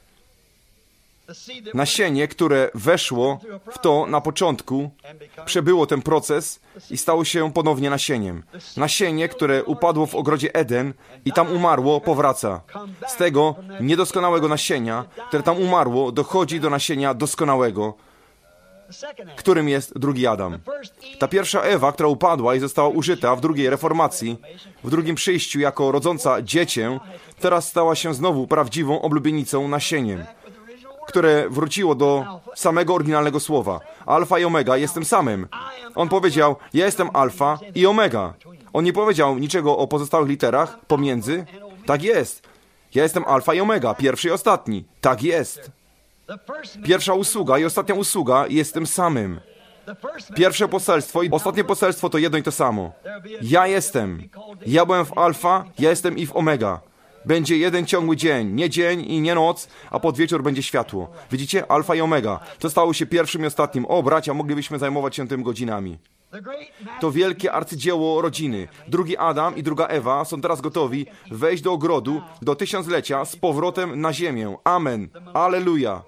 Nasienie, które weszło w to na początku, przebyło ten proces i stało się ponownie nasieniem. Nasienie, które upadło w ogrodzie Eden i tam umarło, powraca. Z tego niedoskonałego nasienia, które tam umarło, dochodzi do nasienia doskonałego, którym jest drugi Adam. Ta pierwsza Ewa, która upadła i została użyta w drugiej reformacji, w drugim przyjściu jako rodząca dziecię, teraz stała się znowu prawdziwą oblubienicą, nasieniem, które wróciło do samego oryginalnego słowa. Alfa i Omega, jestem samym. On powiedział, ja jestem Alfa i Omega. On nie powiedział niczego o pozostałych literach pomiędzy. Tak jest. Ja jestem Alfa i Omega, pierwszy i ostatni. Tak jest. Pierwsza usługa i ostatnia usługa jestem samym. Pierwsze poselstwo i ostatnie poselstwo to jedno i to samo. Ja jestem. Ja byłem w Alfa, ja jestem i w Omega. Będzie jeden ciągły dzień, nie dzień i nie noc, a pod wieczór będzie światło. Widzicie? Alfa i Omega. To stało się pierwszym i ostatnim. O, bracia, moglibyśmy zajmować się tym godzinami. To wielkie arcydzieło rodziny. Drugi Adam i druga Ewa są teraz gotowi wejść do ogrodu, do tysiąclecia z powrotem na ziemię. Amen. Alleluja.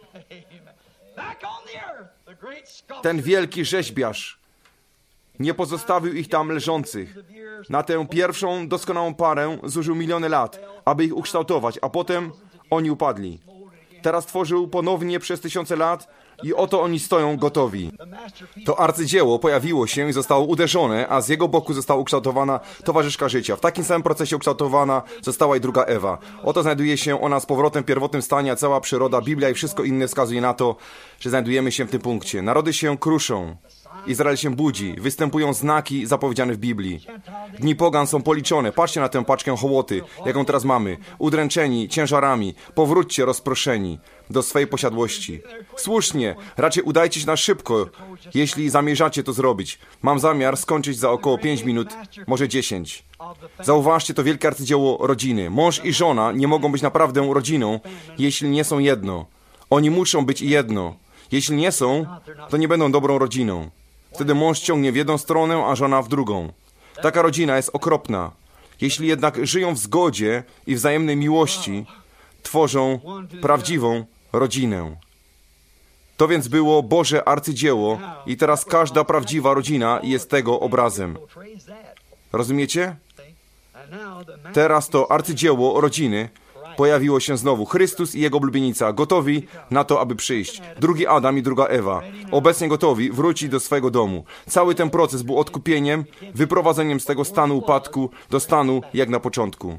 Ten wielki rzeźbiarz nie pozostawił ich tam leżących. Na tę pierwszą doskonałą parę zużył miliony lat, aby ich ukształtować, a potem oni upadli. Teraz tworzył ponownie przez tysiące lat i oto oni stoją gotowi. To arcydzieło pojawiło się i zostało uderzone, a z jego boku została ukształtowana towarzyszka życia. W takim samym procesie ukształtowana została i druga Ewa. Oto znajduje się ona z powrotem w pierwotnym stanie, a cała przyroda, Biblia i wszystko inne wskazuje na to, że znajdujemy się w tym punkcie. Narody się kruszą. Izrael się budzi, występują znaki zapowiedziane w Biblii. Dni pogan są policzone. Patrzcie na tę paczkę hołoty, jaką teraz mamy. Udręczeni ciężarami, powróćcie rozproszeni do swej posiadłości. Słusznie, raczej udajcie się na szybko, jeśli zamierzacie to zrobić. Mam zamiar skończyć za około pięć minut, może dziesięć. Zauważcie to wielkie arcydzieło rodziny. Mąż i żona nie mogą być naprawdę rodziną, jeśli nie są jedno. Oni muszą być jedno. Jeśli nie są, to nie będą dobrą rodziną. Wtedy mąż ciągnie w jedną stronę, a żona w drugą. Taka rodzina jest okropna. Jeśli jednak żyją w zgodzie i wzajemnej miłości, tworzą prawdziwą rodzinę. To więc było Boże arcydzieło i teraz każda prawdziwa rodzina jest tego obrazem. Rozumiecie? Teraz to arcydzieło rodziny Pojawiło się znowu Chrystus i Jego oblubienica, gotowi na to, aby przyjść. Drugi Adam i druga Ewa, obecnie gotowi wrócić do swojego domu. Cały ten proces był odkupieniem, wyprowadzeniem z tego stanu upadku do stanu jak na początku.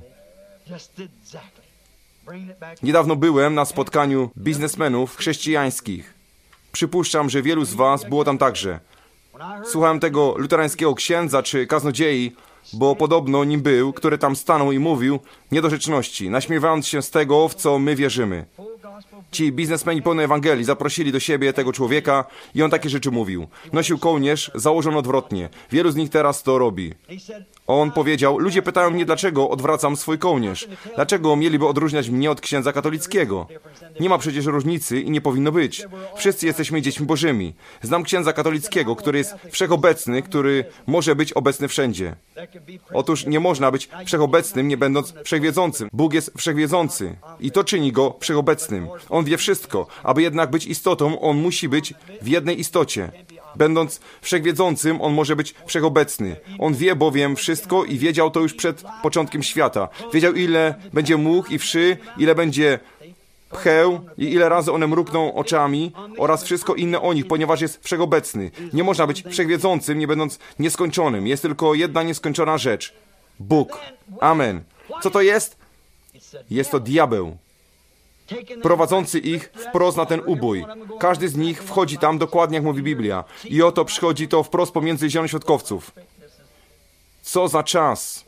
Niedawno byłem na spotkaniu biznesmenów chrześcijańskich. Przypuszczam, że wielu z was było tam także. Słuchałem tego luterańskiego księdza czy kaznodziei, bo podobno nim był, który tam stanął i mówił niedorzeczności, naśmiewając się z tego, w co my wierzymy. Ci biznesmeni pełnej Ewangelii zaprosili do siebie tego człowieka i on takie rzeczy mówił. Nosił kołnierz założony odwrotnie. Wielu z nich teraz to robi. On powiedział, ludzie pytają mnie, dlaczego odwracam swój kołnierz. Dlaczego mieliby odróżniać mnie od księdza katolickiego? Nie ma przecież różnicy i nie powinno być. Wszyscy jesteśmy dziećmi bożymi. Znam księdza katolickiego, który jest wszechobecny, który może być obecny wszędzie. Otóż nie można być wszechobecnym, nie będąc wszechwiedzącym. Bóg jest wszechwiedzący i to czyni go wszechobecnym. On wie wszystko. Aby jednak być istotą, on musi być w jednej istocie. Będąc wszechwiedzącym, on może być wszechobecny. On wie bowiem wszystko i wiedział to już przed początkiem świata. Wiedział, ile będzie much i wszy, ile będzie pcheł i ile razy one mrukną oczami oraz wszystko inne o nich, ponieważ jest wszechobecny. Nie można być wszechwiedzącym, nie będąc nieskończonym. Jest tylko jedna nieskończona rzecz. Bóg. Amen. Co to jest? Jest to diabeł, prowadzący ich wprost na ten ubój. Każdy z nich wchodzi tam dokładnie, jak mówi Biblia. I oto przychodzi to wprost pomiędzy zielonoświątkowców. Co za czas!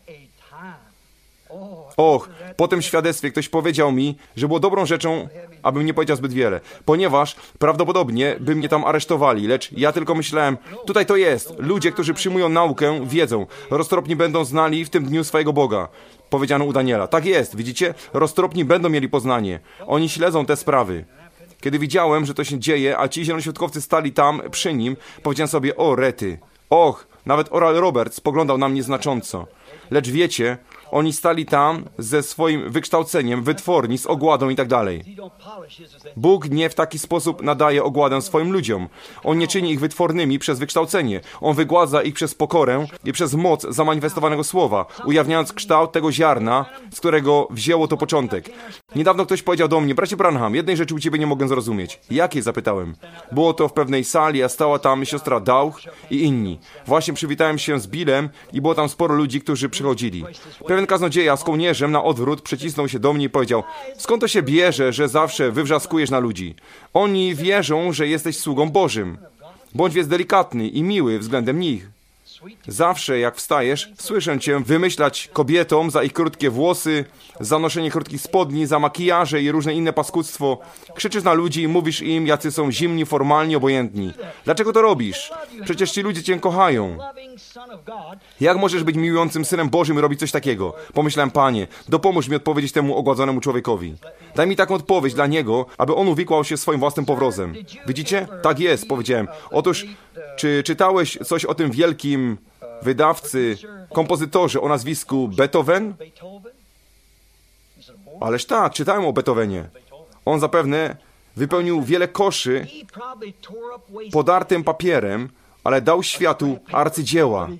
Och, po tym świadectwie ktoś powiedział mi, że było dobrą rzeczą, abym nie powiedział zbyt wiele, ponieważ prawdopodobnie by mnie tam aresztowali, lecz ja tylko myślałem, tutaj to jest. Ludzie, którzy przyjmują naukę, wiedzą. Roztropni będą znali w tym dniu swojego Boga. Powiedziano u Daniela. Tak jest, widzicie? Roztropni będą mieli poznanie. Oni śledzą te sprawy. Kiedy widziałem, że to się dzieje, a ci zielonoświątkowcy stali tam przy nim, powiedziałem sobie, o rety. Och, nawet Oral Roberts spoglądał na mnie znacząco. Lecz wiecie, oni stali tam ze swoim wykształceniem, wytworni, z ogładą i tak dalej. Bóg nie w taki sposób nadaje ogładę swoim ludziom. On nie czyni ich wytwornymi przez wykształcenie. On wygładza ich przez pokorę i przez moc zamanifestowanego słowa, ujawniając kształt tego ziarna, z którego wzięło to początek. Niedawno ktoś powiedział do mnie, bracie Branham, jednej rzeczy u ciebie nie mogę zrozumieć. Jakiej? Zapytałem. Było to w pewnej sali, a stała tam siostra Dauch i inni. Właśnie przywitałem się z Billem i było tam sporo ludzi, którzy przychodzili. Pewien kaznodzieja z kołnierzem na odwrót przycisnął się do mnie i powiedział, skąd to się bierze, że zawsze wywrzaskujesz na ludzi? Oni wierzą, że jesteś sługą Bożym. Bądź więc delikatny i miły względem nich. Zawsze jak wstajesz, słyszę cię wymyślać kobietom za ich krótkie włosy, za noszenie krótkich spodni, za makijaże i różne inne paskudztwo. Krzyczysz na ludzi i mówisz im, jacy są zimni, formalni, obojętni. Dlaczego to robisz? Przecież ci ludzie cię kochają. Jak możesz być miłującym Synem Bożym i robić coś takiego? Pomyślałem, Panie, dopomóż mi odpowiedzieć temu ogładzonemu człowiekowi. Daj mi taką odpowiedź dla niego, aby on uwikłał się swoim własnym powrozem. Widzicie? Tak jest, powiedziałem. Otóż, czy czytałeś coś o tym wielkim wydawcy, kompozytorze o nazwisku Beethoven? Ależ tak, czytałem o Beethovenie. On zapewne wypełnił wiele koszy podartym papierem, ale dał światu arcydzieła.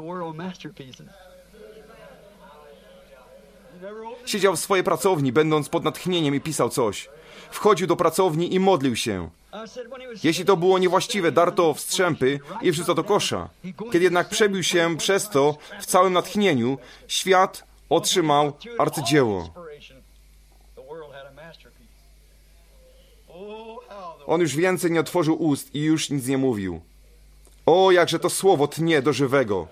Siedział w swojej pracowni, będąc pod natchnieniem i pisał coś. Wchodził do pracowni i modlił się. Jeśli to było niewłaściwe, darto w strzępy i wrzucał do kosza. Kiedy jednak przebił się przez to w całym natchnieniu, świat otrzymał arcydzieło. On już więcej nie otworzył ust i już nic nie mówił. O, jakże to słowo tnie do żywego.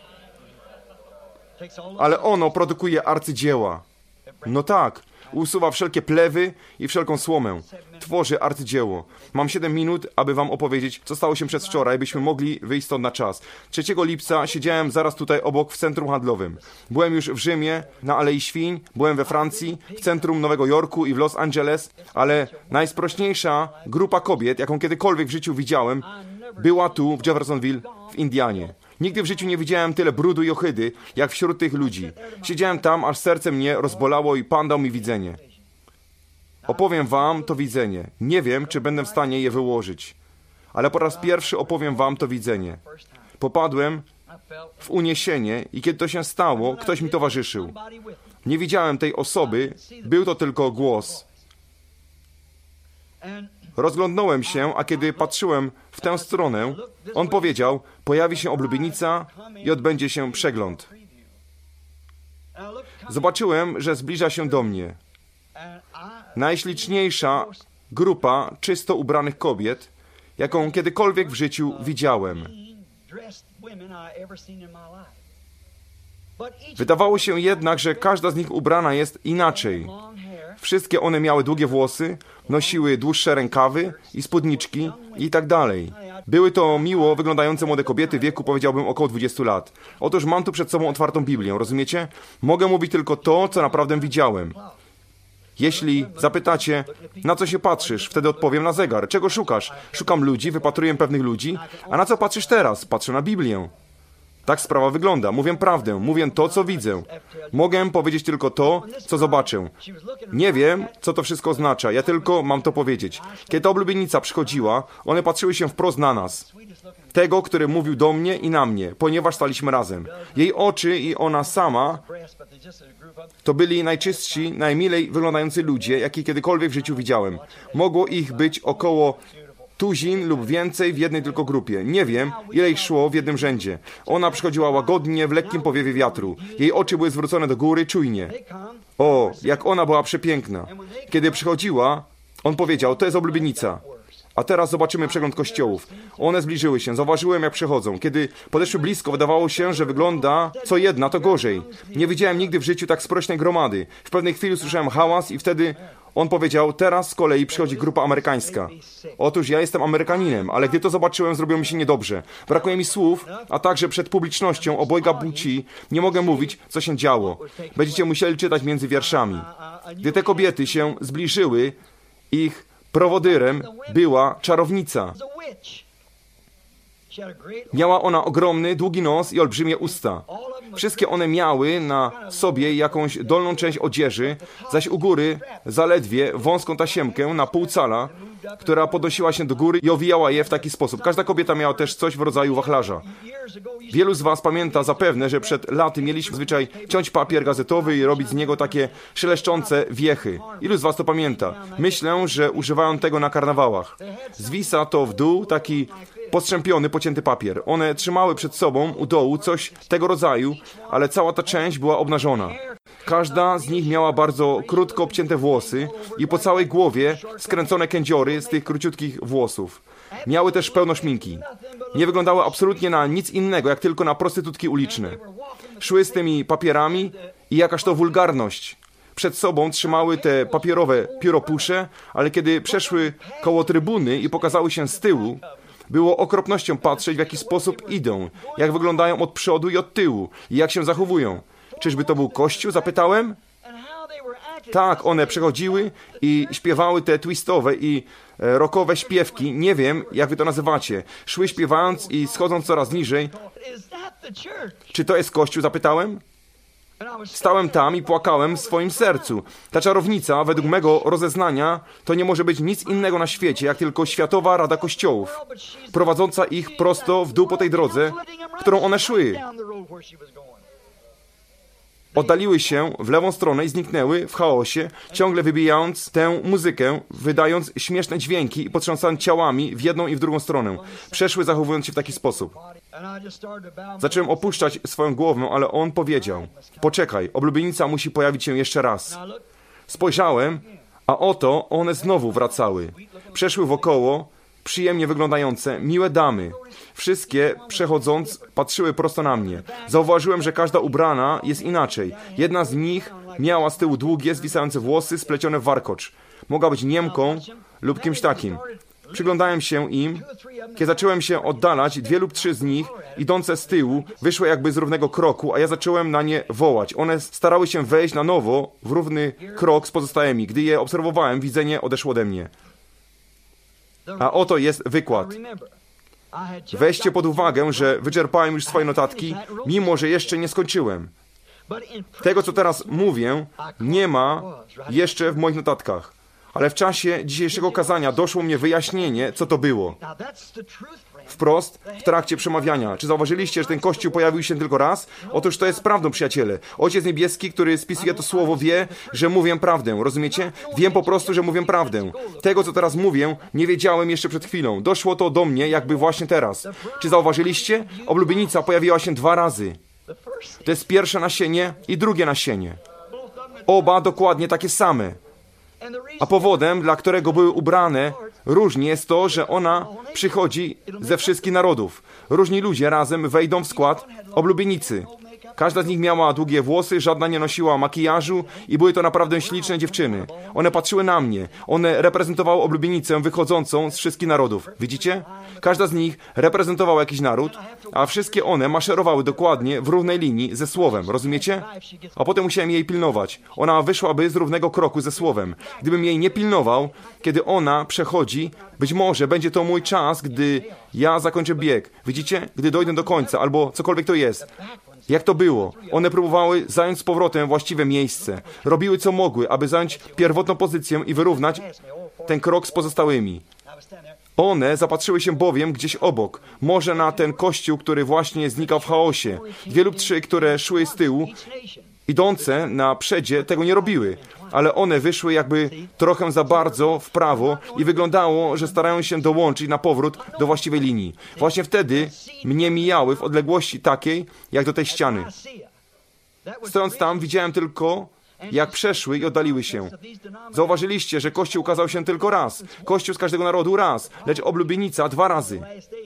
Ale ono produkuje arcydzieła. No tak, usuwa wszelkie plewy i wszelką słomę. Tworzy arcydzieło. Mam siedem minut, aby wam opowiedzieć, co stało się przedwczoraj, byśmy mogli wyjść stąd na czas. trzeciego lipca siedziałem zaraz tutaj obok w centrum handlowym. Byłem już w Rzymie, na Alei Świń, byłem we Francji, w centrum Nowego Jorku i w Los Angeles, ale najsprośniejsza grupa kobiet, jaką kiedykolwiek w życiu widziałem, była tu w Jeffersonville w Indianie. Nigdy w życiu nie widziałem tyle brudu i ohydy, jak wśród tych ludzi. Siedziałem tam, aż serce mnie rozbolało i Pan dał mi widzenie. Opowiem wam to widzenie. Nie wiem, czy będę w stanie je wyłożyć. Ale po raz pierwszy opowiem wam to widzenie. Popadłem w uniesienie i kiedy to się stało, ktoś mi towarzyszył. Nie widziałem tej osoby, był to tylko głos. Rozglądnąłem się, a kiedy patrzyłem w tę stronę, on powiedział, pojawi się oblubienica i odbędzie się przegląd. Zobaczyłem, że zbliża się do mnie. Najśliczniejsza grupa czysto ubranych kobiet, jaką kiedykolwiek w życiu widziałem. Wydawało się jednak, że każda z nich ubrana jest inaczej. Wszystkie one miały długie włosy, nosiły dłuższe rękawy i spódniczki i tak dalej. Były to miło wyglądające młode kobiety w wieku, powiedziałbym, około dwudziestu lat. Otóż mam tu przed sobą otwartą Biblię, rozumiecie? Mogę mówić tylko to, co naprawdę widziałem. Jeśli zapytacie, na co się patrzysz, wtedy odpowiem na zegar. Czego szukasz? Szukam ludzi, wypatruję pewnych ludzi. A na co patrzysz teraz? Patrzę na Biblię. Tak sprawa wygląda. Mówię prawdę, mówię to, co widzę. Mogę powiedzieć tylko to, co zobaczę. Nie wiem, co to wszystko oznacza, ja tylko mam to powiedzieć. Kiedy ta oblubienica przychodziła, one patrzyły się wprost na nas. Tego, który mówił do mnie i na mnie, ponieważ staliśmy razem. Jej oczy i ona sama to byli najczystsi, najmilej wyglądający ludzie, jakich kiedykolwiek w życiu widziałem. Mogło ich być około tuzin lub więcej w jednej tylko grupie. Nie wiem, ile ich szło w jednym rzędzie. Ona przychodziła łagodnie, w lekkim powiewie wiatru. Jej oczy były zwrócone do góry, czujnie. O, jak ona była przepiękna. Kiedy przychodziła, on powiedział, to jest oblubienica. A teraz zobaczymy przegląd kościołów. One zbliżyły się, zauważyłem, jak przechodzą. Kiedy podeszły blisko, wydawało się, że wygląda co jedna, to gorzej. Nie widziałem nigdy w życiu tak sprośnej gromady. W pewnej chwili usłyszałem hałas i wtedy on powiedział, teraz z kolei przychodzi grupa amerykańska. Otóż ja jestem Amerykaninem, ale gdy to zobaczyłem, zrobiło mi się niedobrze. Brakuje mi słów, a także przed publicznością obojga płci nie mogę mówić, co się działo. Będziecie musieli czytać między wierszami. Gdy te kobiety się zbliżyły, ich prowodyrem była czarownica. Miała ona ogromny, długi nos i olbrzymie usta. Wszystkie one miały na sobie jakąś dolną część odzieży, zaś u góry zaledwie wąską tasiemkę na pół cala, która podnosiła się do góry i owijała je w taki sposób. Każda kobieta miała też coś w rodzaju wachlarza. Wielu z was pamięta zapewne, że przed laty mieliśmy zwyczaj ciąć papier gazetowy i robić z niego takie szeleszczące wiechy. Ilu z was to pamięta? Myślę, że używają tego na karnawałach. Zwisa to w dół taki postrzępiony, pocięty papier. One trzymały przed sobą u dołu coś tego rodzaju, ale cała ta część była obnażona. Każda z nich miała bardzo krótko obcięte włosy i po całej głowie skręcone kędziory z tych króciutkich włosów. Miały też pełno szminki. Nie wyglądały absolutnie na nic innego, jak tylko na prostytutki uliczne. Szły z tymi papierami i jakaż to wulgarność. Przed sobą trzymały te papierowe pióropusze, ale kiedy przeszły koło trybuny i pokazały się z tyłu, było okropnością patrzeć, w jaki sposób idą, jak wyglądają od przodu i od tyłu i jak się zachowują. Czyżby to był kościół? Zapytałem. Tak, one przechodziły i śpiewały te twistowe i rockowe śpiewki. Nie wiem, jak wy to nazywacie. Szły śpiewając i schodząc coraz niżej. Czy to jest kościół? Zapytałem. Stałem tam i płakałem w swoim sercu. Ta czarownica, według mego rozeznania, to nie może być nic innego na świecie, jak tylko Światowa Rada Kościołów, prowadząca ich prosto w dół po tej drodze, którą one szły. Oddaliły się w lewą stronę i zniknęły w chaosie, ciągle wybijając tę muzykę, wydając śmieszne dźwięki i potrząsając ciałami w jedną i w drugą stronę. Przeszły, zachowując się w taki sposób. Zacząłem opuszczać swoją głowę, ale on powiedział, poczekaj, oblubienica musi pojawić się jeszcze raz. Spojrzałem, a oto one znowu wracały. Przeszły wokoło, przyjemnie wyglądające, miłe damy. Wszystkie, przechodząc, patrzyły prosto na mnie. Zauważyłem, że każda ubrana jest inaczej. Jedna z nich miała z tyłu długie, zwisające włosy splecione w warkocz. Mogła być Niemką lub kimś takim. Przyglądałem się im. Kiedy zacząłem się oddalać, dwie lub trzy z nich, idące z tyłu, wyszły jakby z równego kroku, a ja zacząłem na nie wołać. One starały się wejść na nowo w równy krok z pozostałymi. Gdy je obserwowałem, widzenie odeszło ode mnie. A oto jest wykład. Weźcie pod uwagę, że wyczerpałem już swoje notatki, mimo że jeszcze nie skończyłem. Tego, co teraz mówię, nie ma jeszcze w moich notatkach. Ale w czasie dzisiejszego kazania doszło mnie wyjaśnienie, co to było. wprost w trakcie przemawiania. Czy zauważyliście, że ten Kościół pojawił się tylko raz? Otóż to jest prawdą, przyjaciele. Ojciec Niebieski, który spisuje to słowo, wie, że mówię prawdę. Rozumiecie? Wiem po prostu, że mówię prawdę. Tego, co teraz mówię, nie wiedziałem jeszcze przed chwilą. Doszło to do mnie jakby właśnie teraz. Czy zauważyliście? Oblubienica pojawiła się dwa razy. To jest pierwsze nasienie i drugie nasienie. Oba dokładnie takie same. A powodem, dla którego były ubrane różnie, jest to, że ona przychodzi ze wszystkich narodów. Różni ludzie razem wejdą w skład oblubienicy. Każda z nich miała długie włosy, żadna nie nosiła makijażu i były to naprawdę śliczne dziewczyny. One patrzyły na mnie. One reprezentowały oblubienicę wychodzącą z wszystkich narodów. Widzicie? Każda z nich reprezentowała jakiś naród, a wszystkie one maszerowały dokładnie w równej linii ze Słowem. Rozumiecie? A potem musiałem jej pilnować. Ona wyszłaby z równego kroku ze Słowem. Gdybym jej nie pilnował, kiedy ona przechodzi, być może będzie to mój czas, gdy ja zakończę bieg. Widzicie? Gdy dojdę do końca, albo cokolwiek to jest. Jak to było? One próbowały zająć z powrotem właściwe miejsce. Robiły co mogły, aby zająć pierwotną pozycję i wyrównać ten krok z pozostałymi. One zapatrzyły się bowiem gdzieś obok, może na ten kościół, który właśnie znikał w chaosie. Dwie lub trzy, które szły z tyłu, idące na przedzie, tego nie robiły. Ale one wyszły jakby trochę za bardzo w prawo i wyglądało, że starają się dołączyć na powrót do właściwej linii. Właśnie wtedy mnie mijały w odległości takiej, jak do tej ściany. Stojąc tam, widziałem tylko, jak przeszły i oddaliły się. Zauważyliście, że Kościół ukazał się tylko raz. Kościół z każdego narodu raz, lecz oblubienica dwa razy.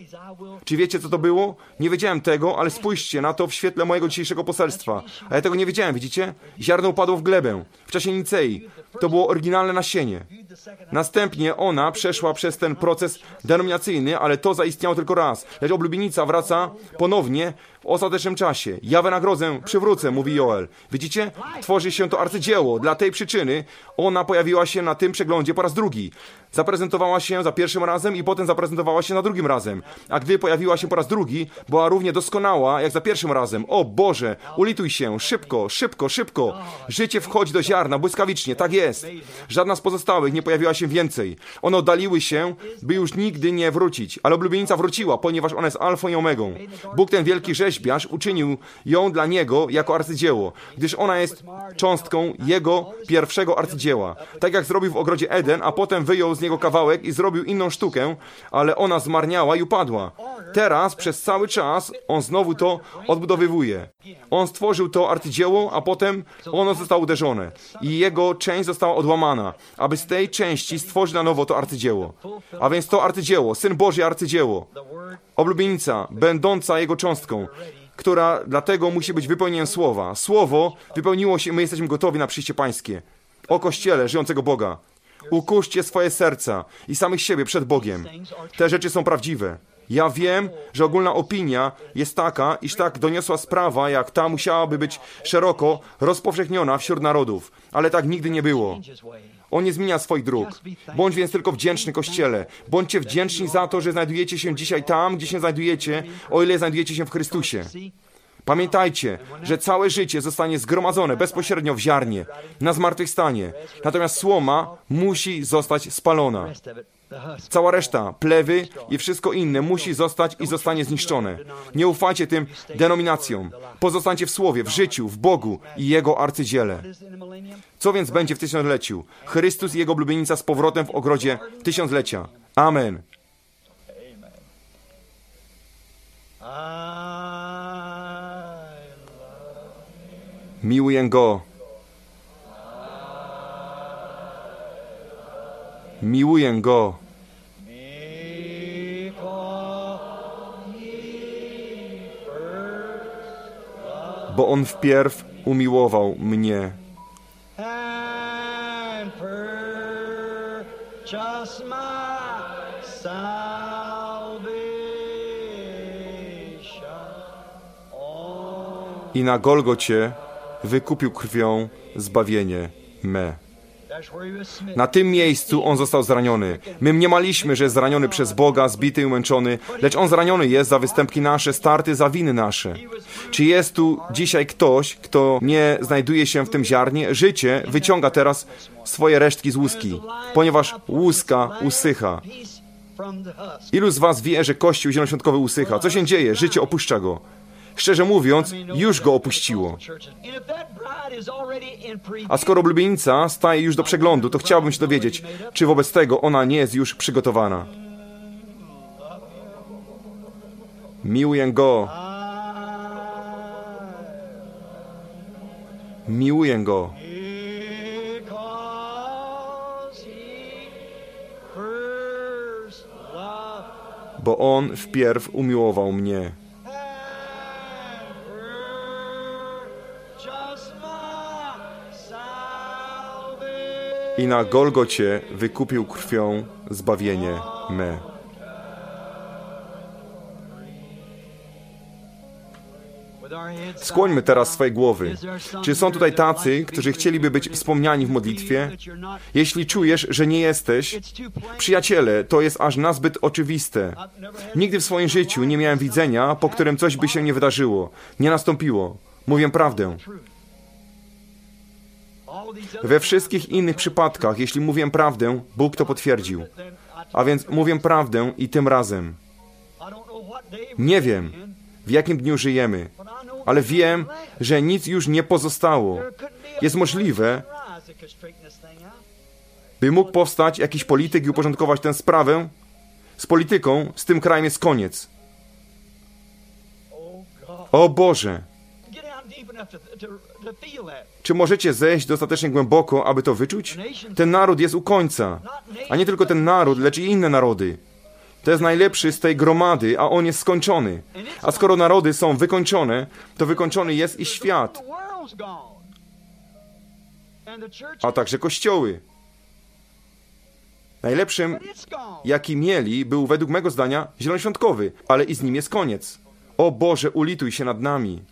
Czy wiecie, co to było? Nie wiedziałem tego, ale spójrzcie na to w świetle mojego dzisiejszego poselstwa. A ja tego nie wiedziałem, widzicie? Ziarno upadło w glebę. W czasie Nicei. To było oryginalne nasienie. Następnie ona przeszła przez ten proces denominacyjny, ale to zaistniało tylko raz. Lecz oblubienica wraca ponownie w ostatecznym czasie. Ja wynagrodzę, przywrócę, mówi Joel. Widzicie? Tworzy się to arcydzieło. Dla tej przyczyny ona pojawiła się na tym przeglądzie po raz drugi. Zaprezentowała się za pierwszym razem i potem zaprezentowała się na drugim razem. A gdy pojawiła się po raz drugi, była równie doskonała jak za pierwszym razem. O Boże, ulituj się, szybko, szybko, szybko. Życie wchodzi do ziarna, błyskawicznie, tak jest. Żadna z pozostałych nie pojawiła się więcej. One oddaliły się, by już nigdy nie wrócić. Ale oblubienica wróciła, ponieważ ona jest alfą i omegą. Bóg, ten wielki rzeźbiarz, uczynił ją dla Niego jako arcydzieło, gdyż ona jest cząstką Jego pierwszego arcydzieła. Tak jak zrobił w ogrodzie Eden, a potem wyjął z niego kawałek i zrobił inną sztukę, ale ona zmarniała i upadła. Teraz, przez cały czas, on znowu to odbudowywuje. On stworzył to arcydzieło, a potem ono zostało uderzone i jego część została odłamana, aby z tej części stworzyć na nowo to arcydzieło. A więc to arcydzieło, Syn Boży arcydzieło, oblubienica, będąca jego cząstką, która dlatego musi być wypełnieniem Słowa. Słowo wypełniło się i my jesteśmy gotowi na przyjście Pańskie. O Kościele żyjącego Boga. Ukuszcie swoje serca i samych siebie przed Bogiem. Te rzeczy są prawdziwe. Ja wiem, że ogólna opinia jest taka, iż tak doniosła sprawa, jak ta musiałaby być szeroko rozpowszechniona wśród narodów. Ale tak nigdy nie było. On nie zmienia swoich dróg. Bądź więc tylko wdzięczny, Kościele. Bądźcie wdzięczni za to, że znajdujecie się dzisiaj tam, gdzie się znajdujecie, o ile znajdujecie się w Chrystusie. Pamiętajcie, że całe życie zostanie zgromadzone bezpośrednio w ziarnie, na zmartwychwstanie. Natomiast słoma musi zostać spalona. Cała reszta, plewy i wszystko inne musi zostać i zostanie zniszczone. Nie ufajcie tym denominacjom. Pozostańcie w Słowie, w życiu, w Bogu i Jego arcydziele. Co więc będzie w tysiącleciu? Chrystus i Jego oblubienica z powrotem w ogrodzie tysiąclecia. Amen. Miłuję Go. Miłuję Go. Bo On wpierw umiłował mnie. I na Golgocie wykupił krwią zbawienie me. Na tym miejscu On został zraniony. My mniemaliśmy, że jest zraniony przez Boga, zbity i umęczony, lecz On zraniony jest za występki nasze, starty za winy nasze. Czy jest tu dzisiaj ktoś, kto nie znajduje się w tym ziarnie? Życie wyciąga teraz swoje resztki z łuski, ponieważ łuska usycha. Ilu z was wie, że Kościół zielonoświątkowy usycha? Co się dzieje? Życie opuszcza go. Szczerze mówiąc, już go opuściło. A skoro oblubienica staje już do przeglądu, to chciałbym się dowiedzieć, czy wobec tego ona nie jest już przygotowana. Miłuję go. Miłuję go. Bo on wpierw umiłował mnie. I na Golgocie wykupił krwią zbawienie me. Skłońmy teraz swoje głowy. Czy są tutaj tacy, którzy chcieliby być wspomniani w modlitwie? Jeśli czujesz, że nie jesteś, przyjaciele, to jest aż nazbyt oczywiste. Nigdy w swoim życiu nie miałem widzenia, po którym coś by się nie wydarzyło, nie nastąpiło. Mówię prawdę. We wszystkich innych przypadkach, jeśli mówię prawdę, Bóg to potwierdził. A więc mówię prawdę i tym razem. Nie wiem, w jakim dniu żyjemy, ale wiem, że nic już nie pozostało. Jest możliwe, by mógł powstać jakiś polityk i uporządkować tę sprawę. Z polityką, z tym krajem jest koniec. O Boże! Czy możecie zejść dostatecznie głęboko, aby to wyczuć? Ten naród jest u końca. A nie tylko ten naród, lecz i inne narody. To jest najlepszy z tej gromady, a on jest skończony. A skoro narody są wykończone, to wykończony jest i świat. A także kościoły. Najlepszym, jaki mieli, był według mego zdania zielonoświątkowy, ale i z nim jest koniec. O Boże, ulituj się nad nami.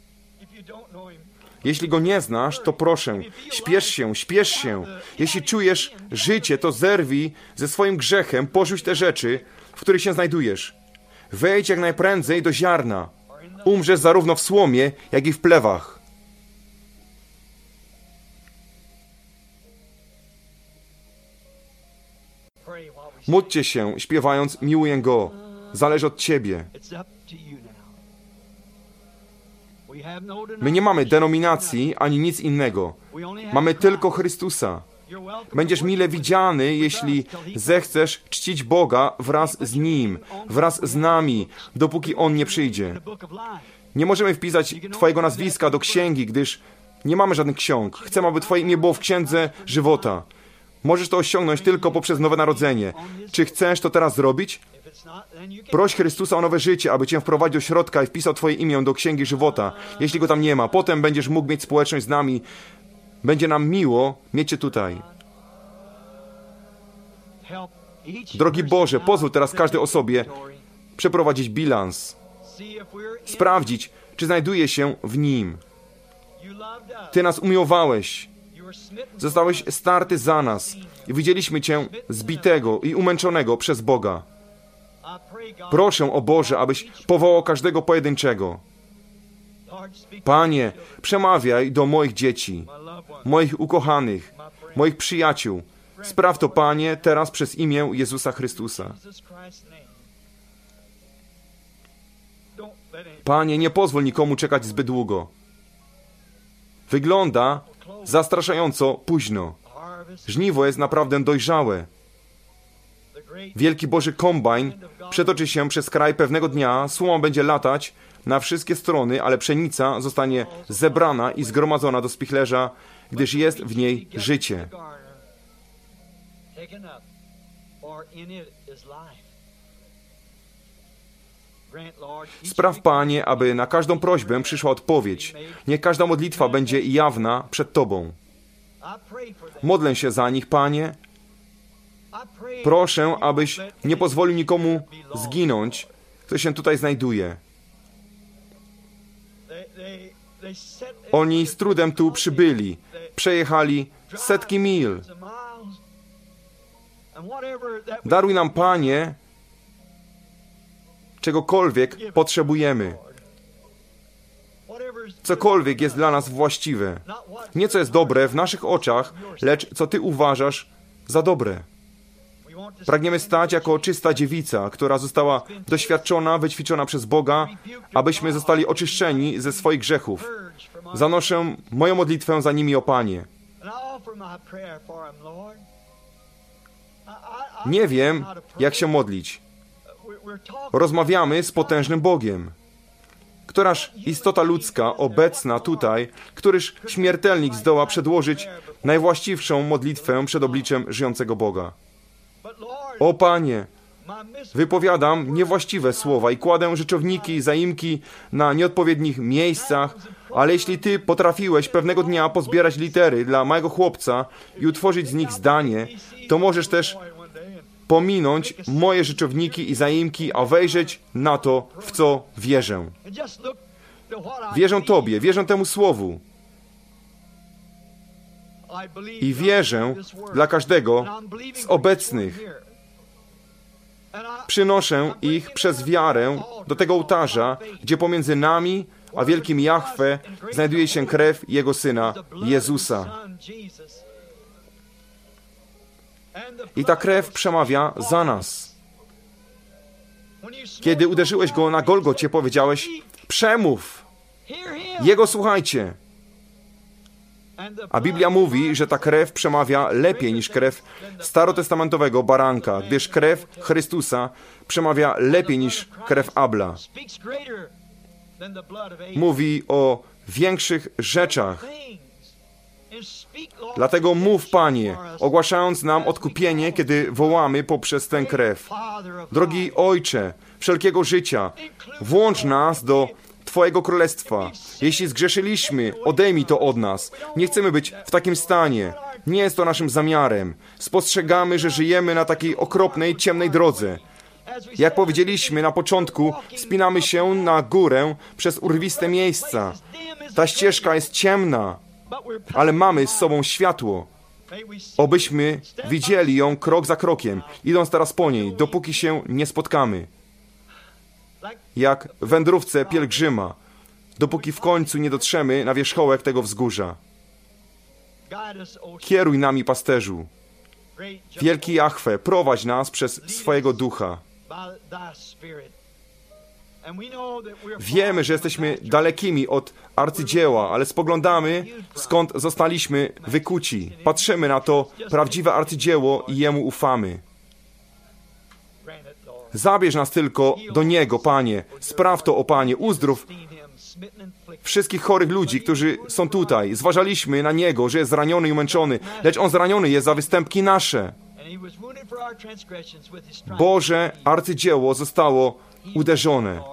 Jeśli go nie znasz, to proszę, śpiesz się, śpiesz się. Jeśli czujesz życie, to zerwij ze swoim grzechem, porzuć te rzeczy, w których się znajdujesz. Wejdź jak najprędzej do ziarna. Umrzesz zarówno w słomie, jak i w plewach. Módlcie się, śpiewając, miłuję go. Zależy od ciebie. My nie mamy denominacji ani nic innego. Mamy tylko Chrystusa. Będziesz mile widziany, jeśli zechcesz czcić Boga wraz z Nim, wraz z nami, dopóki On nie przyjdzie. Nie możemy wpisać Twojego nazwiska do księgi, gdyż nie mamy żadnych ksiąg. Chcemy, aby Twoje imię było w księdze żywota. Możesz to osiągnąć tylko poprzez nowe narodzenie. Czy chcesz to teraz zrobić? Proś Chrystusa o nowe życie, aby Cię wprowadził do środka i wpisał Twoje imię do księgi żywota. Jeśli Go tam nie ma, potem będziesz mógł mieć społeczność z nami. Będzie nam miło mieć Cię tutaj. Drogi Boże, pozwól teraz każdej osobie przeprowadzić bilans. Sprawdzić, czy znajduje się w Nim. Ty nas umiłowałeś. Zostałeś starty za nas i widzieliśmy Cię zbitego i umęczonego przez Boga. Proszę, o Boże, abyś powołał każdego pojedynczego. Panie, przemawiaj do moich dzieci, moich ukochanych, moich przyjaciół. Spraw to, Panie, teraz przez imię Jezusa Chrystusa. Panie, nie pozwól nikomu czekać zbyt długo. Wygląda zastraszająco późno. Żniwo jest naprawdę dojrzałe. Wielki Boży kombajn przetoczy się przez kraj pewnego dnia, słoma będzie latać na wszystkie strony, ale pszenica zostanie zebrana i zgromadzona do spichlerza, gdyż jest w niej życie. Spraw, Panie, aby na każdą prośbę przyszła odpowiedź. Niech każda modlitwa będzie jawna przed Tobą. Modlę się za nich, Panie. Proszę, abyś nie pozwolił nikomu zginąć, kto się tutaj znajduje. Oni z trudem tu przybyli. Przejechali setki mil. Daruj nam, Panie, czegokolwiek potrzebujemy. Cokolwiek jest dla nas właściwe. Nie co jest dobre w naszych oczach, lecz co Ty uważasz za dobre. Pragniemy stać jako czysta dziewica, która została doświadczona, wyćwiczona przez Boga, abyśmy zostali oczyszczeni ze swoich grzechów. Zanoszę moją modlitwę za nimi, o Panie. Nie wiem, jak się modlić. Rozmawiamy z potężnym Bogiem. Któraż istota ludzka obecna tutaj, któryż śmiertelnik zdoła przedłożyć najwłaściwszą modlitwę przed obliczem żyjącego Boga? O Panie, wypowiadam niewłaściwe słowa i kładę rzeczowniki i zaimki na nieodpowiednich miejscach, ale jeśli Ty potrafiłeś pewnego dnia pozbierać litery dla małego chłopca i utworzyć z nich zdanie, to możesz też pominąć moje rzeczowniki i zaimki, a wejrzeć na to, w co wierzę. Wierzę Tobie, wierzę temu słowu. I wierzę dla każdego z obecnych. Przynoszę ich przez wiarę do tego ołtarza, gdzie pomiędzy nami a wielkim Jahwe znajduje się krew Jego Syna, Jezusa. I ta krew przemawia za nas. Kiedy uderzyłeś Go na Golgocie, powiedziałeś: przemów! Jego słuchajcie! A Biblia mówi, że ta krew przemawia lepiej niż krew starotestamentowego baranka, gdyż krew Chrystusa przemawia lepiej niż krew Abla. Mówi o większych rzeczach. Dlatego mów, Panie, ogłaszając nam odkupienie, kiedy wołamy poprzez tę krew. Drogi Ojcze wszelkiego życia, włącz nas do Twojego Królestwa. Jeśli zgrzeszyliśmy, odejmij to od nas. Nie chcemy być w takim stanie. Nie jest to naszym zamiarem. Spostrzegamy, że żyjemy na takiej okropnej, ciemnej drodze. Jak powiedzieliśmy na początku, wspinamy się na górę przez urwiste miejsca. Ta ścieżka jest ciemna, ale mamy z sobą światło. Obyśmy widzieli ją krok za krokiem, idąc teraz po niej, dopóki się nie spotkamy. Jak w wędrówce pielgrzyma, dopóki w końcu nie dotrzemy na wierzchołek tego wzgórza. Kieruj nami, pasterzu. Wielki Jahwe, prowadź nas przez swojego ducha. Wiemy, że jesteśmy dalekimi od arcydzieła, ale spoglądamy, skąd zostaliśmy wykuci. Patrzymy na to prawdziwe arcydzieło i Jemu ufamy. Zabierz nas tylko do Niego, Panie. Spraw to, o Panie. Uzdrów wszystkich chorych ludzi, którzy są tutaj. Zważaliśmy na Niego, że jest zraniony i umęczony, lecz On zraniony jest za występki nasze. Boże arcydzieło zostało uderzone.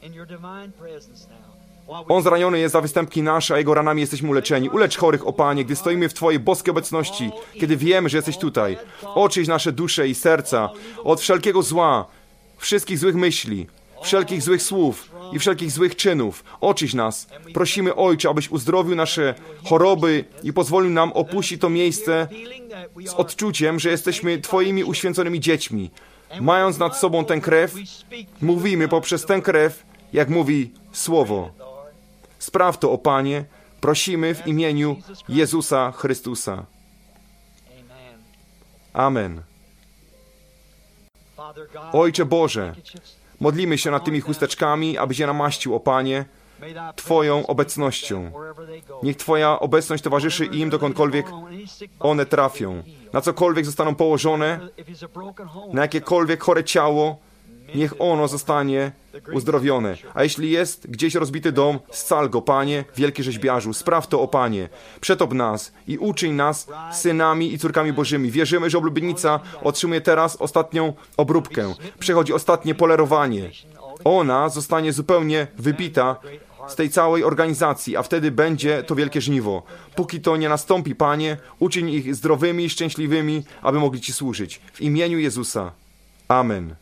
On zraniony jest za występki nasze, a Jego ranami jesteśmy uleczeni. Ulecz chorych, o Panie, gdy stoimy w Twojej boskiej obecności, kiedy wiemy, że jesteś tutaj. Oczyść nasze dusze i serca od wszelkiego zła, wszystkich złych myśli, wszelkich złych słów i wszelkich złych czynów. Oczyść nas. Prosimy, Ojcze, abyś uzdrowił nasze choroby i pozwolił nam opuścić to miejsce z odczuciem, że jesteśmy Twoimi uświęconymi dziećmi. Mając nad sobą tę krew, mówimy poprzez tę krew, jak mówi Słowo. Spraw to, o Panie, prosimy w imieniu Jezusa Chrystusa. Amen. Ojcze Boże, modlimy się nad tymi chusteczkami, abyś je namaścił, o Panie, Twoją obecnością. Niech Twoja obecność towarzyszy im, dokądkolwiek one trafią. Na cokolwiek zostaną położone, na jakiekolwiek chore ciało, niech ono zostanie uzdrowione. A jeśli jest gdzieś rozbity dom, scal go, Panie, wielki rzeźbiarzu. Spraw to, o Panie. Przetop nas i uczyń nas synami i córkami Bożymi. Wierzymy, że oblubienica otrzymuje teraz ostatnią obróbkę. Przychodzi ostatnie polerowanie. Ona zostanie zupełnie wybita z tej całej organizacji, a wtedy będzie to wielkie żniwo. Póki to nie nastąpi, Panie, uczyń ich zdrowymi i szczęśliwymi, aby mogli Ci służyć. W imieniu Jezusa. Amen.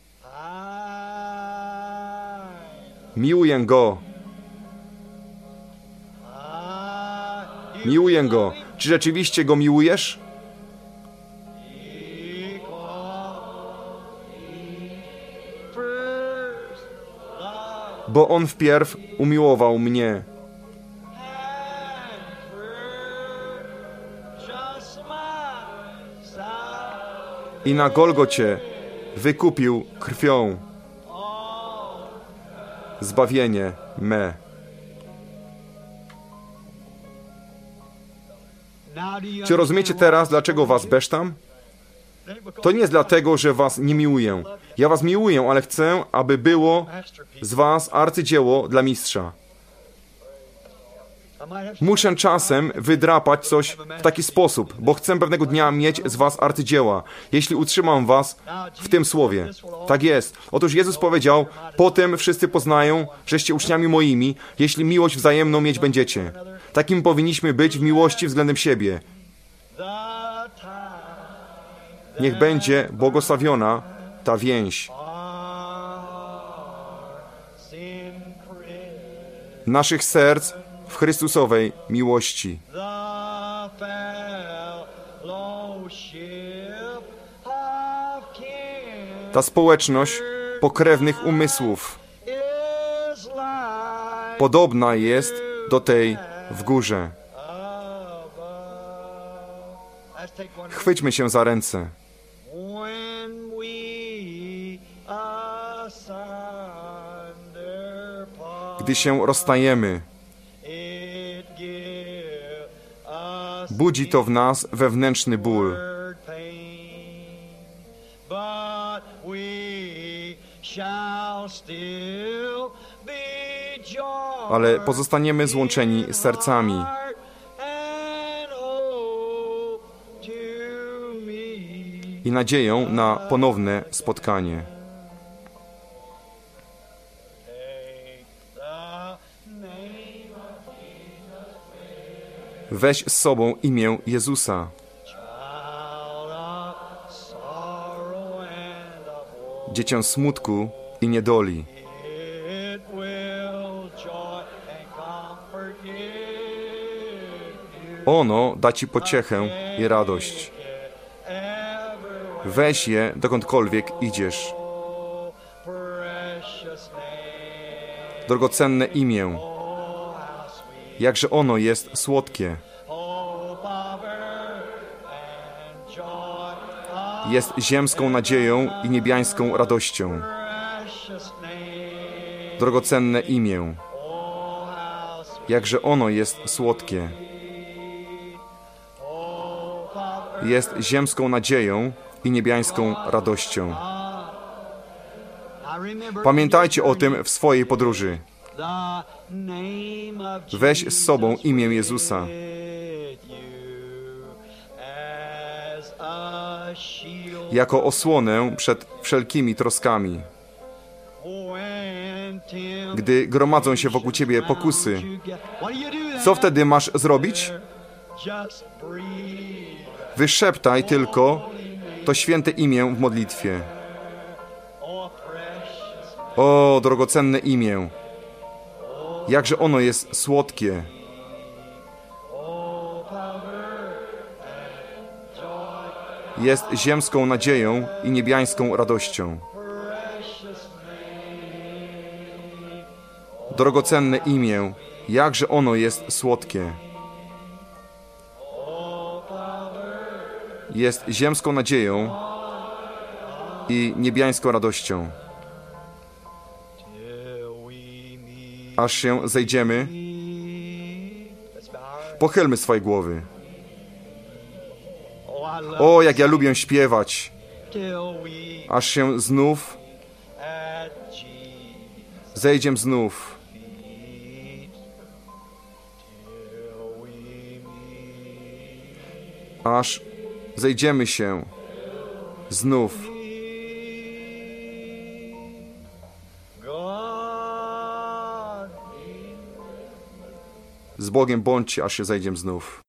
Miłuję Go. Miłuję Go. Czy rzeczywiście Go miłujesz? Bo On wpierw umiłował mnie. i na Golgocie wykupił krwią zbawienie me. Czy rozumiecie teraz, dlaczego was besztam? To nie jest dlatego, że was nie miłuję. Ja was miłuję, ale chcę, aby było z was arcydzieło dla mistrza. Muszę czasem wydrapać coś w taki sposób, bo chcę pewnego dnia mieć z was arcydzieła, jeśli utrzymam was w tym słowie. Tak jest. Otóż Jezus powiedział, potem wszyscy poznają, żeście uczniami moimi, jeśli miłość wzajemną mieć będziecie. Takim powinniśmy być w miłości względem siebie. Niech będzie błogosławiona ta więź naszych serc w Chrystusowej miłości. Ta społeczność pokrewnych umysłów podobna jest do tej w górze. Chwyćmy się za ręce. Gdy się rozstajemy, budzi to w nas wewnętrzny ból. Ale pozostaniemy złączeni sercami. I nadzieją na ponowne spotkanie. Weź z sobą imię Jezusa. Dziecię smutku i niedoli. Ono da ci pociechę i radość. Weź je dokądkolwiek idziesz. Drogocenne imię. Jakże ono jest słodkie. Jest ziemską nadzieją i niebiańską radością. Drogocenne imię. Jakże ono jest słodkie. Jest ziemską nadzieją i niebiańską radością. Pamiętajcie o tym w swojej podróży. Weź z sobą imię Jezusa. Jako osłonę przed wszelkimi troskami. Gdy gromadzą się wokół ciebie pokusy, co wtedy masz zrobić? Wyszeptaj tylko to święte imię w modlitwie. O, drogocenne imię! Jakże ono jest słodkie! Jest ziemską nadzieją i niebiańską radością. Drogocenne imię, jakże ono jest słodkie! Jest ziemską nadzieją i niebiańską radością. Aż się zejdziemy, pochylmy swoje głowy. O, jak ja lubię śpiewać. Aż się znów zejdziemy znów. Aż zejdziemy się znów. Z Bogiem bądźcie, aż się zejdziemy znów.